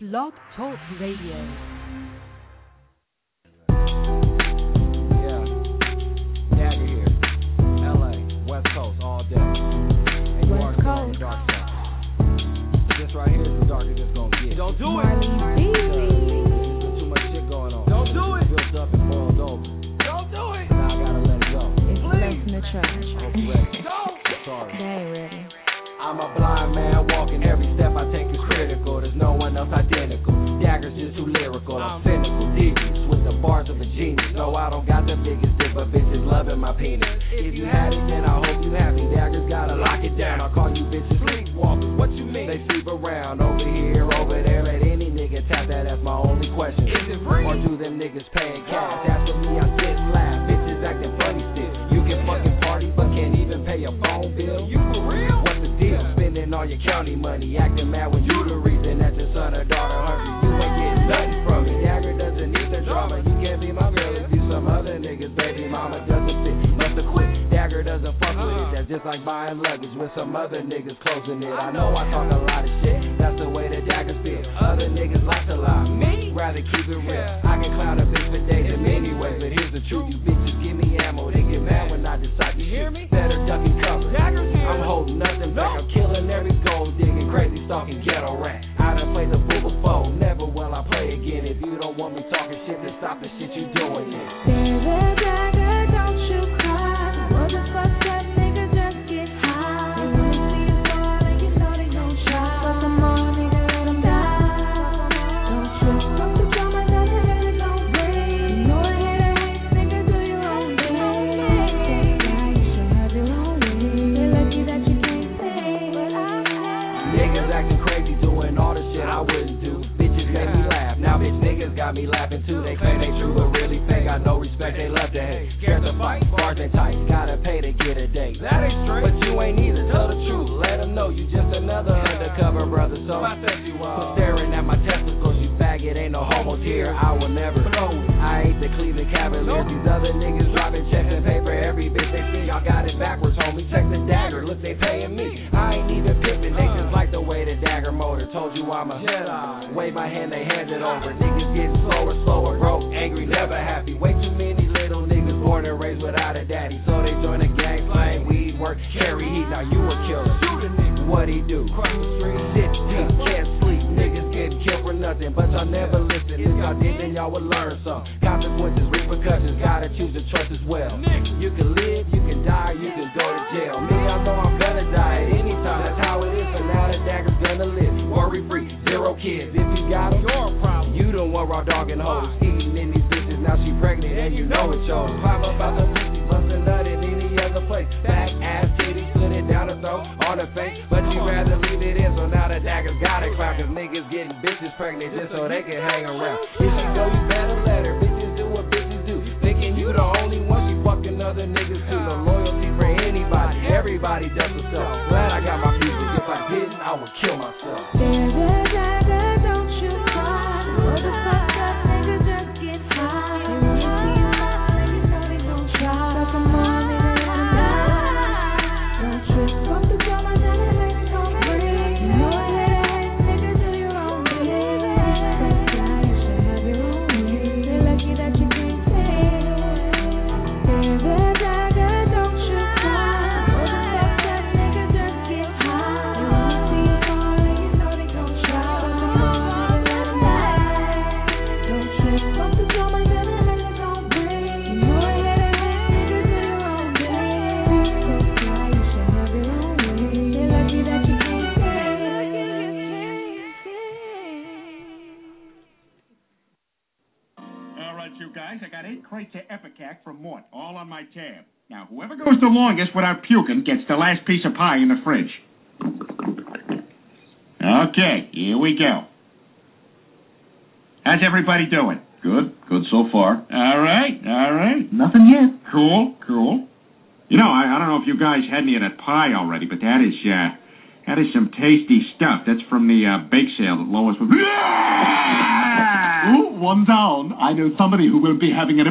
Blog Talk Radio. Dagger here. LA, West Coast, all day. And you are on the dark side. This right here is the darkest it's gonna get. Don't do it. There's too much shit going on. Don't do it. Built up and boiled over. Don't do it. Now I gotta let it go. It's less in the trash. Hope you ready. Don't. Sorry. They ain't ready. I'm a blind man walking, every step I take is critical. There's no one else identical. Dagger's just too lyrical. I'm cynical, devious with the bars of a genius. No, I don't got the biggest dick, but bitches loving my penis. If you had it, then I hope you happy. Dagger's gotta lock it down. I'll call you bitches sleepwalkers. What you mean? They sleep around over here, over there. Let any nigga tap that. That's my only question. Is it free? Or do them niggas paying cash? After me, I sit and laugh. Bitches acting funny still. You can fucking party, but can't even pay your phone bill. You for real? What's the deal? Spending all your county money, acting mad when you the reason that your son or daughter hungry. You ain't getting nothing from me. Dagger doesn't need the drama. You can't be my girl if you some other niggas. Baby mama doesn't fit. Must have quit. Dagger doesn't fuck with it. That's just like buying luggage with some other niggas closing it. I know I talk a lot of shit. That's the way that Dagger spit. Other niggas like to lie. Me? Rather keep it real. I can clown a bitch for days in many ways, but here's the truth. You bitches give me ammo. They get mad when I decide to hear me. Better duck and cover. I'm holding nothing back. I'm killing every gold digging, crazy stalking ghetto rat. I done played the fool before. Never will I play again. If you don't want me talking shit, then stop the shit you doing. There's a dagger, don't you cry. What the fuck that nigga just get high. They wanna see you fall and you know they gon' try. Fuck them all, nigga, let them die. Don't trip from the drama, now the hell it gon' break. You know I hate a hate, nigga, do your own thing. You should have your own way. You're lucky that you can't say, but Niggas acting crazy, doing all the shit I wouldn't do. Bitches make me laugh, now bitch niggas got me laughing too. They claim they true, but really fake. Got no respect, they love to hate. Scared to fight, bars and tight, gotta pay to get a date. That ain't straight. But you ain't either, tell the truth. Let them know you just another undercover brother. So I said you quit staring at my testicles, you faggot. Ain't no homos here, I will never. I ain't the Cleveland Cavaliers. These other niggas dropping checks and paper. Every bitch they see, y'all got it backwards, homie. Check the Dagger, look, they paying me. I ain't even pimping, they just like the way the Dagger motor. Told you I'm a Jedi. Wave my hand, they hand it over. Niggas getting slower, broke, angry, never happy. Way too many little niggas born and raised without a daddy. So they join a gang, slang, weed, work, carry heat. Now you a killer. Shoot a nigga. What he do? Cross the street, sit deep, can't sleep. Niggas getting killed for nothing, but y'all never listen. If y'all did, then y'all would learn some. Consequences, repercussions, gotta choose to trust as well. You can live, you can die, you can go to jail. Me, I know I'm gonna die at any time. That's how it is, so now the Dagger's gonna live. Worry free, 0 kids. If you got them, you're a problem. You don't want raw dog and hoes. Eating in these bitches, now she pregnant and you know it shows. Climb up out the pussy, bust a nut in any other place. Back, ass, titties, put it down the throat, on the face. But you rather leave it in, so now the Dagger's got it clown. Cause niggas getting bitches pregnant just so they can hang around. If you know you better let her. Bitches do what bitches do. Thinking you the only one, she fucking other niggas too. No loyalty for anybody, everybody does herself. Glad I got my people. If I didn't, I would kill myself. there's a dagger, don't you cry. What the fuck that nigga just get high. They wanna see you fall and you know they gon' try. Fuck them all, nigga, let them die. Don't trip from the drama, now the hell it gon' break. You know I hate a hate, nigga, do your own thing. Best guy, you should have your own way. You're lucky that you can't say. There's a dagger, don't you cry. What the fuck that nigga just get high. They wanna see you fall and you know they gon' try. Fuck them all, nigga, let them die. Don't trip from the drama, now the hell it gon' break. You know I hate a hate, nigga, do your own thing. Best guy, you should have your own way. You're lucky that you can't say. All right, you guys, I got 8 crates of Epicac from Mort, all on my tab. Now, whoever goes the longest without puking gets the last piece of pie in the fridge. Okay, here we go. How's everybody doing? Good so far. All right. Nothing yet. Cool. You know, I don't know if you guys had any of that pie already, but that is some tasty stuff. That's from the bake sale that Lois was... Ooh, one down. I know somebody who will be having it.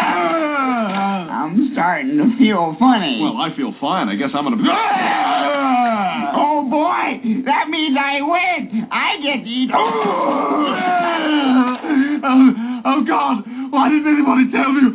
I'm starting to feel funny. Well, I feel fine. I guess I'm gonna... Oh, boy! That means I win! I I get to eat. Oh, God. Why didn't anybody tell me?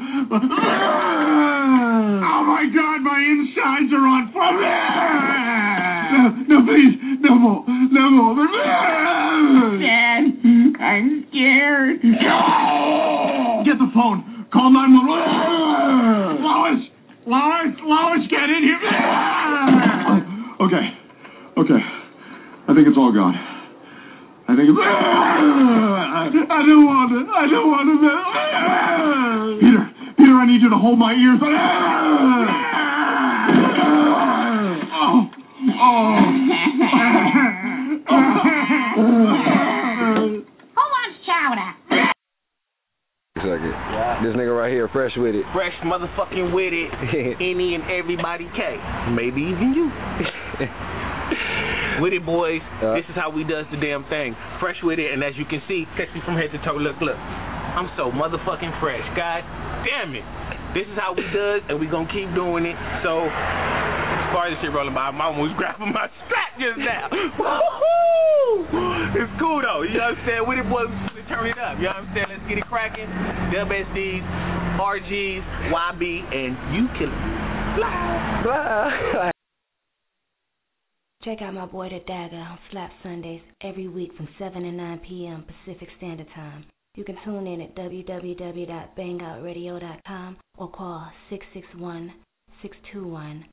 Oh, my God. My insides are on fire. No, please. No more. No more. Dad, I'm scared. Get the phone. Call 911. Lois, get in here. Okay. I think it's all gone. I think it's... I don't want it. Peter, I need you to hold my ears. Who wants chowder? Second. This nigga right here, fresh with it. Fresh motherfucking with it. Any and everybody K. Maybe even you. With it, boys. This is how we does the damn thing. Fresh with it, and as you can see, catch me from head to toe. Look. I'm so motherfucking fresh. God damn it. This is how we does, and we gonna keep doing it. So, as far as this shit rolling by, my mom was grabbing my strap just now. Woo-hoo! It's cool though. You know what I'm saying? With it, boys, we turn it up. You know what I'm saying? Let's get it cracking. WSDs, RGs, YB, and you kill it. Blah. Check out my boy The Dagger on Slap Sundays every week from 7 to 9 p.m. Pacific Standard Time. You can tune in at www.bangoutradio.com or call 661-621-7559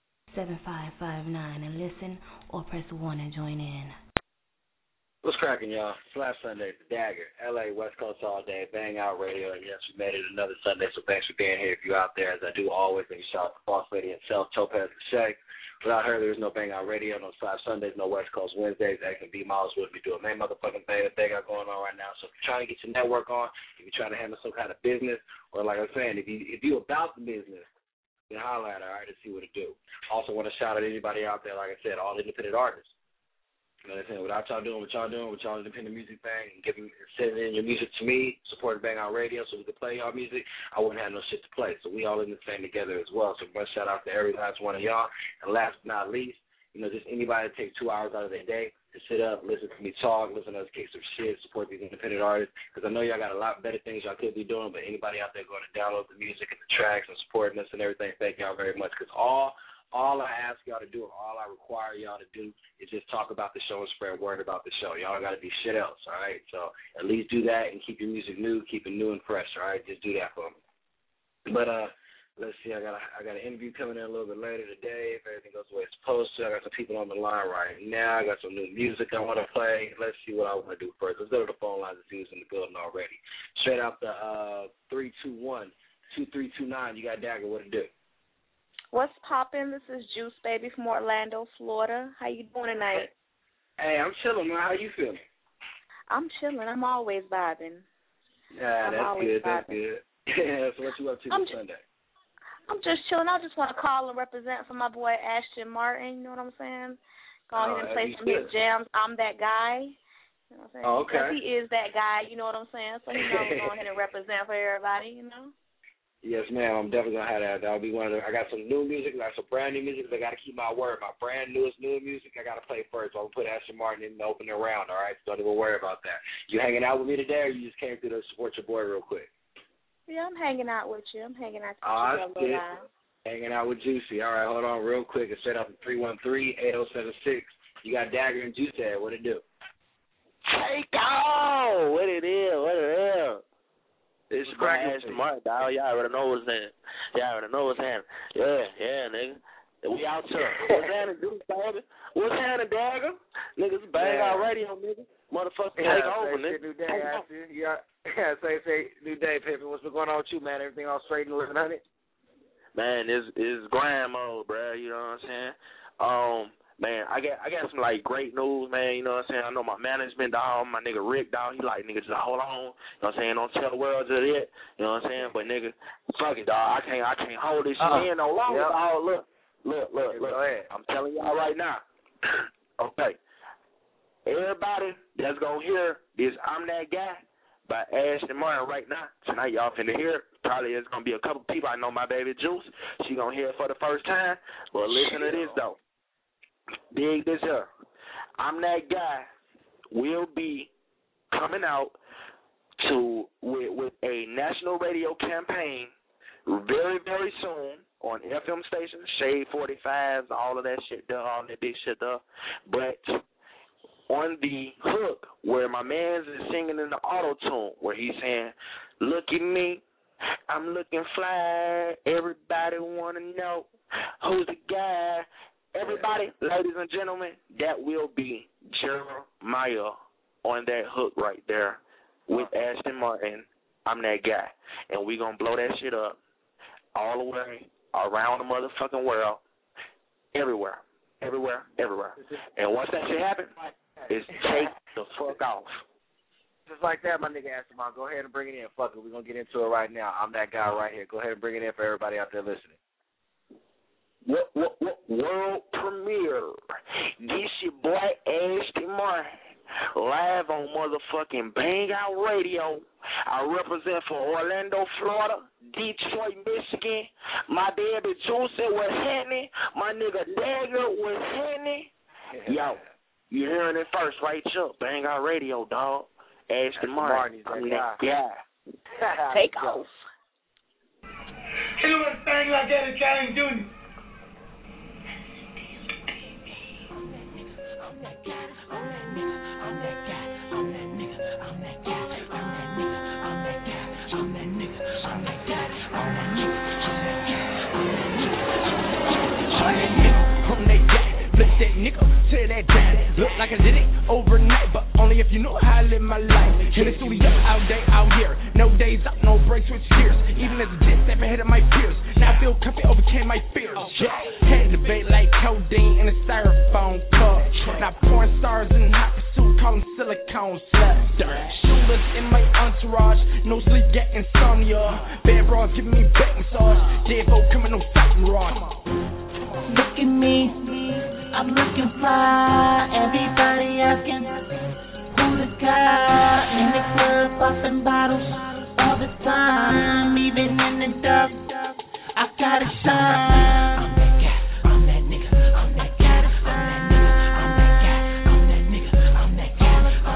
and listen or press 1 and join in. What's cracking, y'all? Slap Sunday, The Dagger, LA, West Coast all day, Bang Out Radio, and yes, we made it another Sunday, so thanks for being here. If you're out there, as I do always, thank you, shout out to Boss Lady itself, Topaz Lachey. Without her, there's no Bang Out Radio, no Slap Sundays, no West Coast Wednesdays. X and B Miles would be doing main motherfucking thing that they got going on right now. So if you're trying to get your network on, if you're trying to handle some kind of business, or like I was saying, if you about the business, then holler at her, all right, to see what to do. Also want to shout out anybody out there, like I said, all independent artists. You know what I'm saying? Without y'all doing what y'all with y'all independent music thing and sending in your music to me, supporting Bang Out Radio so we can play y'all music, I wouldn't have no shit to play. So we all in this thing together as well. So one shout out to every last one of y'all. And last but not least, you know, just anybody that takes 2 hours out of their day to sit up, listen to me talk, listen to us kick some shit, support these independent artists. Because I know y'all got a lot better things y'all could be doing, but anybody out there going to download the music and the tracks and supporting us and everything, thank y'all very much. Because all I ask y'all to do, or all I require y'all to do, is just talk about the show and spread word about the show. Y'all got to do shit else, all right? So at least do that and keep your music new, keep it new and fresh, all right? Just do that for me. But let's see, I got an interview coming in a little bit later today. If everything goes the way it's supposed to, I got some people on the line right now. I got some new music I want to play. Let's see what I want to do first. Let's go to the phone lines and see who's in the building already. Straight out the 321-2329. You got Dagger, what to do? What's poppin'? This is Juice Baby from Orlando, Florida. How you doing tonight? Hey, I'm chilling, man. How you feeling? I'm chilling. I'm always vibing. Yeah, that's good. That's good. Yeah, so what you up to this Sunday? I'm just chilling. I just want to call and represent for my boy Ashton Martin. You know what I'm saying? Go ahead and play some his jams. I'm that guy. You know what I'm saying? Oh, okay. He is that guy. You know what I'm saying? So he's going to go ahead and represent for everybody. You know. Yes, ma'am. I'm definitely going to have that. That'll be one of the, I got some new music. I got some brand new music. I got to keep my word. My brand newest new music, I got to play first. So I'm going to put Ashton Martin in the opening round, all right? So don't even worry about that. You hanging out with me today, or you just came through to support your boy real quick? Yeah, I'm hanging out with you. I'm hanging out with you. Hanging out with Juicy. All right, hold on real quick. It's set up at 313-8076. You got Dagger and Juicy. What it do? Hey, go! What it is? It's Ashton Martin, dog. Y'all already know what's in. Yeah, nigga. We out here. What's happening, dude, baby? What's happening, Dagger? Niggas Bang Out Radio, nigga. Motherfucker, take over, nigga. New day, Ashton. Yeah, say, new day, Pippin. What's been going on with you, man? Everything all straight and living on it? Man, it's grand mode, bro. You know what I'm saying? Man, I got some, like, great news, man. You know what I'm saying? I know my management, dog, my nigga Rick, dog, he like, nigga, just hold on. You know what I'm saying? Don't tell the world just yet. You know what I'm saying? But, nigga, fuck it, dog. I can't hold this shit in no longer, dog. Look. Go ahead. I'm telling y'all right now. Okay. Everybody that's going to hear this I'm That Guy by Ashton Martin right now. Tonight, y'all finna hear it. Probably there's going to be a couple people. I know my baby Juice. She going to hear it for the first time. Well, listen to this, though. Dig this up. I'm That Guy will be coming out with a national radio campaign very, very soon on FM stations, Shade 45s, all of that shit done, all that big shit done. But on the hook where my man's is singing in the auto-tune, where he's saying, look at me, I'm looking fly, everybody want to know who's the guy. Everybody, ladies and gentlemen, that will be Jeremiah on that hook right there with Ashton Martin. I'm that guy. And we going to blow that shit up all the way around the motherfucking world, everywhere. And once that shit happens, it's take the fuck off. Just like that, my nigga Ashton Martin. Go ahead and bring it in. Fuck it. We're going to get into it right now. I'm that guy right here. Go ahead and bring it in for everybody out there listening. World premiere. This your boy Ashton Martin, live on motherfucking Bang Out Radio. I represent for Orlando, Florida, Detroit, Michigan. My baby Juicy was happening. My nigga Dagger was happening. Yo, you hearing it first, right? Chuck, Bang Out Radio, dog. Ashton Martin. Yeah. Take off. You know what thing like that is trying to do? That nigga to that dad. Look like I did it overnight, but only if you know how I live my life. In the studio all day out here, no days up, no breaks with tears. Even as a jet step ahead of my peers, now I feel comfy, overcame my fears. Yeah, had to debate like codeine in a styrofoam cup. Now porn stars in hot pursuit, call them silicone sluts. Shooters in my entourage, no sleep, get insomnia. Bad bras giving me back massage. Dead folk coming no fighting rod. Look at me, I'm looking fly. Everybody asking who the guy in the club, popping bottles all the time. Even in the dark, I gotta shine. I'm that guy, I'm that nigga, I'm that guy, I'm that nigga, I'm that guy, I'm that nigga, I'm that guy,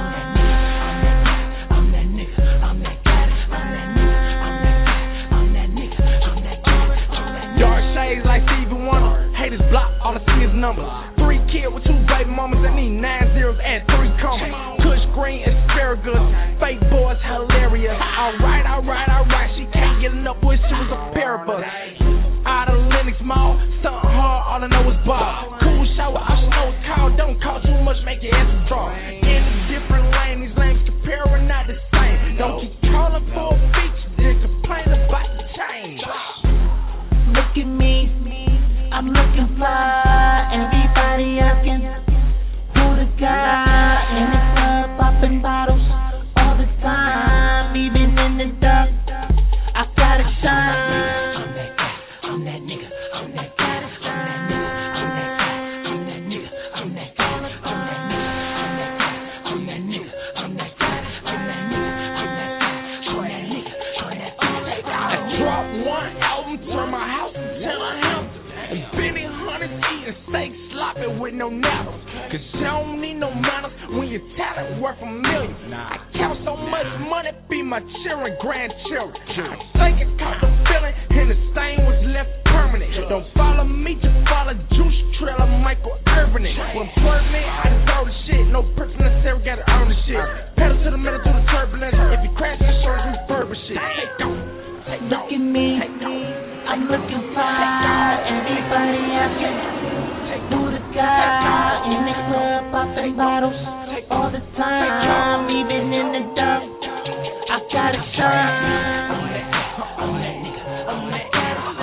I'm that nigga, I'm that guy, I'm that nigga, I'm that nigga, I'm that guy, I'm that nigga. Dark shades like Stevie Wonder. Haters block, all I see is numbers. 3 kids with 2 baby mamas, I need 9 zeros and 3 commas. Kush green asparagus, fake boys hilarious. Alright, she can't get enough, boy, she was a pair of us. Out of Lenox Mall, something hard, all I know is ball. Cool shower, I know it's cold, don't cost too much, make your answers draw. In a different lane, these lanes comparing, not the same. Don't keep calling for a feature, then complain about the change. Look at me, I'm looking fly. Everybody asking who the guy in the club, popping bottles all the time. Even in the dark, I gotta shine. I'm that guy, I'm that nigga, I'm that guy, I'm that nigga, I'm that guy, I'm that nigga, I'm that guy, I'm that nigga, I'm that guy, I'm that nigga, I'm that nigga, I'm that guy, I'm that nigga, I'm that guy. I dropped one album, turn my house into a house. And Benny Hunters eating steak sloppy with no nails. Cause you don't need no manners when your talent worth $1 million. I count so much money, be my children, grandchildren. I think it caught the feeling, and the stain was left permanent. Don't follow me, just follow Juice Trailer, Michael Irvin. When plug me, I deserve the shit. No person necessary, gotta earn the shit. Pedal to the metal, through the turbulence. If you crash, insurance, refurbish shit. Look at me, I'm looking fly. Everybody asking who the guy in the club, popping bottles all the time. Even in the dark, I gotta shine. I'm that nigga, I'm that guy, I'm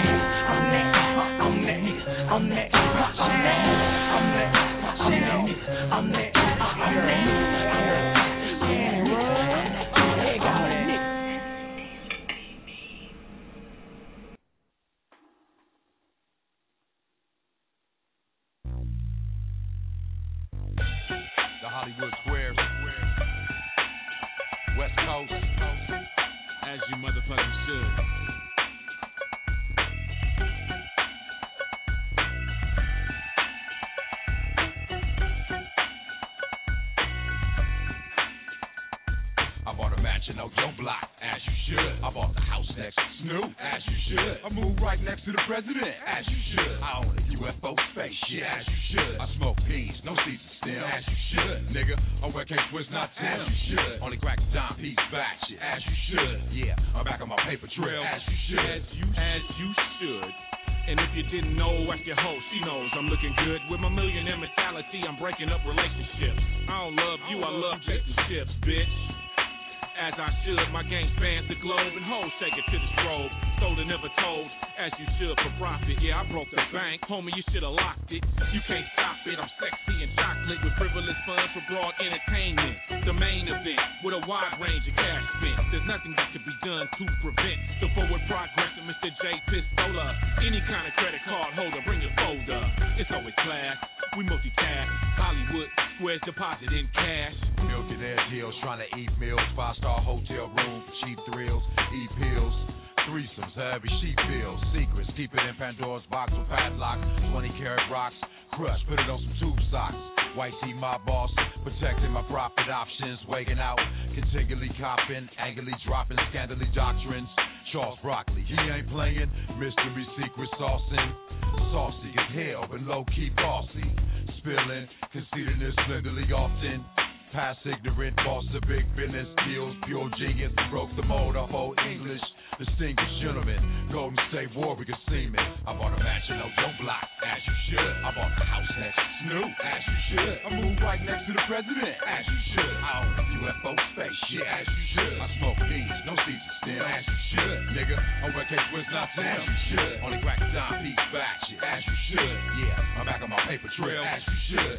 that nigga, I'm that guy, I'm that nigga. Hollywood Square, West Coast, as you motherfucking should. I bought a mansion on your block, as you should. I bought the house next to Snoop, as you should. I moved right next to the president, as you should. I own a UFO spaceship, as you should. I smoke peas, no seeds and stem, as you should. Nigga, I wear K-Swiss, not Tim, as you should. Only crack a dime piece back, shit, as you should. Yeah, I'm back on my paper trail, as you should. As you should. And if you didn't know, ask your host, she knows I'm looking good. With my millionaire mentality, I'm breaking up relationships. I don't love you, I love chasing ships, bitch. As I should, my game spans the globe, and hoes take it to the strobe. Sold and never told, as you should for profit. Yeah, I broke the bank, homie, you should've locked it. You can't stop it, I'm sexy and chocolate with frivolous funds for broad entertainment. The main event, with a wide range of cash spent. There's nothing that can be done to prevent the forward progress of Mr. J. Pistola. Any kind of credit card holder, bring your folder. It's always class, we multitask. Hollywood squares deposit in cash. Millionaire deals, trying to eat meals, 5-star hotel room for cheap thrills, eat pills, threesomes, heavy sheep bills, secrets, keep it in Pandora's box with padlock, 20-karat rocks, crush, put it on some tube socks. White tee, my boss, protecting my profit options, waking out, continually copping, angrily dropping, scandally doctrines. Charles Broccoli, he ain't playing, mystery, secret saucing, saucy as hell, but low-key bossy, spilling, conceited and slenderly often. Past ignorant, boss of big business deals, pure genius, broke the mold of old English. Distinguished gentleman, Golden State Warrior seaman. I bought a mansion on your block, as you should. I bought the house next to Snoop, as you should. I moved right next to the president, as you should. I own a UFO spaceship, as you should. I smoke peas, no seeds and stem, as you should. Nigga, I wear K-Swiss, not Tim, as you should. Only crack a dime piece back, shit, as you should. Yeah, I'm back on my paper trail, as you should.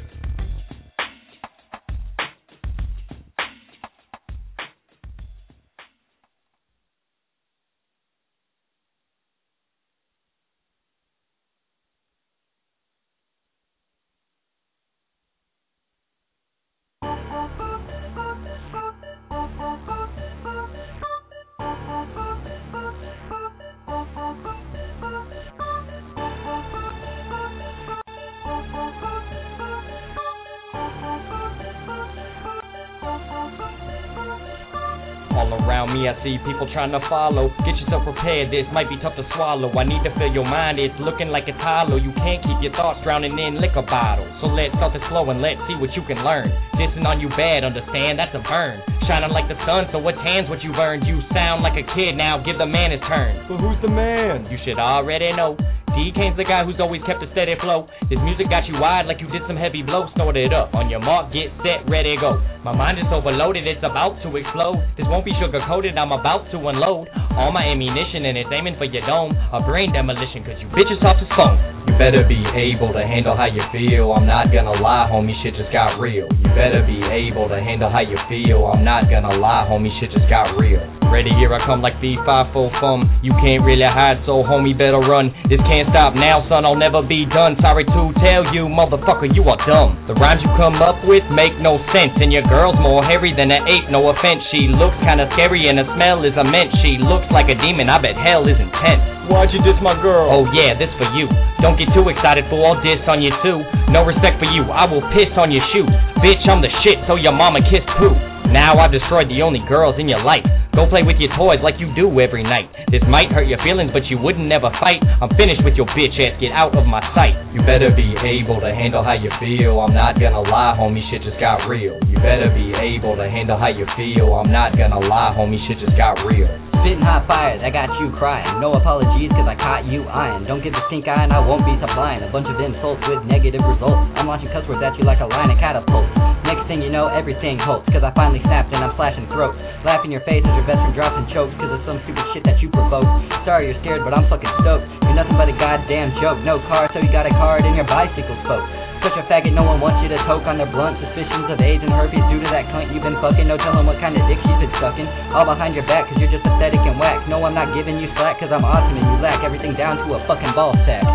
Around me I see people trying to follow. Get yourself prepared, this might be tough to swallow. I need to fill your mind, it's looking like it's hollow. You can't keep your thoughts drowning in liquor bottles. So let's start this slow and let's see what you can learn. Dissing on you bad, understand, that's a burn. Shining like the sun, so what tan's what you've earned. You sound like a kid, now give the man his turn. But who's the man? You should already know. D-Kane's the guy who's always kept a steady flow. This music got you wide like you did some heavy blow. Snort it up, on your mark, get set, ready, go. My mind is overloaded, it's about to explode. This won't be sugar-coated, I'm about to unload all my ammunition and it's aiming for your dome. A brain demolition, cause you bitches off the phone. You better be able to handle how you feel. I'm not gonna lie, homie, shit just got real. You better be able to handle how you feel. I'm not gonna lie, homie, shit just got real. Ready, here I come like B5 fum. You can't really hide, so homie, better run. This can't stop now, son, I'll never be done. Sorry to tell you, motherfucker, you are dumb. The rhymes you come up with make no sense. And your girl's more hairy than an ape, no offense. She looks kinda scary and her smell is immense. She looks like a demon, I bet hell is intense. Why'd you diss my girl? Oh yeah, this for you. Don't get too excited for all diss on you too. No respect for you, I will piss on your shoes. Bitch, I'm the shit, so your mama kiss poo. Now I've destroyed the only girls in your life. Go play with your toys like you do every night. This might hurt your feelings, but you wouldn't never fight. I'm finished with your bitch ass, get out of my sight. You better be able to handle how you feel. I'm not gonna lie, homie, shit just got real. You better be able to handle how you feel. I'm not gonna lie, homie, shit just got real. Spitting hot fires, I got you crying. No apologies, cause I caught you eyeing. Don't give the stink eye and I won't be supplying a bunch of insults with negative results. I'm launching cuss words at you like a line of catapults. Next thing you know, everything halts, cause I finally snapped and I'm slashing throats. Laugh in your face as your best friend drops and chokes, cause of some stupid shit that you provoked. Sorry you're scared, but I'm fucking stoked. You're nothing but a goddamn joke. No car, so you got a card in your bicycle spoke. Such a faggot, no one wants you to toke on their blunt. Suspicions of AIDS and herpes due to that cunt you've been fucking. No telling what kind of dick she's been sucking. All behind your back, cause you're just pathetic and whack. No, I'm not giving you slack, cause I'm awesome and you lack everything down to a fucking ball sack.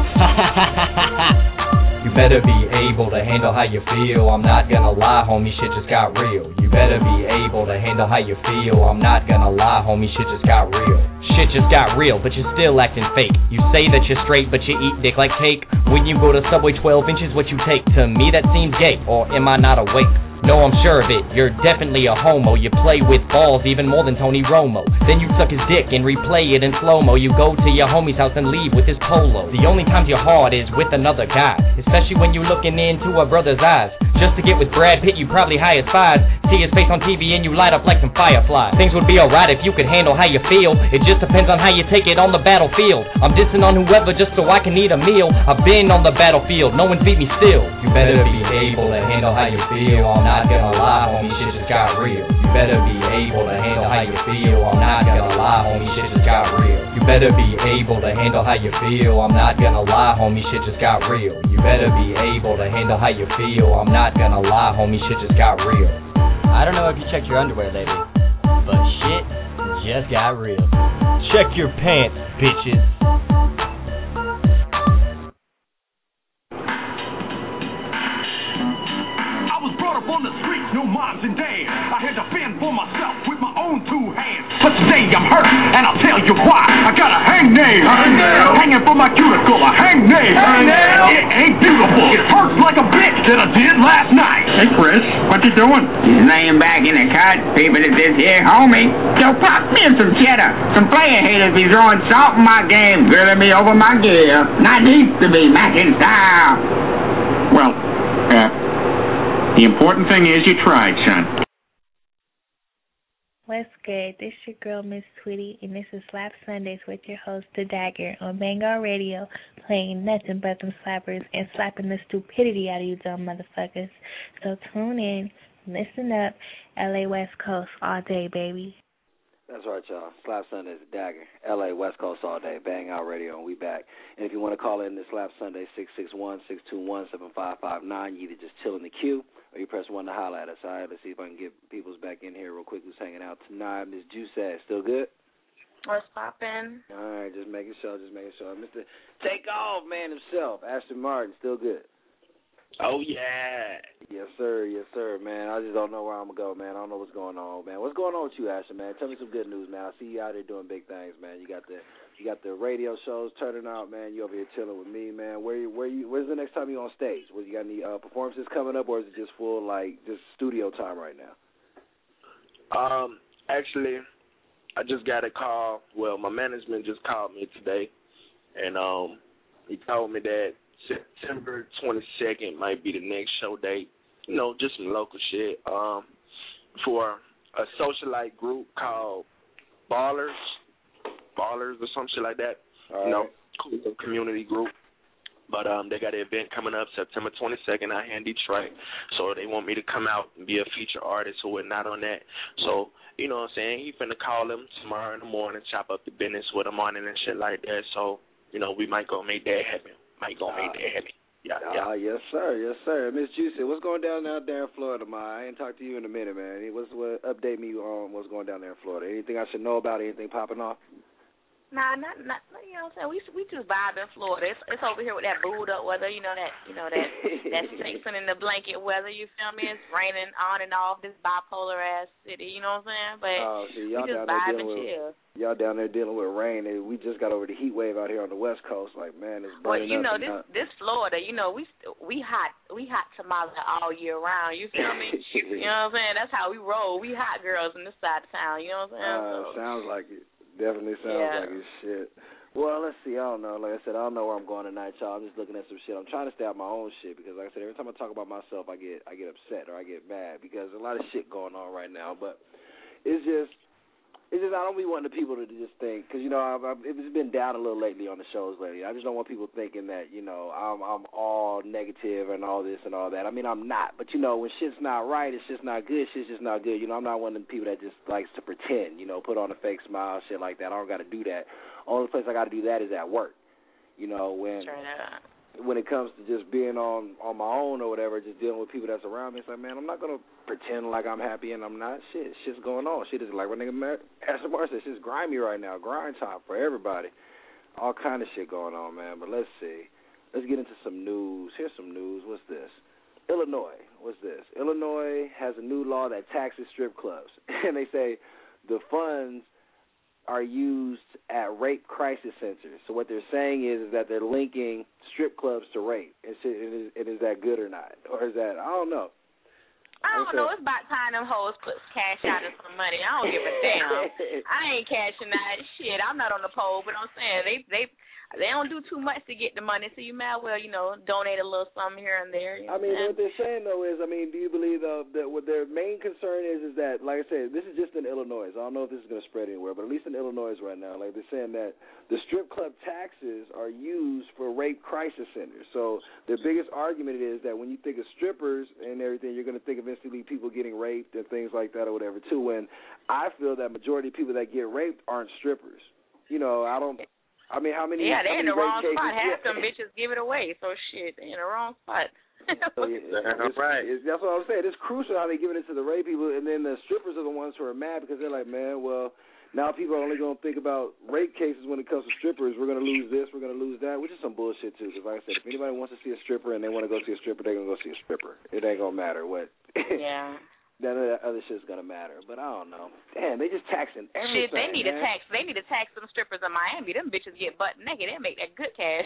You better be able to handle how you feel. I'm not gonna lie, homie, shit just got real. You better be able to handle how you feel. I'm not gonna lie, homie, shit just got real. Shit just got real, but you're still acting fake. You say that you're straight, but you eat dick like cake. When you go to Subway, 12 inches what you take. To me that seems gay, or am I not awake? No, I'm sure of it, you're definitely a homo. You play with balls even more than Tony Romo. Then you suck his dick and replay it in slow-mo. You go to your homie's house and leave with his polo. The only time you're hard is with another guy, especially when you're looking into a brother's eyes. Just to get with Brad Pitt, you probably hire spies. See his face on TV and you light up like some fireflies. Things would be alright if you could handle how you feel. It just depends on how you take it on the battlefield. I'm dissing on whoever just so I can eat a meal. I've been on the battlefield, no one's beat me still. You better be able to handle how you feel. I'm not gonna lie, homie, shit just got real. You better be able to handle how you feel. I'm not gonna lie, homie, shit just got real. You better be able to handle how you feel. I'm not gonna lie, homie, shit just got real. You better be able to handle how you feel. I'm not gonna lie, homie, shit just got real. I don't know if you checked your underwear lately, but shit just got real. Check your pants, bitches. I was brought up on the streets, no moms and dads. I had to fend for myself with my own two hands. But today I'm hurt, and I'll tell you why. I got a hangnail, hanging from my cuticle, a hangnail. It ain't beautiful, it hurts like a bitch that I did last night. Hey, Chris, what you doing? He's laying back in the cut, peeping at this here homie. Yo, pop me in some cheddar. Some player haters be throwing salt in my game, grilling me over my gear. Not needs to be Mac in style. Well, the important thing is you tried, son. What's good? This your girl, Miss Tweety, and this is Slap Sundays with your host, The Dagger, on Vanguard Radio, playing nothing but them slappers and slapping the stupidity out of you dumb motherfuckers. So tune in, listen up, LA West Coast all day, baby. That's right, y'all. Slap Sundays, The Dagger, LA West Coast all day, Bang Out Radio, and we back. And if you want to call in this Slap Sunday, 661-621-7559, you either just chill in the queue or you press 1 to holler at us. All right, let's see if I can get people's back in here real quick who's hanging out tonight. Miss Juice, still good? What's poppin'? All right, just making sure. Mr. Takeoff Man himself, Ashton Martin, still good? Oh, yeah. Yes, sir, man. I just don't know where I'm going to go, man. I don't know what's going on, man. What's going on with you, Ashton, man? Tell me some good news, man. I see you out there doing big things, man. You got the radio shows turning out, man. You over here chilling with me, man. Where's the next time you on stage? You got any performances coming up, or is it just full, just studio time right now? Actually, I just got a call. Well, my management just called me today, and he told me that September 22nd might be the next show date. You know, just some local shit. For a socialite group called Ballers or some shit like that. All you know, right. cool community group. But they got an event coming up September 22nd out here in Detroit. So they want me to come out and be a feature artist or whatnot on that. So, you know what I'm saying? He finna call them tomorrow in the morning, chop up the business with them on it and shit like that. So, you know, we might go make that happen. Yeah. Yes, sir. Miss Juicy, what's going down out there in Florida, Ma? I ain't talked to you in a minute, man. Update me on what's going down there in Florida. Anything I should know about? Anything popping off? Nah, not you know what I'm saying. We just vibe in Florida. It's over here with that booed up weather, that Simpson in the blanket weather. You feel me? It's raining on and off. This bipolar ass city. You know what I'm saying? But we just vibe and chill. Y'all down there dealing with rain. We just got over the heat wave out here on the West Coast. Like, man, it's burning up. Well, this Florida, we hot tamales all year round. You feel me? You know what I'm saying? That's how we roll. We hot girls in this side of town. You know what I'm saying? Sounds like it. Definitely sounds like it. Shit. Well, let's see. I don't know. Like I said, I don't know where I'm going tonight, y'all. I'm just looking at some shit. I'm trying to stay out my own shit because, like I said, every time I talk about myself, I get upset or I get mad because there's a lot of shit going on right now. But it's just I don't be wanting the people to just think, because, it's been down a little lately on the shows lately. I just don't want people thinking that, I'm all negative and all this and all that. I mean, I'm not. But, when shit's not right, it's just not good. Shit's just not good. I'm not one of them people that just likes to pretend, put on a fake smile, shit like that. I don't got to do that. Only place I got to do that is at work. When it comes to just being on my own or whatever, just dealing with people that's around me, it's like, man, I'm not going to pretend like I'm happy and I'm not. Shit's going on. Shit is like what nigga Ashton Martin says, shit's grimy right now. Grind time for everybody. All kind of shit going on, man. But let's see. Let's get into some news. Here's some news. What's this? Illinois. What's this? Illinois has a new law that taxes strip clubs. And they say the funds are used at rape crisis centers. So what they're saying is that they're linking strip clubs to rape. And is that good or not? Or is that, I don't know. I don't know. It's about time them hoes put cash out of some money. I don't give a damn. I ain't cashing out. Shit, I'm not on the pole, but I'm saying they don't do too much to get the money, so you might as well, donate a little something here and there. I mean, what they're saying, though, is, do you believe, though, that what their main concern is that, like I said, this is just in Illinois. So I don't know if this is going to spread anywhere, but at least in Illinois right now, like they're saying that the strip club taxes are used for rape crisis centers. So their biggest argument is that when you think of strippers and everything, you're going to think of instantly people getting raped and things like that or whatever, too, when I feel that majority of people that get raped aren't strippers. How many? Yeah, they're in the wrong cases, spot. Half them bitches give it away. So shit, they're in the wrong spot. Right. That's what I'm saying. It's crucial how they give it to the rape people, and then the strippers are the ones who are mad because they're like, man, well, now people are only going to think about rape cases when it comes to strippers. We're going to lose this, we're going to lose that, which is some bullshit too. Because like I said, if anybody wants to see a stripper and they want to go see a stripper, they're going to go see a stripper. It ain't going to matter what. Yeah. None of that other shit's gonna matter, but I don't know. Damn, they just taxing everything. Shit, they need to tax. They need to tax them strippers in Miami. Them bitches get butt naked. They make that good cash.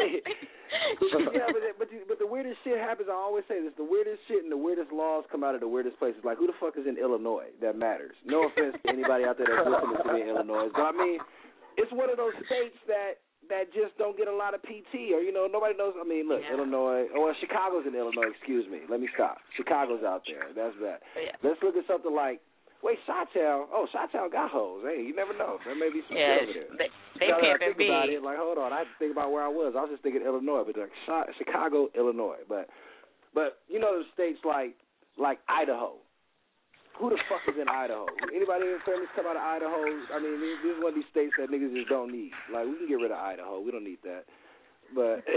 Yeah, but the weirdest shit happens. I always say this: the weirdest shit and the weirdest laws come out of the weirdest places. Like, who the fuck is in Illinois? That matters. No offense to anybody out there that's listening to me in Illinois, but I mean, it's one of those states that just don't get a lot of PT, or nobody knows. I mean, look, yeah. Illinois, Chicago's in Illinois. Excuse me. Let me stop. Chicago's out there. That's that. Yeah. Let's look at something like, Chi-Town. Oh, Chi-Town got hoes. Hey, you never know. There may be some shit over there. They pimping big. About it, like, hold on, I have to think about where I was. I was just thinking Illinois, but like Chicago, Illinois. But the states like Idaho. Who the fuck is in Idaho? Anybody in families come out of Idaho? I mean, this is one of these states that niggas just don't need. Like, we can get rid of Idaho. We don't need that. But,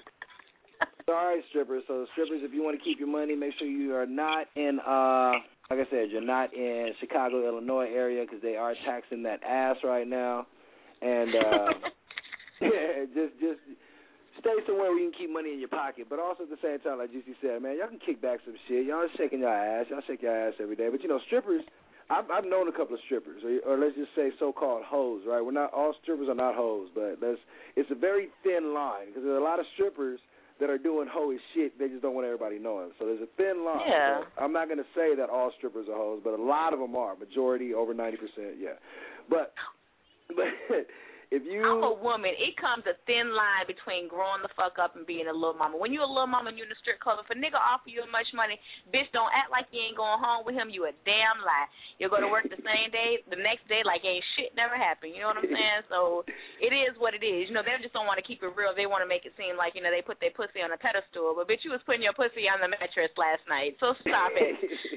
all right, strippers. So, strippers, if you want to keep your money, make sure you are not in, like I said, you're not in Chicago, Illinois area because they are taxing that ass right now. And just stay somewhere where you can keep money in your pocket, but also at the same time, like Juicy said, man, y'all can kick back some shit. Y'all shaking your ass. Y'all shake your ass every day. But, strippers, I've known a couple of strippers, or let's just say so-called hoes, right? All strippers are not hoes, but it's a very thin line because there's a lot of strippers that are doing hoish shit. They just don't want everybody knowing. So there's a thin line. Yeah. So I'm not going to say that all strippers are hoes, but a lot of them are. Majority, over 90%, yeah. But if you... I'm a woman. It comes a thin line between growing the fuck up and being a little mama. When you're a little mama and you're in the strip club, if a nigga offer you much money, bitch, don't act like you ain't going home with him. You a damn lie. You'll go to work the same day, the next day, like ain't shit never happened. You know what I'm saying? So it is what it is. They just don't want to keep it real. They want to make it seem like, they put their pussy on a pedestal. But, bitch, you was putting your pussy on the mattress last night. So stop it.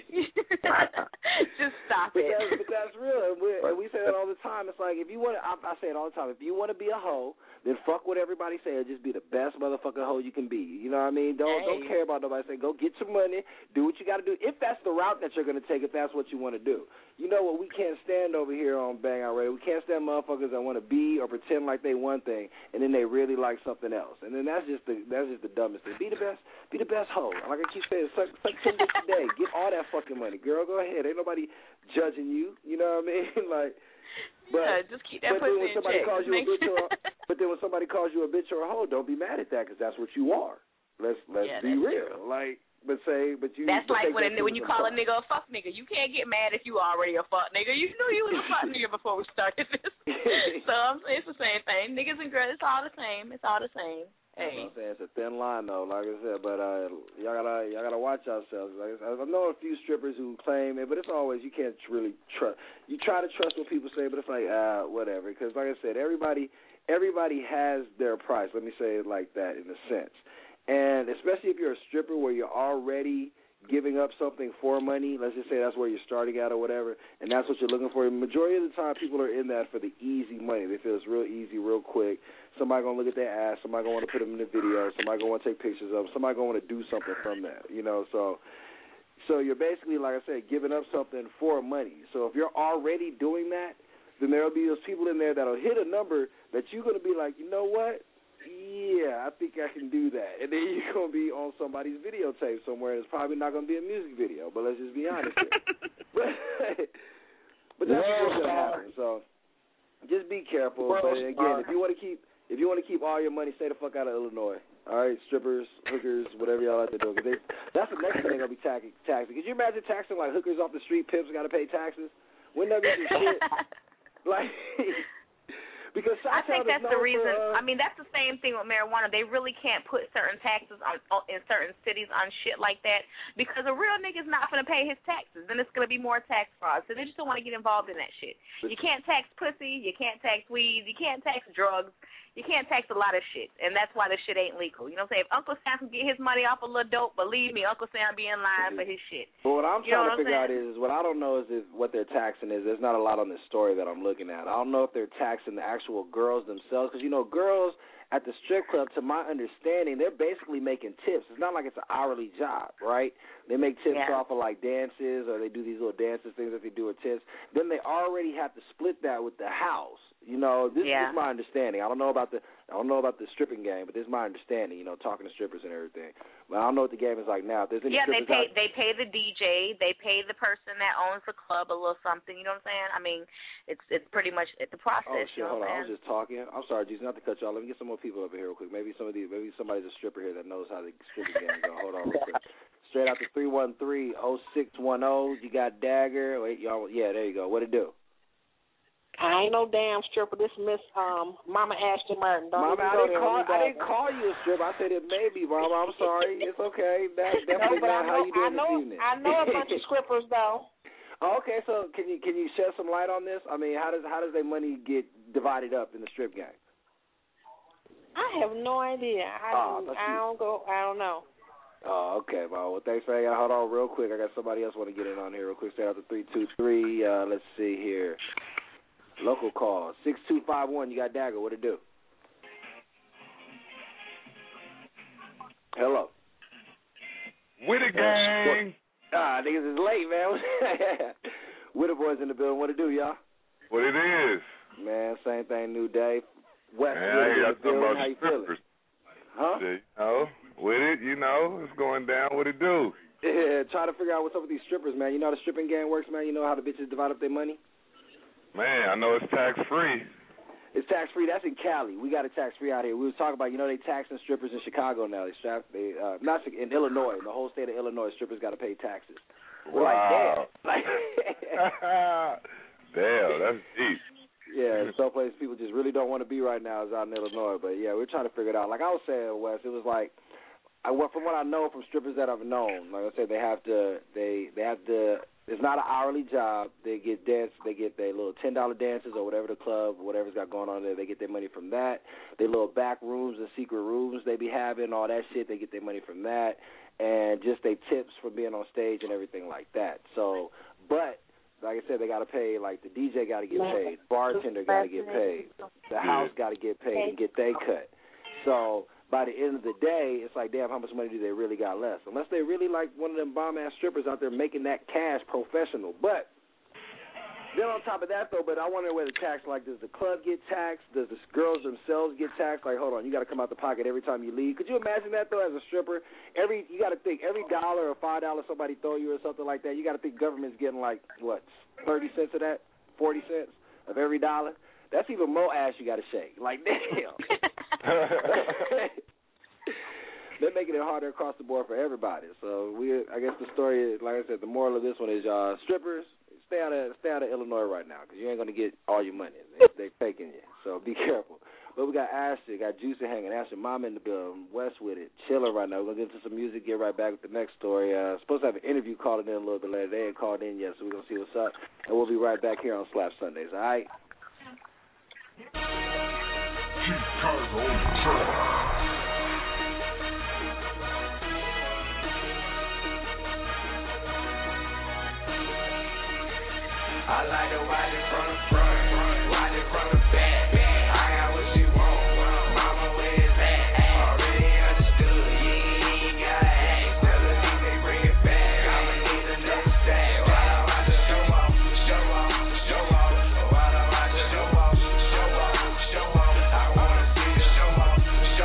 Just stop it. But that's real. And we say that all the time. It's like, if you want to, I say it all the time, if you want to be a hoe, then fuck what everybody says. Just be the best motherfucking hoe you can be. You know what I mean? Don't care about nobody saying, go get your money, do what you got to do. If that's the route that you're going to take, if that's what you want to do. You know what? We can't stand over here on Bang Out Radio. We can't stand motherfuckers that want to be or pretend like they one thing, and then they really like something else. And then that's just the dumbest thing. Be the best hoe. Like I keep saying, suck some dick today. Get all that fucking money, girl. Go ahead. Ain't nobody judging you. You know what I mean? Just keep that pussy in check. But then when somebody calls you a bitch or a hoe, don't be mad at that because that's what you are. Let's be real. True. That's like when you call a nigga a fuck nigga. You can't get mad if you already a fuck nigga. You knew you was a fuck nigga before we started this. So it's the same thing. Niggas and girls, it's all the same. It's all the same. Hey. I'm saying it's a thin line though, like I said, but y'all gotta watch yourselves. Like I know a few strippers who claim it, but it's always you can't really trust. You try to trust what people say, but it's like whatever. Because like I said, everybody has their price. Let me say it like that in a sense. And especially if you're a stripper where you're already giving up something for money, let's just say that's where you're starting at or whatever, and that's what you're looking for. The majority of the time, people are in that for the easy money. They feel it's real easy, real quick. Somebody going to look at their ass. Somebody going to want to put them in the video. Somebody going to want to take pictures of them. Somebody going to want to do something from that, So you're basically, like I said, giving up something for money. So if you're already doing that, then there will be those people in there that will hit a number that you're going to be like, you know what? Yeah, I think I can do that. And then you're going to be on somebody's videotape somewhere. It's probably not going to be a music video, but let's just be honest here. But that's what's going to happen. So just be careful. But again, if you want to keep all your money, stay the fuck out of Illinois. All right, strippers, hookers, whatever y'all like to do. That's the next thing they're going to be taxing. Could you imagine taxing, like, hookers off the street, pimps got to pay taxes? Wouldn't that be some shit? Like, because I think that's the reason. I mean, that's the same thing with marijuana. They really can't put certain taxes on in certain cities on shit like that because a real nigga's not going to pay his taxes. Then it's going to be more tax fraud. So they just don't want to get involved in that shit. You can't tax pussy. You can't tax weed. You can't tax drugs. You can't tax a lot of shit, and that's why this shit ain't legal. You know what I'm saying? If Uncle Sam can get his money off a little dope, believe me, Uncle Sam be in line for his shit. But what I'm trying to figure out is, what I don't know is what they're taxing is. There's not a lot on this story that I'm looking at. I don't know if they're taxing the actual girls themselves, because, you know, girls at the strip club, to my understanding, they're basically making tips. It's not like it's an hourly job, right? They make tips off of, like, dances, or they do these little dances, things that they do with tips. Then they already have to split that with the house. You know, this is my understanding. I don't know about the stripping game, but this is my understanding. You know, talking to strippers and everything. But I don't know what the game is like now. If there's any they pay the DJ, they pay the person that owns the club a little something. You know what I'm saying? I mean, it's pretty much the process. Oh shit! You know hold on, I was just talking. I'm sorry, Jesus, not to cut you off. Let me get some more people up here real quick. Maybe somebody's a stripper here that knows how the stripping game go. Hold on, real quick. Straight out to 313-0610. You got Dagger. Wait, y'all. Yeah, there you go. What it do? I ain't no damn stripper. This Miss Mama Ashton Martin. Mama, I didn't call you a stripper. I said it may be, Mama. I'm sorry. It's okay. That's definitely not how you doing this evening. I know a bunch of strippers though. Okay, so can you shed some light on this? I mean, how does their money get divided up in the strip game? I have no idea. I don't know. Oh, okay, well, thanks for hanging out. Hold on real quick. I got somebody else want to get in on here real quick. Stay out to 323. Let's see here. Local call, 6251. You got Dagger. What it do? Hello. With it, gang. Niggas is late, man. With the boys in the building. What it do, y'all? What it is? Man, same thing, new day. West man, in the building. How you feeling? Huh? Oh, with it, you know, it's going down. What it do? Yeah, try to figure out what's up with these strippers, man. You know how the stripping game works, man? You know how the bitches divide up their money? Man, I know it's tax-free. It's tax-free. That's in Cali. We got it tax-free out here. We was talking about, you know, they taxing strippers in Chicago now. Not in Illinois. In the whole state of Illinois, strippers got to pay taxes. We're wow. Like, damn. Damn, that's deep. Yeah, some places people just really don't want to be right now is out in Illinois. But, yeah, we're trying to figure it out. Like I was saying, Wes, it was like, from what I know from strippers that I've known, like I said, they have to, it's not an hourly job. They get their little $10 dances or whatever the club, whatever's got going on there. They get their money from that. Their little back rooms and secret rooms they be having, all that shit. They get their money from that, and just their tips for being on stage and everything like that. So, but like I said, they got to pay. Like the DJ got to get paid, bartender got to get paid, the house got to get paid and get their cut. So by the end of the day, it's like, damn, how much money do they really got left? Unless they really like one of them bomb-ass strippers out there making that cash professional. But then on top of that, though, but I wonder where the tax, like, does the club get taxed? Does the girls themselves get taxed? Like, hold on, you got to come out the pocket every time you leave. Could you imagine that, though, as a stripper? You got to think, every $1 or $5 somebody throw you or something like that, you got to think government's getting, like, what, 30 cents of that? 40 cents of every dollar? That's even more ass you got to shake. Like, damn. They're making it harder across the board for everybody. So I guess the story is, like I said, the moral of this one is, strippers, stay out of Illinois right now, because you ain't gonna get all your money. They faking you. So be careful. But we got Ashley, got Juicy hanging, Ashley Mama in the building, West with it, chilling right now. We're gonna get into some music, get right back with the next story. Supposed to have an interview calling in a little bit later. They ain't called in yet, so we're gonna see what's up, and we'll be right back here on Slap Sundays. All right. Chicago on the track. I like to ride it from the front, ride it from the back. I got what she want, mama, where it's at? Already understood, you ain't gotta ask. Tell the DJ bring it back, I'ma need another stack. While I watch the show off, while I watch the show off. I wanna see the show off.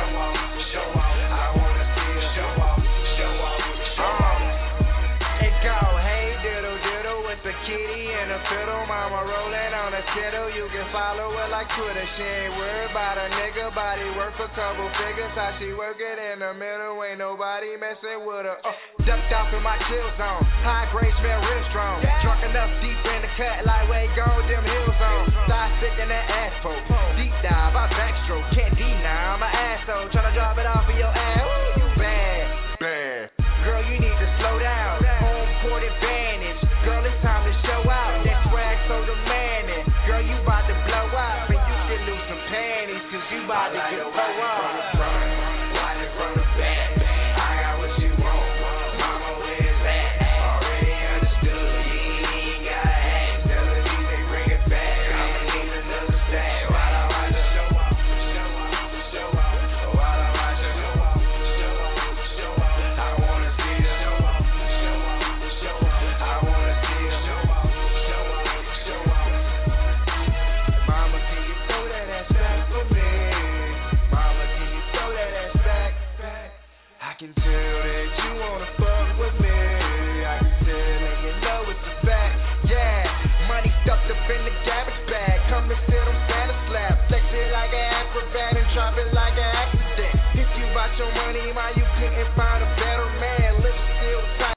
I wanna see the show off. It go, hey diddle diddle with the kitty and the fiddle, mama rolling on the a skittle, you can follow her like Twitter. She ain't worried about a nigga body, work a couple figures. How she work it in the middle, ain't nobody messing with her. Ducked off in my chill zone, high grade smell real strong. Drunk enough deep in the cut, like where you go, them hills on. Side stick in that ass poke, deep dive, I backstroke. Can't deny I'm an asshole, tryna drop it off of your ass. Ooh, you bad, bad. Girl, you need to slow down. Home court advantage. Girl, it's time to show out. That swag so demanding. Girl, you about to blow up, and you can lose some panties, cause you about to get blow up. Why they from the back? I got what you want. Mama, where's that? Already understood. You ain't gotta ask. Tell the DJ bring it back. I'ma need another stack. While I watch her show off, show off. While I watch her show off, show off. I wanna see her show off, show off. I wanna see her show off, show off. Mama, can you throw that ass back for me? Mama, can you throw that ass back? I can tell that you wanna fuck with me. I can tell and you know it's a fact. Yeah, money stuffed up in the garbage bag. Come and sit on Santa's lap. Flex it like an acrobat and drop it like an accident. If you bought your money, why you couldn't find a better man? Lips still tight.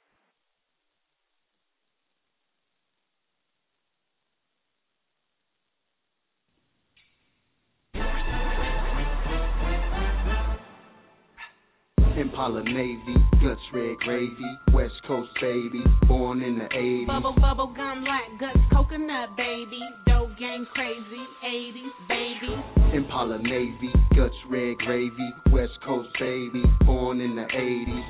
Impala Navy, guts red gravy, West Coast baby, born in the 80s. Bubble gum like guts coconut baby, dope game crazy, 80s baby. Impala Navy, guts red gravy, West Coast baby, born in the 80s.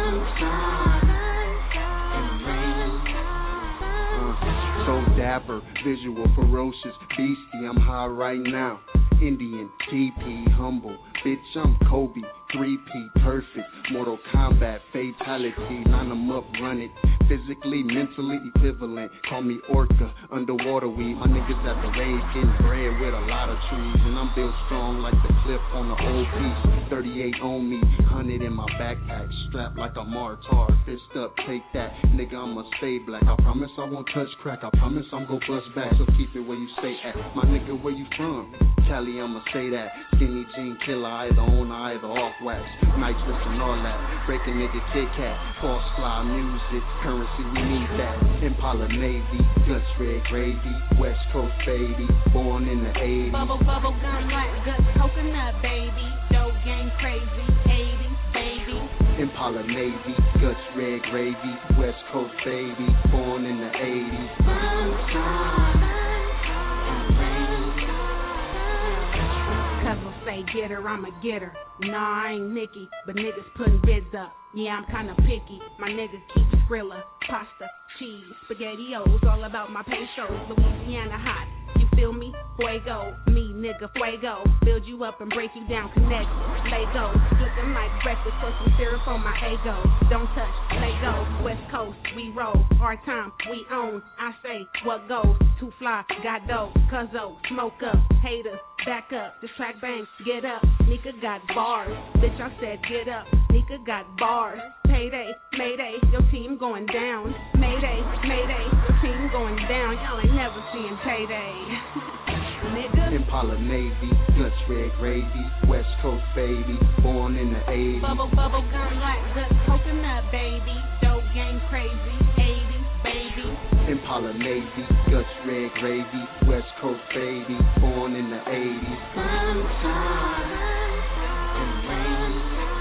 So dapper, visual, ferocious, beastie, I'm high right now. Indian, TP, humble, bitch, I'm Kobe, 3P, perfect, Mortal Kombat, fatality, line them up, run it, physically, mentally equivalent, call me Orca, underwater weed, my niggas at the rave, getting bread with a lot of trees, and I'm built strong like the cliff on the old piece, 38 on me, 100 in my backpack, strapped like a martyr, fist up, take that, nigga, I'ma stay black, I promise I won't touch crack, I promise I'm gon' bust back, so keep it where you stay at, my nigga, where you from? Cali, I'ma say that, skinny jean killer, either on or either off wax, nitrous and all that, break a nigga Kit Kat, false fly music, currency, we need that, Impala Navy, guts red gravy, West Coast baby, born in the 80s. Bubble gum like guts coconut baby, dope game crazy, 80s baby. Impala Navy, guts red gravy, West Coast baby, born in the 80s. Cousins say get her, I'ma get her. Nah, I ain't Nicki, but niggas putting bids up. Yeah, I'm kinda picky. My nigga keep Skrilla, pasta, cheese, SpaghettiOs, all about my pesos. Louisiana hot, you feel me? Fuego, me nigga, fuego. Build you up and break you down, connect, Lego. Looking like breakfast, put some syrup on my ego. Don't touch, let go. West Coast, we roll. Our time, we own. I say what goes. Too fly, got dough. Cuzzo, smoke up. Haters, back up. This track bang, get up. Nika got bars. Bitch, I said get up. Nika got bars. Payday, mayday, your team going down. Mayday, mayday, your team going down. Y'all ain't never seeing payday. Nigga. Impala Navy, guts red gravy, West Coast baby, born in the 80s. Bubble gum like guts coconut baby, dope game crazy, 80s baby. Impala Navy, guts red gravy, West Coast baby, born in the 80s. Sunshine and rain.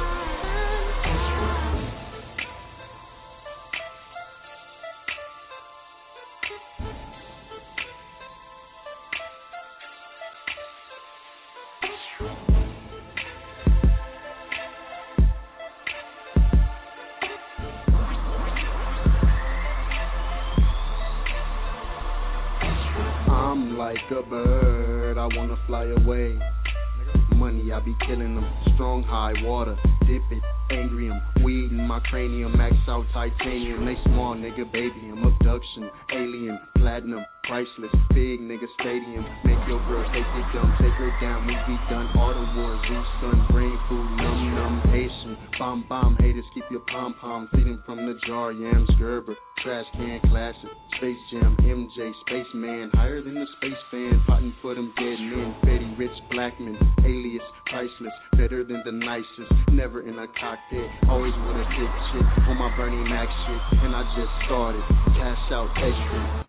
I'm like a bird, I wanna fly away. Money, I be killing them. Strong high water, dip it, angry 'em. Weed in my cranium, max out titanium. They small nigga, baby 'em. Abduction, alien, platinum, priceless. Big nigga stadium. Make your girl take it dumb, take her down. We be done. All the wars, Zeus, sun, brain food, numb, Haitian. Bomb, haters keep your pom-pom. Feeding from the jar, yams, Gerber. Trash can classic. Space Jam, MJ, Spaceman, higher than the space fan, potting for them dead men, Betty, Rich, Blackman, alias, priceless, better than the nicest, never in a cockpit, always with a big shit, on my Bernie Mac shit, and I just started, cash out extra.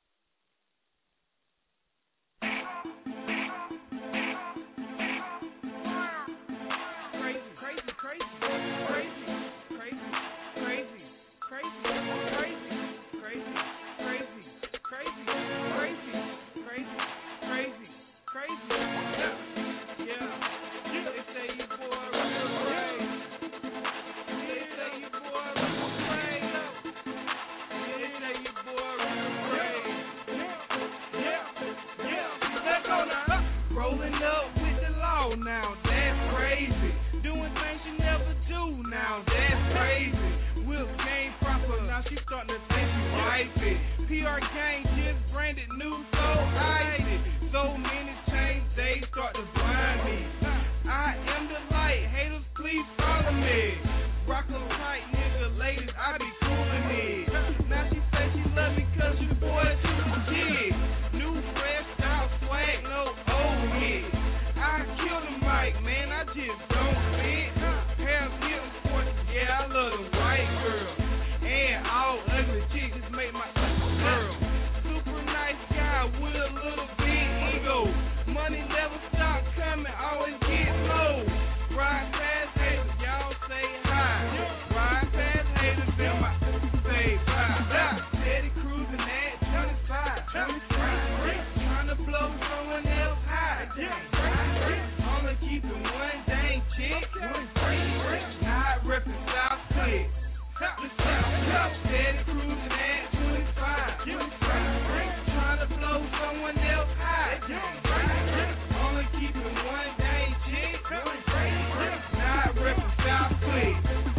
Now that's crazy. Doing things you never do. Now that's crazy. Will game proper. Now she starting to think she wifey. PR gang just branded new, so icy. So many chains, they start to blind me. I am the light. Haters, please follow me. Rock a tight nigga, ladies, I be coolin' it. Now she say she love me cause you boy too legit. New fresh style swag, no old hit. I kill the mic, man, I just don't fit. Hair getting forced, yeah, I love the white girl. And all ugly chicks just make my girl. Super nice guy with a little big ego. Money never stop coming, always get low. Ride fast haters, y'all say hi. Ride fast haters, in my say bye. Steady cruising at 25, 23. Trying to blow someone else high. Only keeping one dang chick. Not reppin' South Click. Steady cruising at 25. Trying to blow someone else high. Only keeping one dang chick. Not reppin' South Click.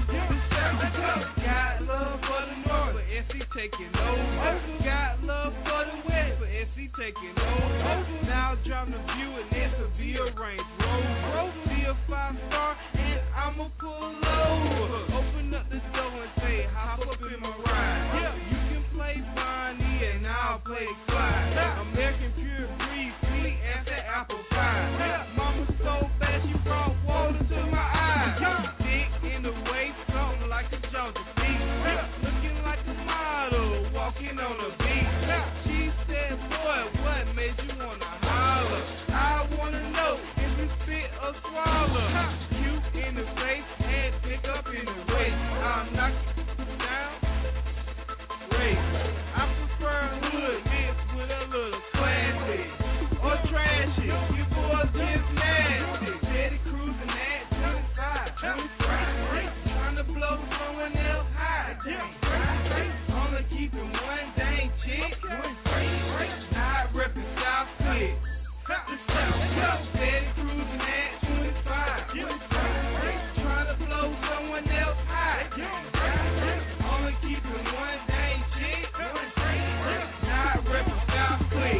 Got love for the north, but SC taking over. Got love for the west, but SC taking over. Now drop the view and it's a Via Range Rover. Be a 5-star and I'ma pull over. Open up the door and say hop up in my ride. You can play Bonnie and I'll play Clyde. American pure breed, sweet as that apple pie. Mama so bad she brought water to my eyes. Dick in the waist, something like a Georgia beat. Looking like a model, walking on the beach. She said, boy, what made you wanna holler? I wanna know if you spit or swallow. Cute in the face, head pick up in the waist. I'm knocking down, wait. I prefer hood mixed with a little classy or trashy. You boys just nasty. Steady cruising at 25, 23. Trying to blow someone else high. Only keeping one dang chick. Not reppin' South Click. Steady cruising at 25. Trying to blow someone else high. Only keeping one dang chick. Not reppin' South Click.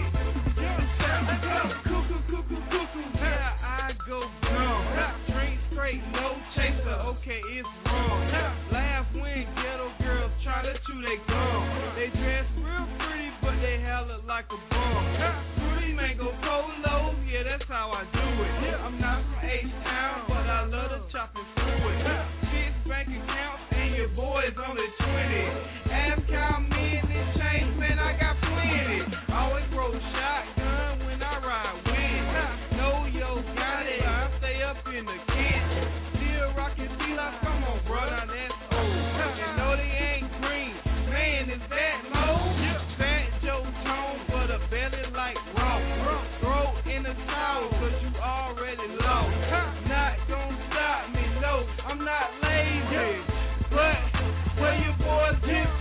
Cuckoo, here I go dumb. Drink straight, no chaser, okay, it's wrong. Laugh when ghetto girls try to chew they gum. They dress real pretty, but they hair look like a bum. Fruity mango polo, yeah, that's how I do it. I'm not from H-Town, but I love to chop and screw it. 6 bank accounts and your boys only 20. Ask how many change, man, I got plenty. Always roll shotgun when I ride with. Know yo got it, I stay up in the kitchen. Still rockin' D-Lock, come on, bro, now that's old. And no, they ain't green, man, is that low? Fat Joe Tone, but a belly like raw. Throw in the towel, cause you already lost. Not gonna stop me, no, I'm not lazy. But where your boys get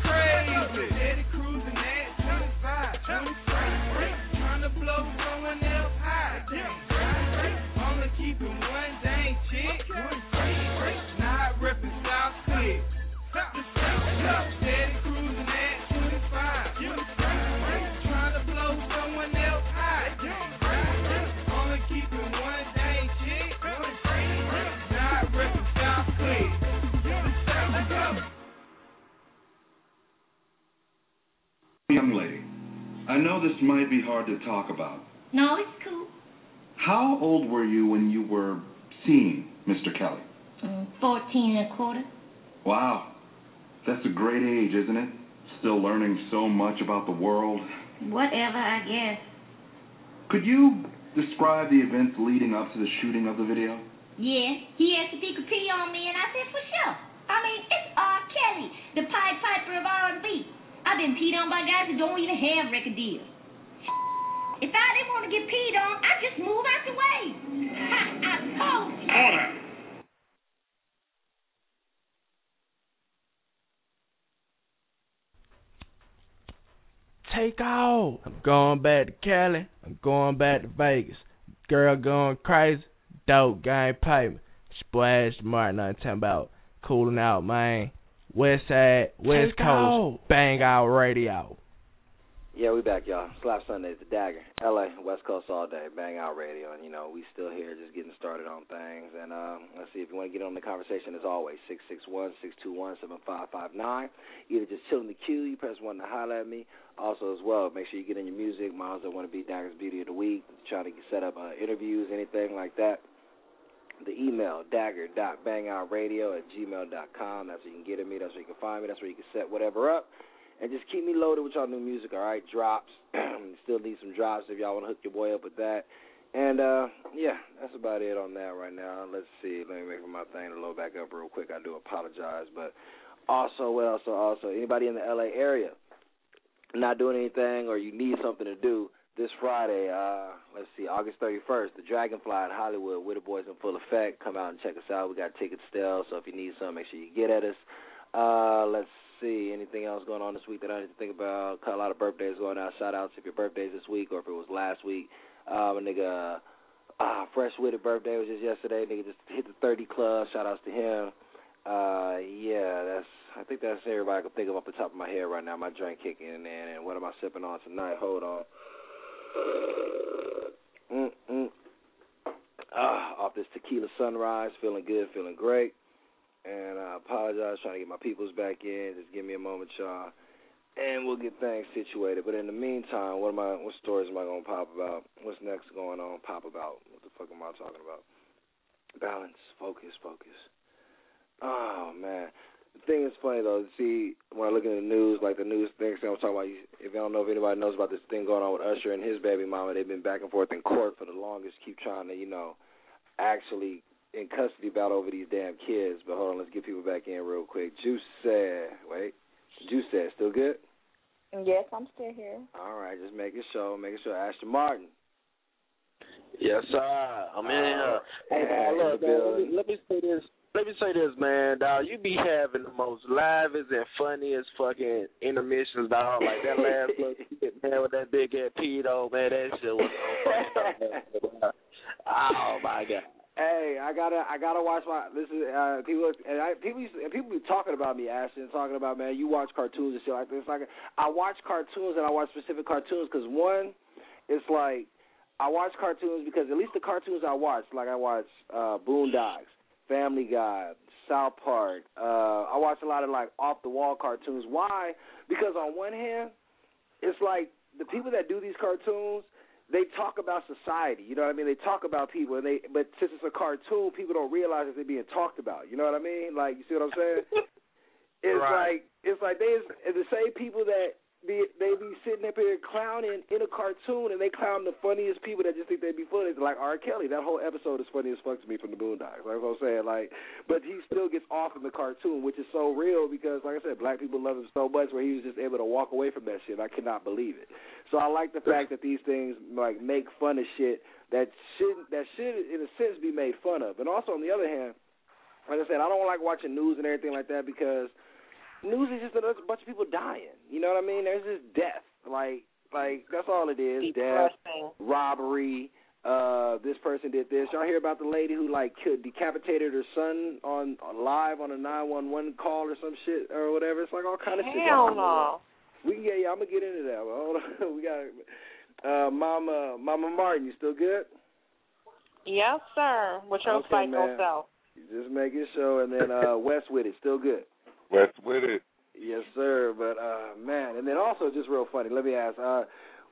I know this might be hard to talk about. No, it's cool. How old were you when you were seeing Mr. Kelly? 14 and a quarter. Wow. That's a great age, isn't it? Still learning so much about the world. Whatever, I guess. Could you describe the events leading up to the shooting of the video? Yeah, he asked if he could pee on me, and I said, for sure. I mean, it's R. Kelly, the Pied Piper of R&B. I've been peed on by guys who don't even have record deals. If I didn't want to get peed on, I'd just move out the way. I told you. Order! Take off. I'm going back to Cali. I'm going back to Vegas. Girl going crazy. Dope game payment. Splash Martin, I'm talking about cooling out, man. West Side, West Coast, Bang Out Radio. Yeah, we back, y'all. Slap Sundays, the Dagger. LA, West Coast all day, Bang Out Radio. And, we still here just getting started on things. And let's see, if you want to get on the conversation, as always, 661-621-7559. Either just chill in the queue, you press 1 to holler at me. Also, as well, make sure you get in your music. Miles that want to be Dagger's Beauty of the Week, trying to set up interviews, anything like that. The email, dagger.bangoutradio@gmail.com. That's where you can get at me. That's where you can find me. That's where you can set whatever up. And just keep me loaded with y'all new music, all right? Drops. Still need some drops if y'all want to hook your boy up with that. And, yeah, that's about it on that right now. Let's see. Let me make my thing to load back up real quick. I do apologize. But also, anybody in the L.A. area not doing anything or you need something to do, this Friday, let's see, August 31st, the Dragonfly in Hollywood, with the boys in full effect. Come out and check us out. We got tickets still, so if you need some, make sure you get at us. Let's see, anything else going on this week that I need to think about? Got a lot of birthdays going out. Shout-outs if your birthday's this week or if it was last week. A nigga, Fresh Witted birthday was just yesterday. Nigga just hit the 30 club. Shout-outs to him. Yeah, I think that's everybody I can think of off the top of my head right now. My drink kicking in, and what am I sipping on tonight? Hold on. Off this tequila sunrise, feeling good, feeling great. And I apologize, trying to get my peoples back in. Just give me a moment, y'all, and we'll get things situated. But in the meantime, what stories am I going to pop about? What's next going on? Pop about? What the fuck am I talking about? Balance, focus. Oh, man. The thing is funny, though, see, when I look at the news, like the news things I was talking about, if I don't know if anybody knows about this thing going on with Usher and his baby mama, they've been back and forth in court for the longest, keep trying to, actually in custody battle over these damn kids. But hold on, let's get people back in real quick. Juice said, still good? Yes, I'm still here. All right, just making sure. Ashton Martin. Yes, sir. I'm in here. Hey, look, let me say this. Let me say this, man, dog. You be having the most livest and funniest fucking intermissions, dog. Like that last little shit, man, with that big ass pedo, man. That shit was so funny. Oh my God. Hey, I gotta watch my. This is people be talking about me, Ashton, talking about, man, you watch cartoons and shit like this. Like I watch cartoons and I watch specific cartoons because one, it's like I watch cartoons because at least the cartoons I watch, like I watch Boondocks, Family Guy, South Park. I watch a lot of like off the wall cartoons. Why? Because on one hand, it's like the people that do these cartoons, they talk about society, you know what I mean? They talk about people, but since it's a cartoon, people don't realize that they're being talked about. You know what I mean? Like, you see what I'm saying? It's like the same people that they be sitting up here clowning in a cartoon, and they clown the funniest people that just think they'd be funny. It's like R. Kelly. That whole episode is funny as fuck to me from the Boondocks. Like what I'm saying, but he still gets off in the cartoon, which is so real because, like I said, black people love him so much where he was just able to walk away from that shit. I cannot believe it. So I like the fact that these things like make fun of shit that should in a sense be made fun of. And also on the other hand, like I said, I don't like watching news and everything like that because news is just a bunch of people dying. You know what I mean? There's just death. Like that's all it is. Death, robbery. This person did this. Y'all hear about the lady who decapitated her son on live on a 911 call or some shit or whatever? It's like all kind of shit. Hell no. I'm gonna get into that. But hold on. We got Mama Martin. You still good? Yes, sir. With your psycho self. Just making sure. And then West with it. Still good. West with it. Yes, sir. But man, and then also just real funny. Let me ask.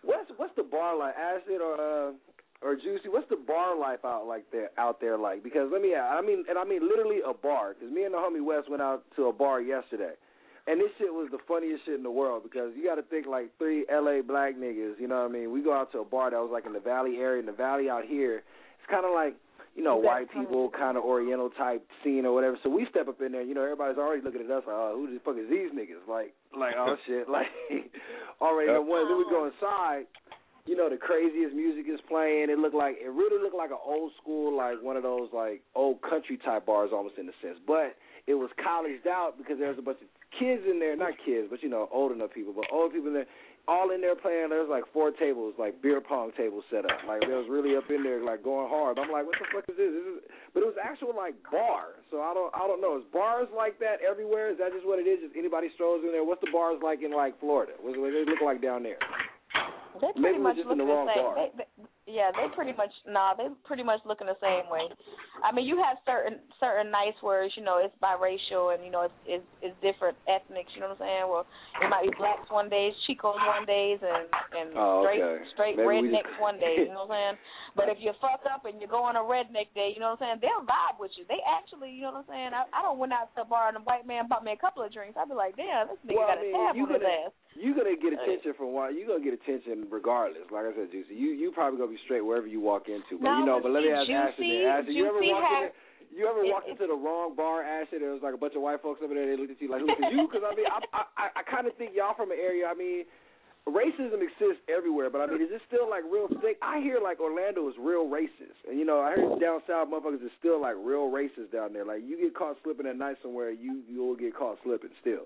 What's the bar like, Acid or Juicy? What's the bar life out there like? Because I mean literally a bar. Because me and the homie Wes went out to a bar yesterday, and this shit was the funniest shit in the world. Because you got to think like 3 LA black niggas. You know what I mean? We go out to a bar that was like in the Valley area. In the Valley out here, it's kind of like, you know, white people, kind of Oriental type scene or whatever. So we step up in there, you know, everybody's already looking at us like, oh, who the fuck is these niggas? Like oh shit, like already the ones. Then we go inside, you know, the craziest music is playing. It really looked like an old school, like one of those like old country type bars almost in a sense. But it was colleged out because there was a bunch of kids in there, not kids, but you know, old enough people, but old people in there. All in there playing. There was like 4 tables, like beer pong tables set up. Like they was really up in there, like going hard. I'm like, what the fuck is this? But it was actual like bar. So I don't know. Is bars like that everywhere? Is that just what it is? Just anybody strolls in there? What's the bars like in like Florida? What do they look like down there? They pretty much just look in the the wrong same. bar. They pretty much looking the same way. I mean, you have certain nights where you know it's biracial and you know it's different ethnics. You know what I'm saying? Well, it might be blacks one day, Chicos one days, and straight rednecks one day. You know what I'm saying? But if you fuck up and you go on a redneck day, you know what I'm saying? They'll vibe with you. They actually, you know what I'm saying? I don't went out to a bar and a white man bought me a couple of drinks. I'd be like, damn, this nigga got a tab on his ass. You're gonna get attention from why you gonna get attention regardless. Like I said, Juicy, you probably gonna be straight wherever you walk into. But but let me ask Ashley. You ever walked into the wrong bar, Ashley? There was like a bunch of white folks over there. They looked at you like, who's you? Because I mean, I kind of think y'all from an area. I mean, racism exists everywhere, but I mean, is it still like real thick? I hear like Orlando is real racist, and you know, I heard down south motherfuckers is still like real racist down there. Like you get caught slipping at night somewhere, you'll get caught slipping still.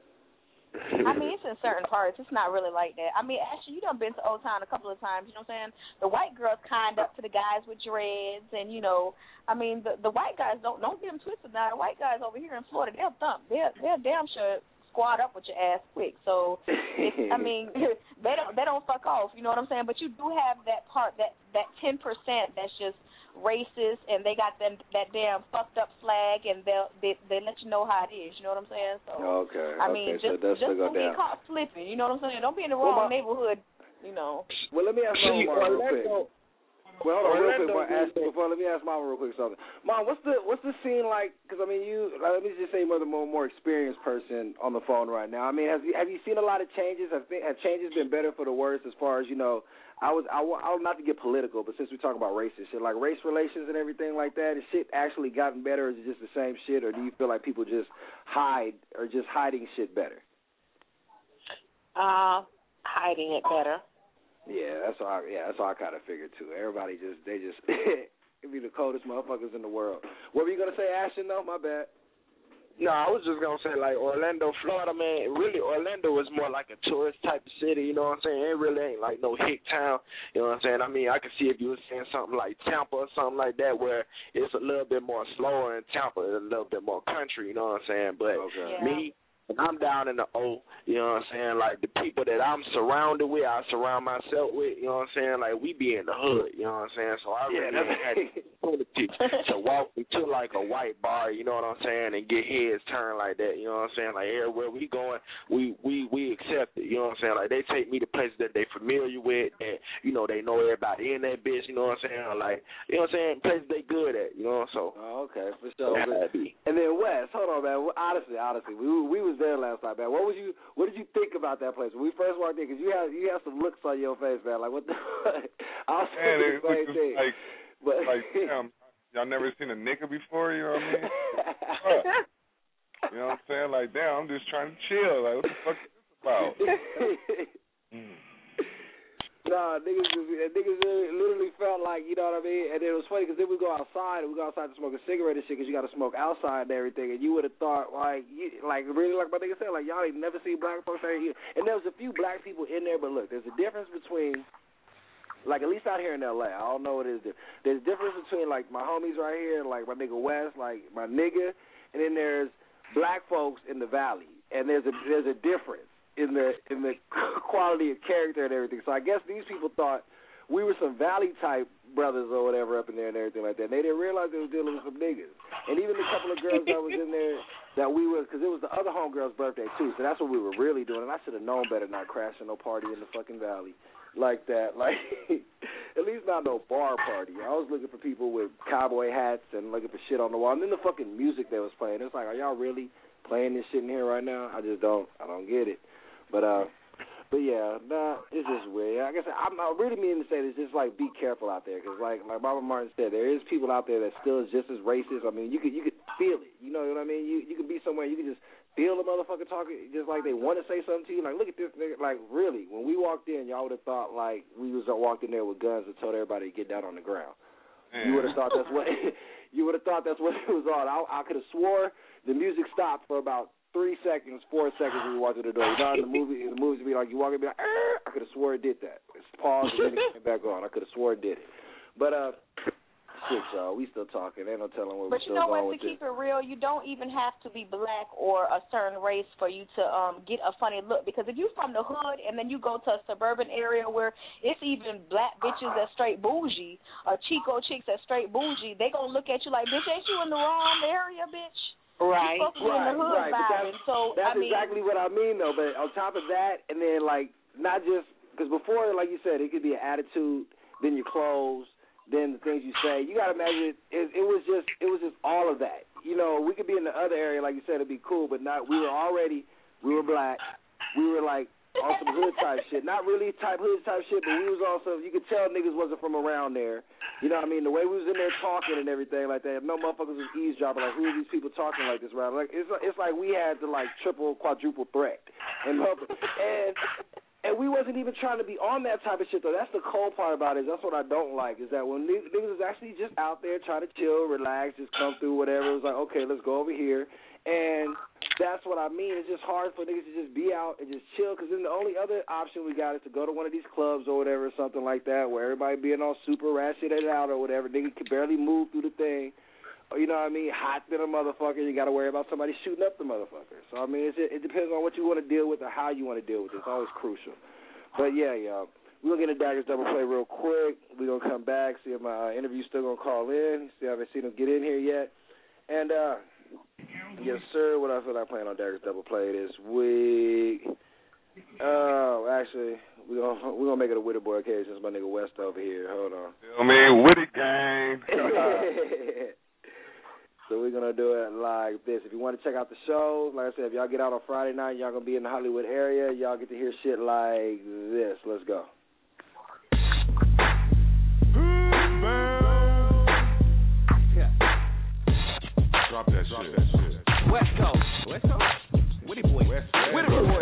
I mean, it's in certain parts. It's not really like that. I mean, actually, you done been to Old Town a couple of times. You know what I'm saying? The white girls kind up to the guys with dreads, and you know, I mean, the white guys don't get them twisted. Now, the white guys over here in Florida, they'll thump. They're damn sure squad up with your ass quick. So, I mean, they don't fuck off. You know what I'm saying? But you do have that part, that 10% that's just racist, and they got that damn fucked up flag, and they let you know how it is. You know what I'm saying? So I mean, just don't get caught slipping. You know what I'm saying? Don't be in the wrong neighborhood. You know. Well, let me ask Mama real quick. Well, hold on real quick let me ask Mama real quick something. Mom, what's the scene like? Because I mean, let me just say you're the more experienced person on the phone right now. I mean, have you seen a lot of changes? Have changes been better for the worse as far as, you know? I was not to get political, but since we talk about racist shit, like race relations and everything like that, has shit actually gotten better, or is it just the same shit, or do you feel like people just hide or just hiding shit better? Hiding it better. Yeah, that's all I kind of figured too. Everybody they just it be the coldest motherfuckers in the world. What were you gonna say, Ashton? No, my bad. No, I was just going to say, like, Orlando, Florida, man, really, Orlando is more like a tourist type of city, you know what I'm saying? It really ain't like no hick town, you know what I'm saying? I mean, I could see if you were saying something like Tampa or something like that where it's a little bit more slower in Tampa, a little bit more country, you know what I'm saying? But me, I'm down in the O, you know what I'm saying? Like, the people that I'm surrounded with, I surround myself with, you know what I'm saying? Like, we be in the hood, you know what I'm saying? So I really had the opportunity to walk into, like, a white bar, you know what I'm saying, and get heads turned like that, you know what I'm saying? Like, everywhere we going, we accept it, you know what I'm saying? Like, they take me to places that they familiar with, and, you know, they know everybody in that bitch, you know what I'm saying? Like, you know what I'm saying? Places they good at, you know, so. Oh, okay, for sure. And then Wes, hold on, man. Honestly, we was there last night, man. What did you think about that place when we first walked in? Because you had some looks on your face, man. Like, what the? I was thinking the same thing. Like, damn, y'all never seen a nigga before? You know what I mean? You know what I'm saying? Like, damn, I'm just trying to chill. Like, what the fuck is this about? Nah, niggas literally felt like, you know what I mean? And it was funny because then we go outside to smoke a cigarette and shit because you got to smoke outside and everything. And you would have thought, really like my nigga said, like, y'all ain't never seen black folks out here. And there was a few black people in there, but look, there's a difference between, like, at least out here in L.A., I don't know what it is. There's a difference between, like, my homies right here, like my nigga Wes, like my nigga, and then there's black folks in the Valley. And there's a difference in the quality of character and everything. So I guess these people thought we were some Valley type brothers or whatever up in there and everything like that. And they didn't realize they was dealing with some niggas. And even the couple of girls that was in there that we were, because it was the other homegirl's birthday too. So that's what we were really doing. And I should have known better not crashing no party in the fucking Valley. like that. Like, at least not no bar party. I was looking for people with cowboy hats and looking for shit on the wall. And then the fucking music they was playing. It's like, are y'all really playing this shit in here right now? I don't get it. But yeah, nah, it's just weird. Like I said, I really mean to say this, just like be careful out there, because like Barbara Martin said, there is people out there that still is just as racist. I mean, you could feel it. You know what I mean? You could be somewhere, you could just feel the motherfucker talking, just like they want to say something to you. Like, look at this nigga. Like, really, when we walked in, y'all would have thought like we was walked in there with guns and told everybody to get down on the ground. You would have thought that's what you would have thought that's what it was on. I could have swore the music stopped for about 3 seconds, 4 seconds when we walked through the door. You know, in the movies would be like, you walk in and be like, I could have swore it did that. It's paused and then it came back on. I could have swore it did it. But, shit, y'all, we still talking. Ain't no telling where we're still going with this. But you know what, to keep it real, you don't even have to be black or a certain race for you to get a funny look. Because if you from the hood and then you go to a suburban area where it's even black bitches that's straight bougie, or Chico chicks that's straight bougie, they gonna look at you like, bitch, ain't you in the wrong area, bitch? Right, right. That's exactly what I mean, though. But on top of that, and then, like, not just, because before, like you said, it could be an attitude, then your clothes, then the things you say. You got to imagine it was just all of that. You know, we could be in the other area, like you said, it'd be cool, but not, we were black, we were, like, on some hood type shit. Not really hood type shit, but we was also, you could tell niggas wasn't from around there. You know what I mean? The way we was in there talking and everything like that, no motherfuckers was eavesdropping, like, who are these people talking like this, right? Like, it's like we had the, like, triple, quadruple threat. And we wasn't even trying to be on that type of shit, though. That's the cold part about it. That's what I don't like, is that when niggas was actually just out there trying to chill, relax, just come through, whatever. It was like, okay, let's go over here. And that's what I mean. It's just hard for niggas to just be out and just chill, because then the only other option we got is to go to one of these clubs or whatever, something like that, where everybody being all super ratcheted out or whatever. Nigga can barely move through the thing. Or, you know what I mean? Hot than a motherfucker. You got to worry about somebody shooting up the motherfucker. So, I mean, it depends on what you want to deal with or how you want to deal with it. It's always crucial. But, yeah, y'all. We're going to get a Daggers Double Play real quick. We're going to come back, see if my interview's still going to call in, see if I haven't seen him get in here yet. And, yes, sir. What else was I playing on Daggers Double Play this week? Oh, actually, we're gonna make it a Witty Boy occasion. It's my nigga West over here. Hold on. I mean, Witty gang. So we're gonna do it like this. If you want to check out the show, like I said, if y'all get out on Friday night, y'all gonna be in the Hollywood area. Y'all get to hear shit like this. Let's go. Drop that shit. West Coast. Witty Boy. Witty Boy.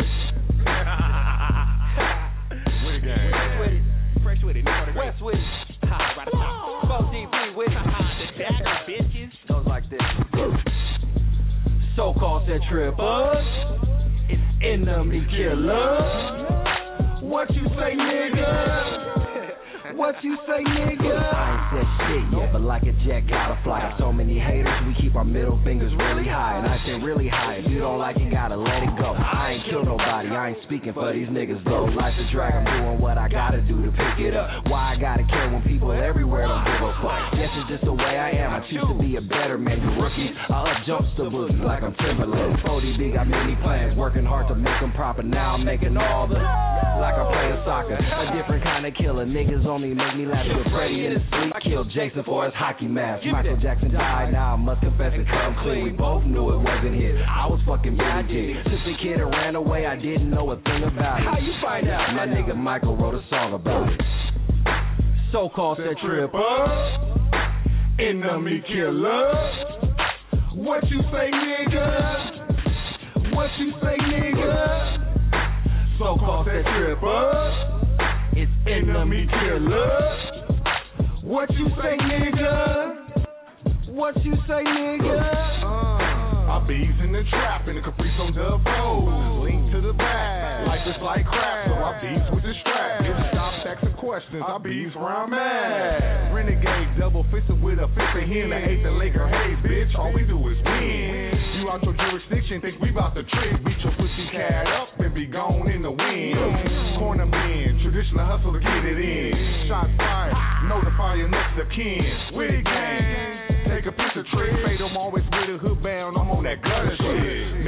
Witty gang. Fresh Witty. West Witty. Right about 4DB with the Dagger bitches. Goes like this. So-called set trippers. It's enemy killer. What you say, nigga? What you say, nigga? I ain't said shit yet, but like a jet gotta fly. So many haters, we keep our middle fingers really high. And I say really high, if you don't like it, gotta let it go. I ain't kill nobody, I ain't speaking for these niggas though. Life's a drag, I'm doing what I gotta do to pick it up. Why I gotta care when people everywhere don't give a fuck? Guess it's just the way I am, I choose to be a better man. You rookies, I up jumps the boogie like I'm Timberland. 40B got many plans, working hard to make them proper. Now I'm making all the, like I'm playing soccer. A different kind of killer, niggas only make me laugh with Freddie in his sleep. I killed Jason for his hockey mask. Michael Jackson died, now I must confess and come clean. We both knew it wasn't his. I was fucking Billy G. Since the kid and ran away, I didn't know a thing about it. How you find out? My nigga Michael wrote a song about it. So-called set tripper, enemy killer. What you say, nigga? What you say, nigga? So-called set tripper. It's enemy killer. What you say, nigga? What you say, nigga? I bees in the trap in the Caprice on the fold. Link to the back. Life is like crap, so I bees with the strap. If stop asking questions, I bees where I'm at. Renegade double fisted with a fist of him that ate the Laker haze, bitch. All we do is win. You out your jurisdiction, think we about to trick. Beat your pussy cat up and be gone in the wind. Corner man, traditional hustle to get it in. Shots fired, notify your next of kin. Wig gang. Take a picture trick, fade them always with a hood bound. I'm on that gutter shit.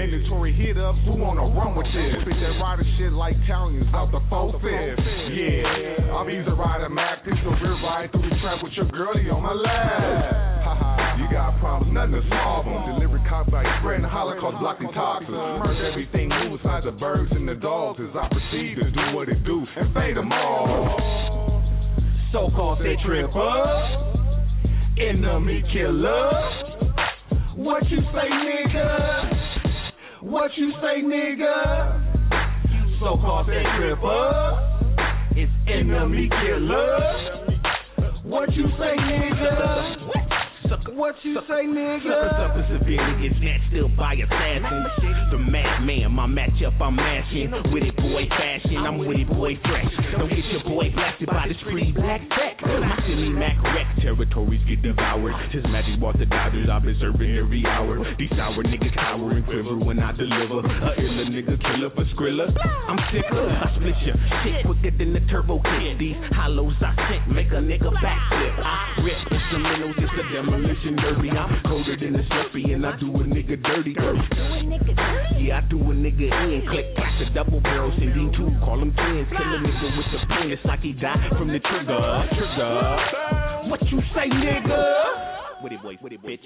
Mandatory hit-ups, who wanna run with this? Spit that rider shit like Italians out the 4/5. Yeah, I'm either riding Mac, pistol rear ride through the trap with your girlie on my lap. You got problems, nothing to solve them. Delivery cops like spreading the Holocaust, blocking toxins. Murder everything new besides the birds and the dogs as I proceed to do what it do and fade them all. So-called they trippers, enemy killers. What you say, nigga? What you say, nigga? So-called they trippers, it's enemy killers. What you say, nigga? What you say, nigga? Suckers up as severe niggas that still by assassins. The madman, my matchup I'm mashing. With it boy fashion, I'm with it boy fresh. Don't get your boy blasted by this pretty black tech. My silly Mac wreck, territories get devoured. His magic bought the divers, I've been serving every hour. These sour niggas cower and quiver when I deliver. A illa nigga killer for Skrilla. I'm sicker, I split your shit quicker than the turbo kick. These hollows I sent make a nigga backflip. I rip instrumentals, it's a demolition derby. I'm colder than a Slurpee and I do a nigga dirty. Yeah, I do a nigga in. Click, clap the double barrels and D2. Call them twins. Kill a nigga with the pen. It's like he died from the trigger. What you say, nigga? With it, boy, bitch.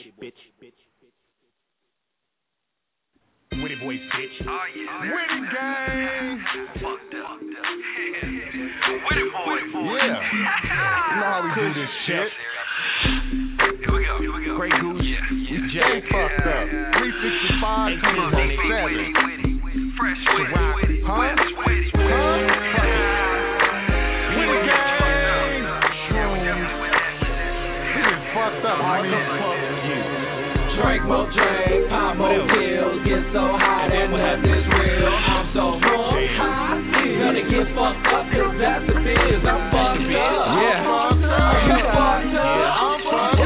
With it, boy, bitch. Oh, yeah. With it, gang. Fucked up. With it, boy. Yeah. You know how we do this shit. Here we go. Grey Goose. We Jay fucked up. 365, 207. Fresh, witty. Huh? With it, gang. We just fucked up, homie. Drink more drink, pop more pills, get so high that nothing's real. I'm so high, gonna get fucked up, cause that's the biz. I'm fucked up. Yeah. Are you fucked up? I'm fucked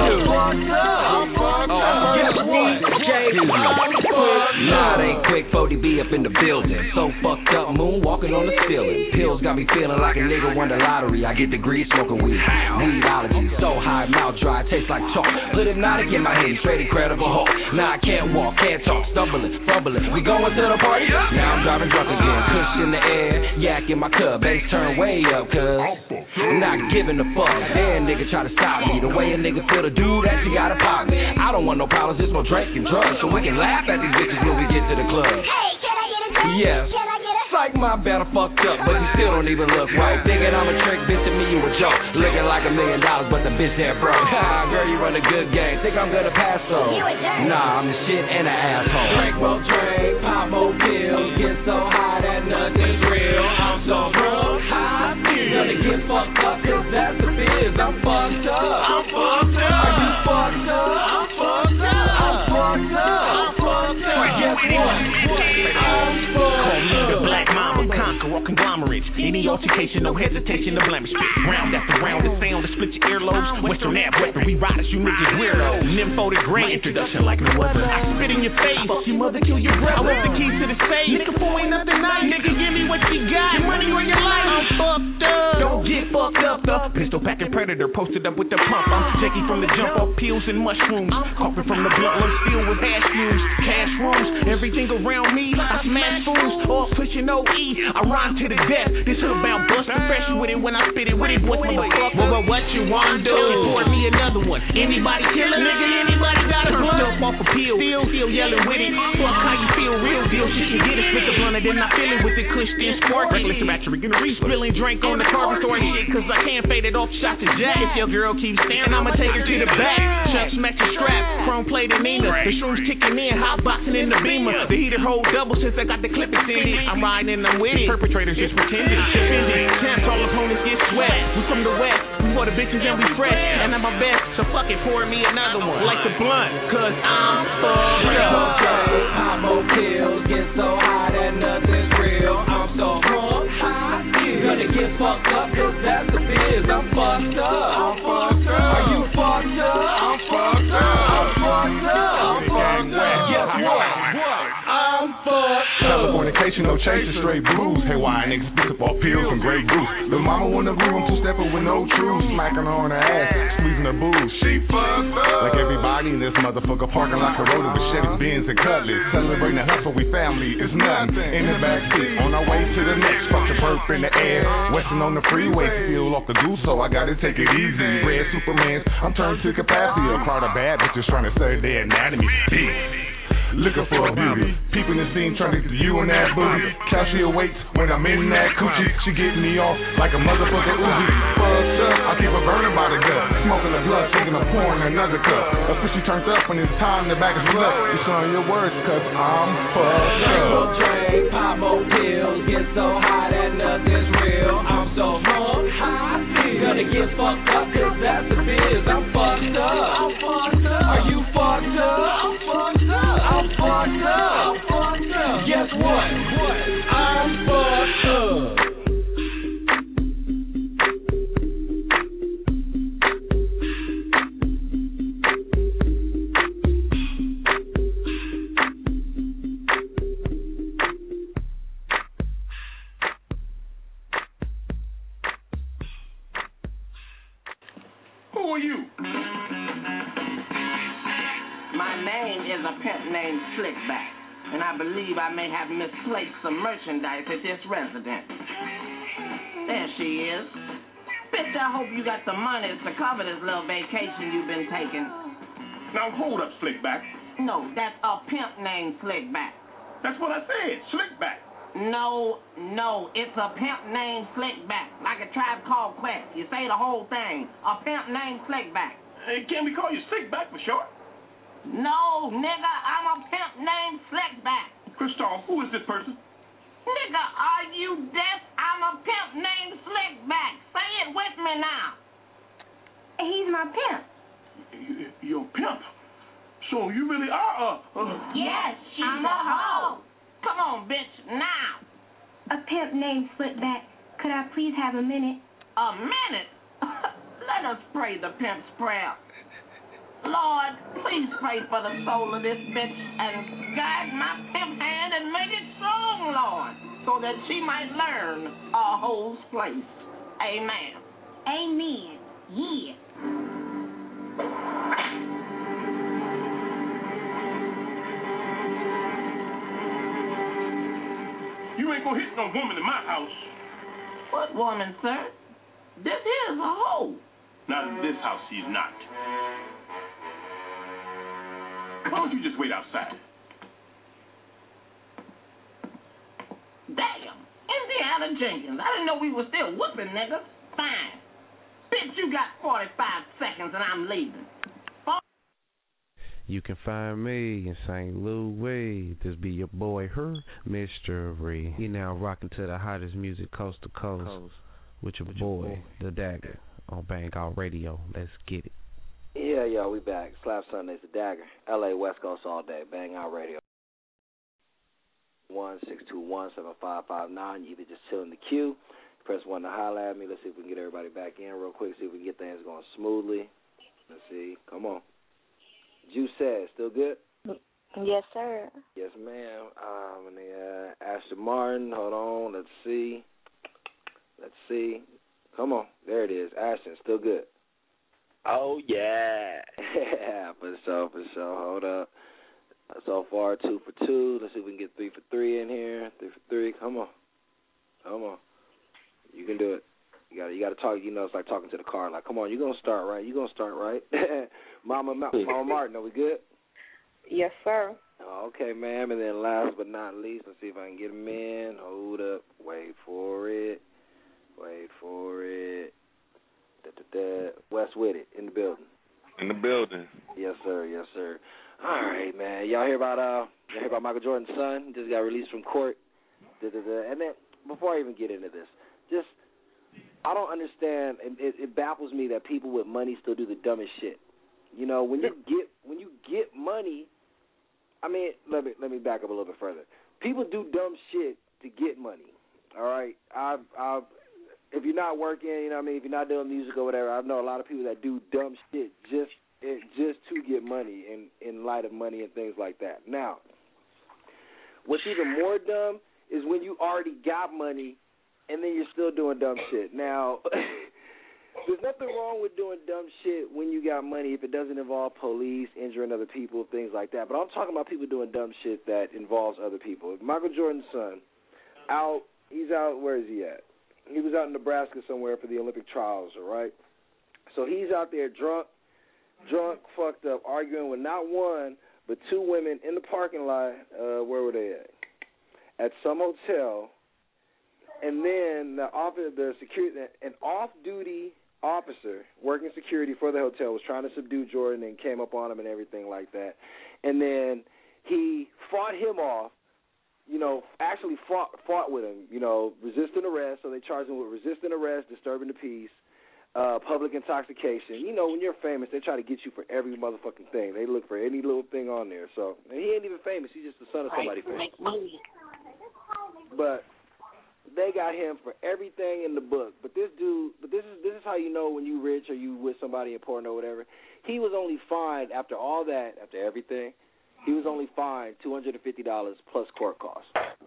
up. Guess what? Jay, I'm fucked up. Nah, it ain't quick, 40B up in the building. So fucked up, moon walking on the ceiling. Pills got me feeling like a nigga won the lottery. I get degrees smoking weed. Weedology, so high, mouth dry, tastes like chalk. Put hypnotic in my head, straight incredible hulk. Now I can't walk, can't talk, stumbling, fumbling. We going to the party? Now I'm driving drunk again. Kush in the air, yak in my cup. Bass turn way up, cuz not giving a fuck. Then nigga try to stop me. The way a nigga feel to do that, you gotta pop me. I don't want no problems, just no drinking drugs. So we can laugh at these bitches when we get to the club. Hey, can I get a drink? Yes. Can I get a Psych, my bad, I fucked up, but you still don't even look right. Thinking I'm a trick, bitch, to me you a joke. Looking like $1 million, but the bitch there broke. Girl, you run a good game. Think I'm gonna pass so? Nah, I'm the shit and an asshole. Drink more drink, pop more pills, get so high that nothing's real. I'm so drunk, high, gonna get fucked up, cause that's the biz. I'm fucked up. I'm fucked up. Are you fucked up? I'm fucked up. I'm fucked up. I'm fucked up. Guess what? I'm fucked up. Call me the Black Mama, conquer all conglomerates. Any altercation, no hesitation to blemish. Round after round, the sound to split your earlobes. Western Ave weapon, we riders, you niggas weirdos. Nympho the Grey, introduction like no other. I spit in your face, fuck your mother, kill your brother. I want the keys to the safe, nigga, fool ain't nothing nice. Nigga, give me what you got, your money or your life. I'm fucked up, don't get fucked up, though. Pistol packing predator, posted up with the pump. I'm Jackie from the jump off pills and mushrooms. Coughing from the blunt, I'm still with hash fumes. Cash rooms, everything around me, I smash fools. All pushing OE, I rhyme to the death. This hood bound bust profession with it when I spit it with it, boys, motherfucker. Well, what you wanna do? Pour me another one. Anybody kill a nigga? Anybody got a blunt? Turn off a pill, still yelling with it. Fuck how you feel, real deal. She can get it, split the blunt and then I feel it with the kush, then spark. Reckless battery, gonna spilling drink on the carpet store shit, cause I can't fade it off, shot to jack. If your girl keeps staring, I'ma take her to the back. Chuck smack your strap, chrome plate and Nina. The shrooms kicking in, hot boxing in the Beamer. The heater hold double since I got the clip extended. I'm riding and I'm with it. Perpetrators just pretending. Offended. Champs, all opponents get sweat. We from the west, we for the bitches and we fresh. And I'm my best, so fuck it, pour me another one. Like the blunt, cause I'm fucked up. Pop more pills, get so high that nothing's real. I'm so drunk, high, gonna get fucked up, cause that's the biz. I'm fucked up. I'm fucked up. Are you fucked up? I'm fucked up. I'm fucked up. I'm fucked up. Guess what? I'm fucked up. Californication she no chaser, straight blues. Hey, why niggas speak about pills and Grey Goose? Lil' mama wanna groove, I'm two-stepping with no truth. Smacking her on her ass, squeezing her boobs. She fucked up. Like everybody in this motherfucker parking like a road with Chevy, Benz, and Cutlass. Celebrating the hustle, we family, it's nothing. In the backseat, on our way to the next. Fuck the burp in the air. Western on the freeway, feel off the goose, so I gotta take it easy. Red Supermans, I'm turned to capacity. A crowd of bad bitches trying to study their anatomy. Looking for a beauty, peeping the scene, trying to get you and that booty. Cassie awaits when I'm in that coochie. She getting me off like a motherfucker Uzi. Fucked up, I keep her burning by the gut. Smoking the blood, taking a pouring another cup. That's when she turns up when it's time to back us up. You showing your words, cause I'm fucked up. Drink, pop more pills, get so high that nothing's real. I'm so high, gonna get fucked up, cause that's the biz. I'm fucked up. I'm fucked up. Are you fucked up? I'm fucked up. I'm fucked up. I'm fucked up. Guess what? I'm fucked up. Who are you? My name is a pimp named Slickback, and I believe I may have misplaced some merchandise at this residence. There she is. Bitch, I hope you got the money to cover this little vacation you've been taking. Now hold up, Slickback. No, that's a pimp named Slickback. That's what I said, Slickback. No, it's a pimp named Slickback, like a Tribe Called Quest. You say the whole thing. A pimp named Slickback. Hey, can we call you Slickback for short? No, nigga, I'm a pimp named Slickback. Christoph, who is this person? Nigga, are you deaf? I'm a pimp named Slickback. Say it with me now. He's my pimp. You're a pimp? So you really are Yes, I'm a hoe. Come on, bitch, now. A pimp named Slickback. Could I please have a minute? A minute? Let us pray the pimp's prayer. Lord, please pray for the soul of this bitch and guide my pimp hand and make it strong, Lord, so that she might learn a hoe's place. Amen. Amen. Yeah. You ain't gonna hit no woman in my house. What woman, sir? This is a hoe. Not in this house, she's not. Why don't you just wait outside? Damn. Indiana Jenkins. I didn't know we were still whooping niggas. Fine. Bitch, you got 45 seconds and I'm leaving. You can find me in St. Louis. This be your boy, Her Mystery. He now rocking to the hottest music coast to coast with your boy, The Dagger, on Bang Out Radio. Let's get it. Yeah, we back. Slap Sundays, The Dagger. LA West Coast all day. Bang Out Radio. 1-621-7559. You either just chill in the queue, press 1 to holler at me. Let's see if we can get everybody back in real quick, see if we can get things going smoothly. Let's see. Come on. Juice said, still good? Yes, sir. Yes, ma'am. Ashton Martin, hold on. Let's see. Come on. There it is. Ashton, still good. Oh, yeah. Yeah, for sure. Hold up. So far, 2 for 2. Let's see if we can get 3 for 3 in here. 3 for 3. Come on. You can do it. You got to talk. You know, it's like talking to the car. Like, come on, you're going to start right. Mama Martin, are we good? Yes, sir. Okay, ma'am. And then last but not least, let's see if I can get him in. Hold up. Wait for it. Wes with it in the building. Yes, sir. All right, man. Y'all hear about Michael Jordan's son? Just got released from court. And then before I even get into this, I don't understand. It baffles me that people with money still do the dumbest shit. You know, when you get money, I mean, let me back up a little bit further. People do dumb shit to get money. All right, if you're not working, you know what I mean, if you're not doing music or whatever, I know a lot of people that do dumb shit just to get money in light of money and things like that. Now, what's even more dumb is when you already got money and then you're still doing dumb shit. Now, there's nothing wrong with doing dumb shit when you got money if it doesn't involve police, injuring other people, things like that. But I'm talking about people doing dumb shit that involves other people. Michael Jordan's son, he's out, where is he at? He was out in Nebraska somewhere for the Olympic trials, all right? So he's out there drunk, fucked up, arguing with not one, but two women in the parking lot. Where were they at? At some hotel. And then an off-duty officer working security for the hotel was trying to subdue Jordan and came up on him and everything like that. And then he fought him off, actually fought with him, resisting arrest. So they charged him with resisting arrest, disturbing the peace, public intoxication. When you're famous, they try to get you for every motherfucking thing. They look for any little thing on there. So and he ain't even famous. He's just the son of somebody famous. But they got him for everything in the book. But this is how you know when you rich or you with somebody important or whatever. He was only fined after all that, after everything. He was only fined $250 plus court costs.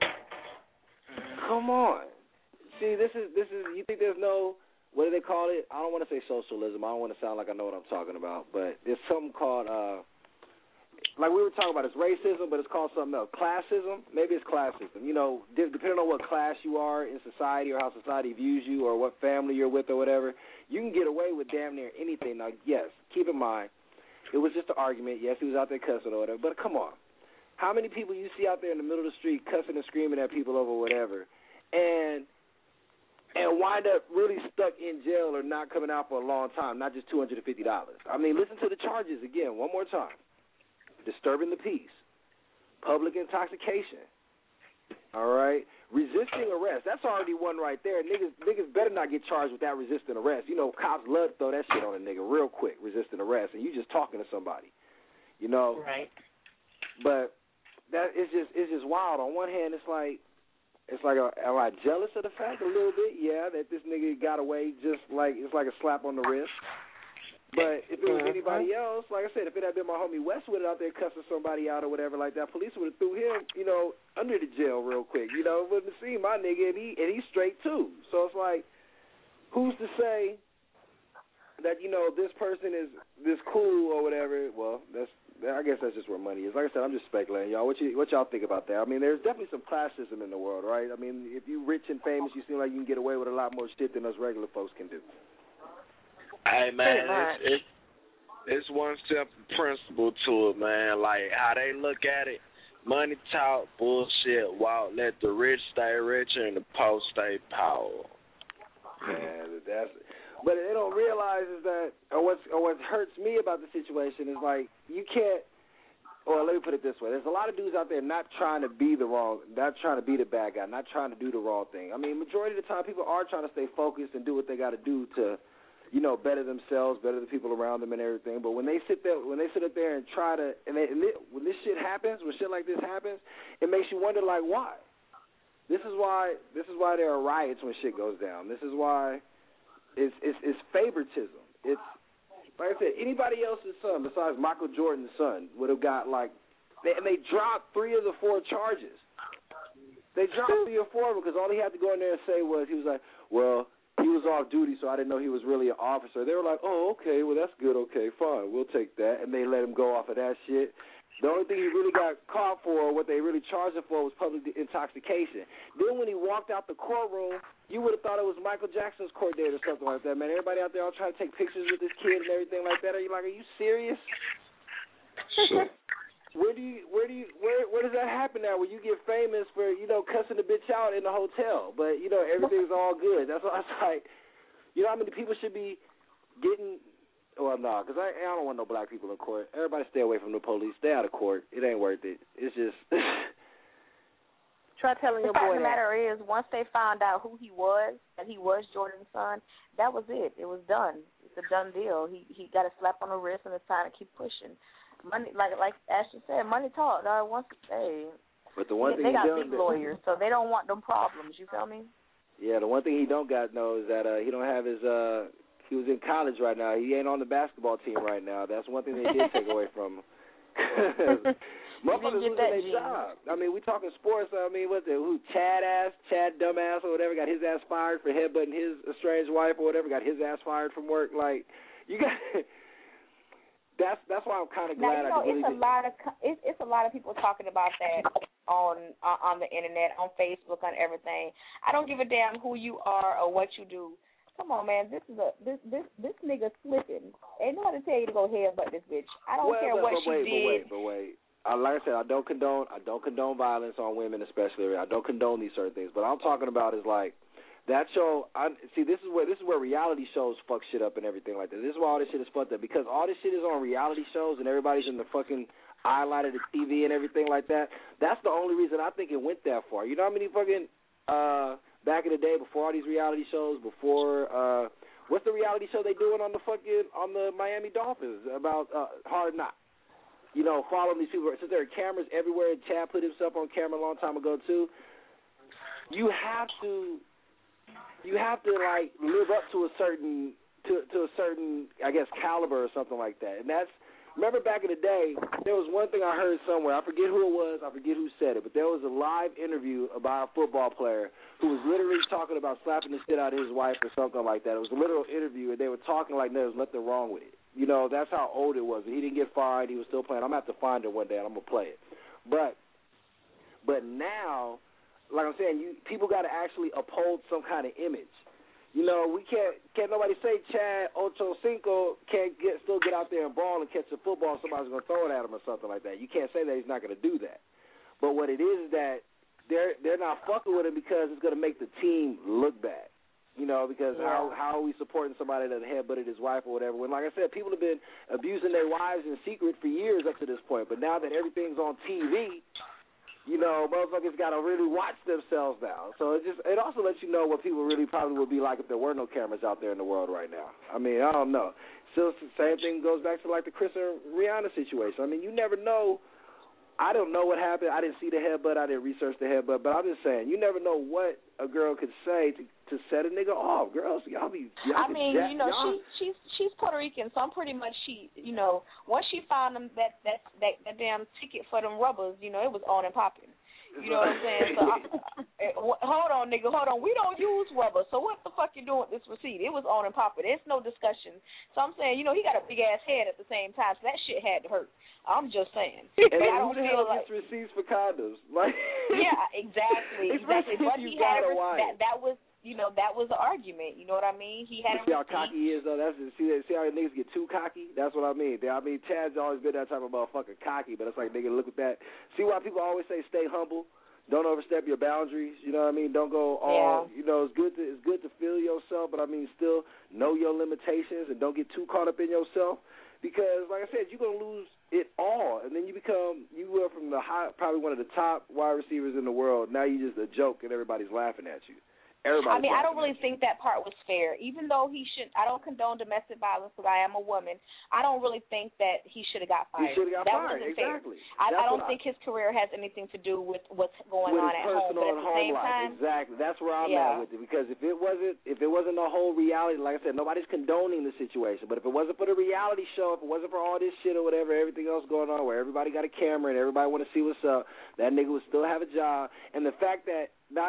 Come on. See, this is. You think there's no, what do they call it? I don't want to say socialism. I don't want to sound like I know what I'm talking about. But there's something called, like we were talking about, it's racism, but it's called something else. Classism? Maybe it's classism. Depending on what class you are in society or how society views you or what family you're with or whatever, you can get away with damn near anything. Now, yes, keep in mind, it was just an argument. Yes, he was out there cussing or whatever, but come on. How many people you see out there in the middle of the street cussing and screaming at people over whatever and wind up really stuck in jail or not coming out for a long time, not just $250? I mean, listen to the charges again one more time. Disturbing the peace, public intoxication, all right, resisting arrest. That's already one right there. Niggas better not get charged with that resisting arrest. Cops love to throw that shit on a nigga real quick, resisting arrest, and you just talking to somebody, Right. But that it's just wild. On one hand, it's like, am I jealous of the fact a little bit? Yeah, that this nigga got away just like it's like a slap on the wrist. But if it was anybody else, like I said, if it had been my homie Westwood out there cussing somebody out or whatever like that, police would have threw him, under the jail real quick. Wouldn't have seen my nigga, and he's straight too. So it's like, who's to say that this person is this cool or whatever? Well, I guess that's just where money is. Like I said, I'm just speculating, y'all. What y'all think about that? I mean, there's definitely some classism in the world, right? I mean, if you rich and famous, you seem like you can get away with a lot more shit than us regular folks can do. Hey, man, it's one simple principle to it, man. Like, how they look at it, money talk, bullshit, walk, let the rich stay richer and the poor stay poor. Man, but they don't realize is that, or what hurts me about the situation is, like, you can't, or let me put it this way, there's a lot of dudes out there not trying to be the bad guy, not trying to do the wrong thing. I mean, majority of the time, people are trying to stay focused and do what they got to do to, better themselves, better the people around them and everything. But when they sit up there and try to, when this shit happens, when shit like this happens, it makes you wonder, like, why? This is why there are riots when shit goes down. This is why it's favoritism. It's, like I said, anybody else's son besides Michael Jordan's son would have got, like, and they dropped 3 of the 4 charges. They dropped 3 or 4 because all he had to go in there and say was, he was like, well, he was off duty, so I didn't know he was really an officer. They were like, oh, okay, well, that's good, okay, fine, we'll take that. And they let him go off of that shit. The only thing he really got caught for, what they really charged him for, was public intoxication. Then when he walked out the courtroom, you would have thought it was Michael Jackson's court date or something like that, man. Everybody out there all trying to take pictures with this kid and everything like that. Are you serious? Sure. Where does that happen now? Where you get famous for cussing the bitch out in the hotel, but everything's all good. That's why I was like, how many people should be getting? Well, no, because I don't want no black people in court. Everybody stay away from the police. Stay out of court. It ain't worth it. It's just. Try telling your boy. The matter is, once they found out who he was, and he was Jordan's son, that was it. It was done. It's a done deal. He got a slap on the wrist, and it's time to keep pushing. Money, like Ashton said, money talk. But the one thing they got big lawyers, so they don't want them problems. You feel me? Yeah, the one thing he don't got know is that he don't have his. He was in college right now. He ain't on the basketball team right now. That's one thing they did take away from him. Motherfuckers losing their job. I mean, we talking sports. I mean, what's it? Who? Chad dumbass or whatever got his ass fired for headbutting his estranged wife or whatever. Got his ass fired from work. Like, you got. That's why I'm kind of glad now, it's a lot of people talking about that on the internet, on Facebook, on everything. I don't give a damn who you are or what you do. Come on, man. This nigga slipping. Ain't nobody tell you to go headbutt this bitch. I don't care what she did. But wait. Like I said, I don't condone violence on women, especially. I don't condone these certain things. But I'm talking about is like that show. This is where reality shows fuck shit up and everything like that. This is why all this shit is fucked up, because all this shit is on reality shows and everybody's in the fucking highlight of the TV and everything like that. That's the only reason I think it went that far. You know how many fucking back in the day, before all these reality shows, before what's the reality show they doing on the Miami Dolphins about Hard Knocks? You know, following these people. Since there are cameras everywhere, and Chad put himself on camera a long time ago too. You have to like live up to a certain I guess caliber or something like that. And that's, remember back in the day, there was one thing I heard somewhere. I forget who it was. I forget who said it. But there was a live interview about a football player who was literally talking about slapping the shit out of his wife or something like that. It was a literal interview, and they were talking like there was nothing wrong with it. You know, that's how old it was. He didn't get fined. He was still playing. I'm going to have to find it one day, and I'm going to play it. But now, like I'm saying, people got to actually uphold some kind of image. You know, we can't nobody say Chad Ochocinco can't still get out there and ball and catch a football, somebody's going to throw it at him or something like that. You can't say that he's not going to do that. But what it is that they're not fucking with him because it's going to make the team look bad. You know, because how are we supporting somebody that headbutted his wife or whatever? When, like I said, people have been abusing their wives in secret for years up to this point. But now that everything's on TV, you know, motherfuckers got to really watch themselves now. So it also lets you know what people really probably would be like if there were no cameras out there in the world right now. I mean, I don't know. Still, the same thing goes back to like the Chris and Rihanna situation. I mean, you never know. I don't know what happened. I didn't see the headbutt. I didn't research the headbutt. But I'm just saying, you never know what a girl could say to set a nigga off. Girls, y'all be. I mean, you know, she's Puerto Rican, so I'm pretty much you know, once she found them that damn ticket for them rubbers, you know, it was on and popping. You know what I'm saying? So hold on, nigga, hold on. We don't use rubber, so what the fuck you doing with this receipt? It was on and popping. There's no discussion. So I'm saying, you know, he got a big ass head at the same time, so that shit had to hurt. I'm just saying. And I don't feel like receipts for condoms. Like, yeah, exactly. But he had that was. You know, that was the argument. You know what I mean? He had. See how cocky he is, though. See how niggas get too cocky. That's what I mean. Chad's always been that type of motherfucker, cocky. But it's like, nigga, look at that. See why people always say stay humble. Don't overstep your boundaries. You know what I mean? Don't go all. Yeah. You know, it's good to feel yourself, but I mean, still know your limitations and don't get too caught up in yourself. Because, like I said, you're gonna lose it all, and then you were from probably one of the top wide receivers in the world. Now you're just a joke, and everybody's laughing at you. I mean, I don't really think that part was fair. Even though I don't condone domestic violence because I am a woman. I don't really think that he should have got fired. He should have got fired, exactly. I don't think his career has anything to do with what's going on at home. But at the same time, exactly. That's where I'm at with it. Because if it wasn't the whole reality, like I said, nobody's condoning the situation. But if it wasn't for the reality show, if it wasn't for all this shit or whatever, everything else going on, where everybody got a camera and everybody want to see what's up, that nigga would still have a job. And the fact that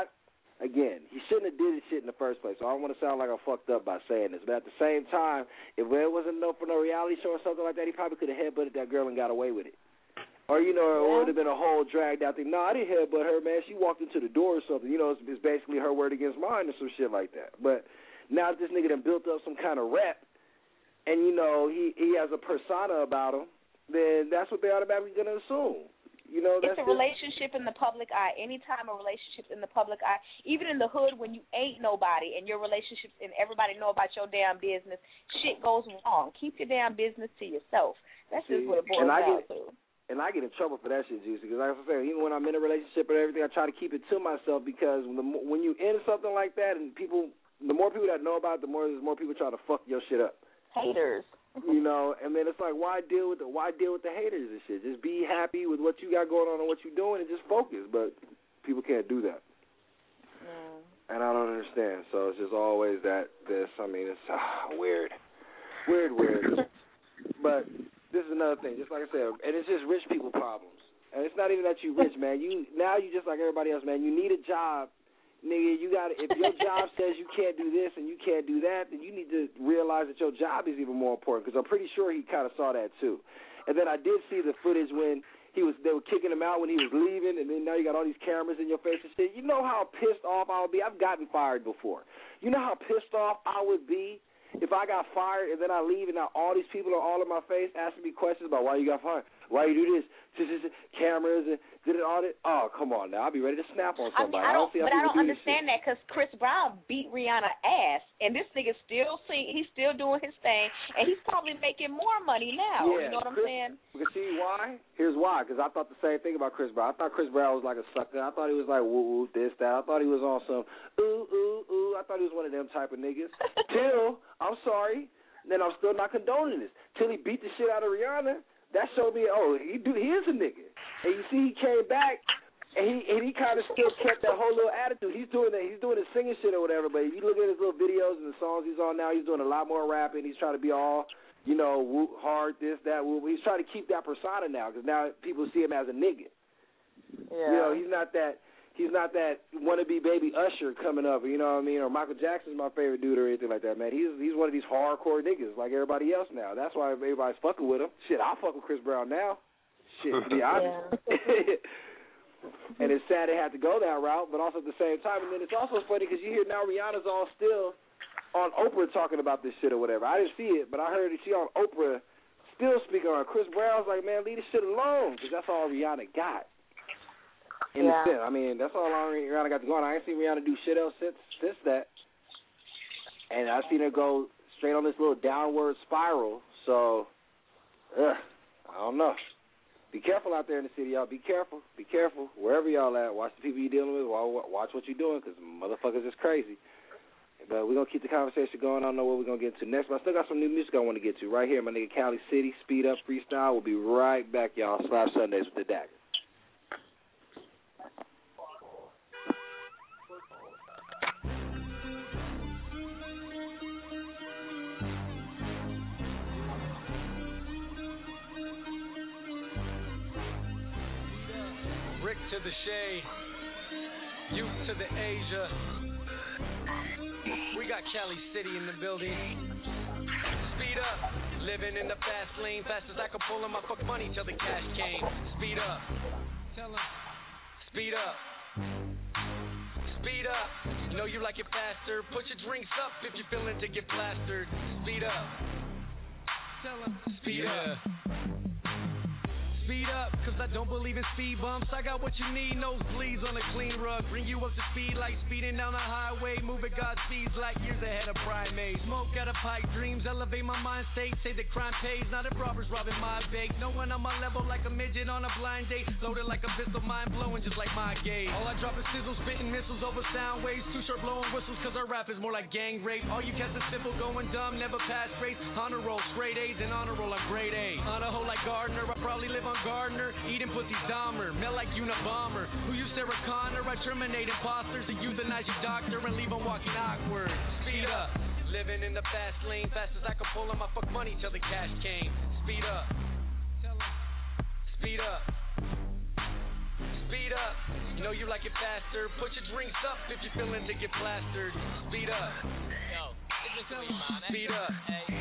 Again, he shouldn't have did this shit in the first place, so I don't want to sound like I'm fucked up by saying this. But at the same time, if it wasn't for no reality show or something like that, he probably could have headbutted that girl and got away with it. Or, you know, it would have been a whole dragged out thing. No, I didn't headbutt her, man. She walked into the door or something. You know, it's basically her word against mine or some shit like that. But now this nigga done built up some kind of rep, and, you know, he has a persona about him, then that's what they automatically going to assume. You know, it's a relationship in the public eye. Anytime a relationship's in the public eye, even in the hood when you ain't nobody and your relationships and everybody know about your damn business, shit goes wrong. Keep your damn business to yourself. That's just what it boils down to. And I get in trouble for that shit, Juicy, because like I said, even when I'm in a relationship and everything, I try to keep it to myself because when you in something like that and the more people that know about it, there's more people try to fuck your shit up. Haters. You know, and then it's like, why deal with the haters and shit? Just be happy with what you got going on and what you're doing and just focus. But people can't do that. And I don't understand. So it's just always this. I mean, it's weird. But this is another thing. Just like I said, and it's just rich people problems And it's not even that you rich, man. You just like everybody else, man. You need a job. Nigga, you got if your job says you can't do this and you can't do that, then you need to realize that your job is even more important, because I'm pretty sure he kind of saw that too. And then I did see the footage when they were kicking him out when he was leaving, and then now you got all these cameras in your face and shit. You know how pissed off I would be? I've gotten fired before. You know how pissed off I would be if I got fired and then I leave and now all these people are all in my face asking me questions about why you got fired, why you do this, cameras and did it all that. Oh, come on now, I'll be ready to snap on somebody. I don't understand that, because Chris Brown beat Rihanna ass, and this nigga he's still doing his thing, and he's probably making more money now. Yeah, you know what I'm saying? Because see why? Here's why. Because I thought the same thing about Chris Brown. I thought Chris Brown was like a sucker. I thought he was like woo woo this that. I thought he was on some ooh ooh ooh. I thought he was one of them type of niggas. Till I'm sorry, then I'm still not condoning this. Till he beat the shit out of Rihanna. That showed me, he is a nigga. And you see, he came back, and he kind of still kept that whole little attitude. He's doing the singing shit or whatever. But if you look at his little videos and the songs he's on now, he's doing a lot more rapping. He's trying to be all, whoop, hard, this, that, whoop. He's trying to keep that persona now, because now people see him as a nigga. Yeah. He's not that wannabe baby Usher coming up, you know what I mean? Or Michael Jackson's my favorite dude or anything like that, man. He's one of these hardcore niggas like everybody else now. That's why everybody's fucking with him. Shit, I'll fuck with Chris Brown now. Shit, to be honest. And it's sad they had to go that route, but also at the same time. And then it's also funny because you hear now Rihanna's all still on Oprah talking about this shit or whatever. I didn't see it, but I heard she on Oprah still speaking on it. Chris Brown's like, man, leave this shit alone, because that's all Rihanna got. In the sense, I mean, that's all Rihanna got to go on. I ain't seen Rihanna do shit else since that. And I've seen her go straight on this little downward spiral. So, I don't know. Be careful out there in the city, y'all. Be careful. Be careful. Wherever y'all at, watch the people you're dealing with. Watch what you're doing, because motherfuckers is crazy. But we're going to keep the conversation going. I don't know what we're going to get to next, but I still got some new music I want to get to. Right here, my nigga Cali City, Speed Up Freestyle. We'll be right back, y'all. Slap Sundays with the Dagger. Rick to the Shade, you to the Asia. We got Cali City in the building. Speed up, living in the fast lane, fast as I could pull on my fuck money till the cash came. Speed up, tell 'em. Speed up, speed up. You know you like it faster. Put your drinks up if you're feeling to get plastered. Speed up, tell 'em. Speed up. Speed up, cause I don't believe in speed bumps. I got what you need, nosebleeds on a clean rug. Bring you up to speed like speeding down the highway. Move at God's speeds like years ahead of primates. Smoke out of pipe dreams, elevate my mind state. Say the crime pays, not if robbers robbing my bake. No one on my level like a midget on a blind date. Loaded like a pistol, mind blowing just like my gauge. All I drop is sizzle, spitting missiles over sound waves. Too short blowing whistles cause our rap is more like gang rape. All you cats are simple, going dumb, never pass race. Honor roll, straight A's and honor roll, I'm grade A. On a hole like Gardner, I probably live on Gardner, eating pussy Dahmer, melt like Unabomber. Who you Sarah Connor? I terminate imposters and euthanize your doctor and leave them walking awkward. Speed up, living in the fast lane, fast as I could pull on my fuck money till the cash came. Speed up, speed up, speed up. You know you like it faster. Put your drinks up if you're feeling to get plastered. Speed up, speed up.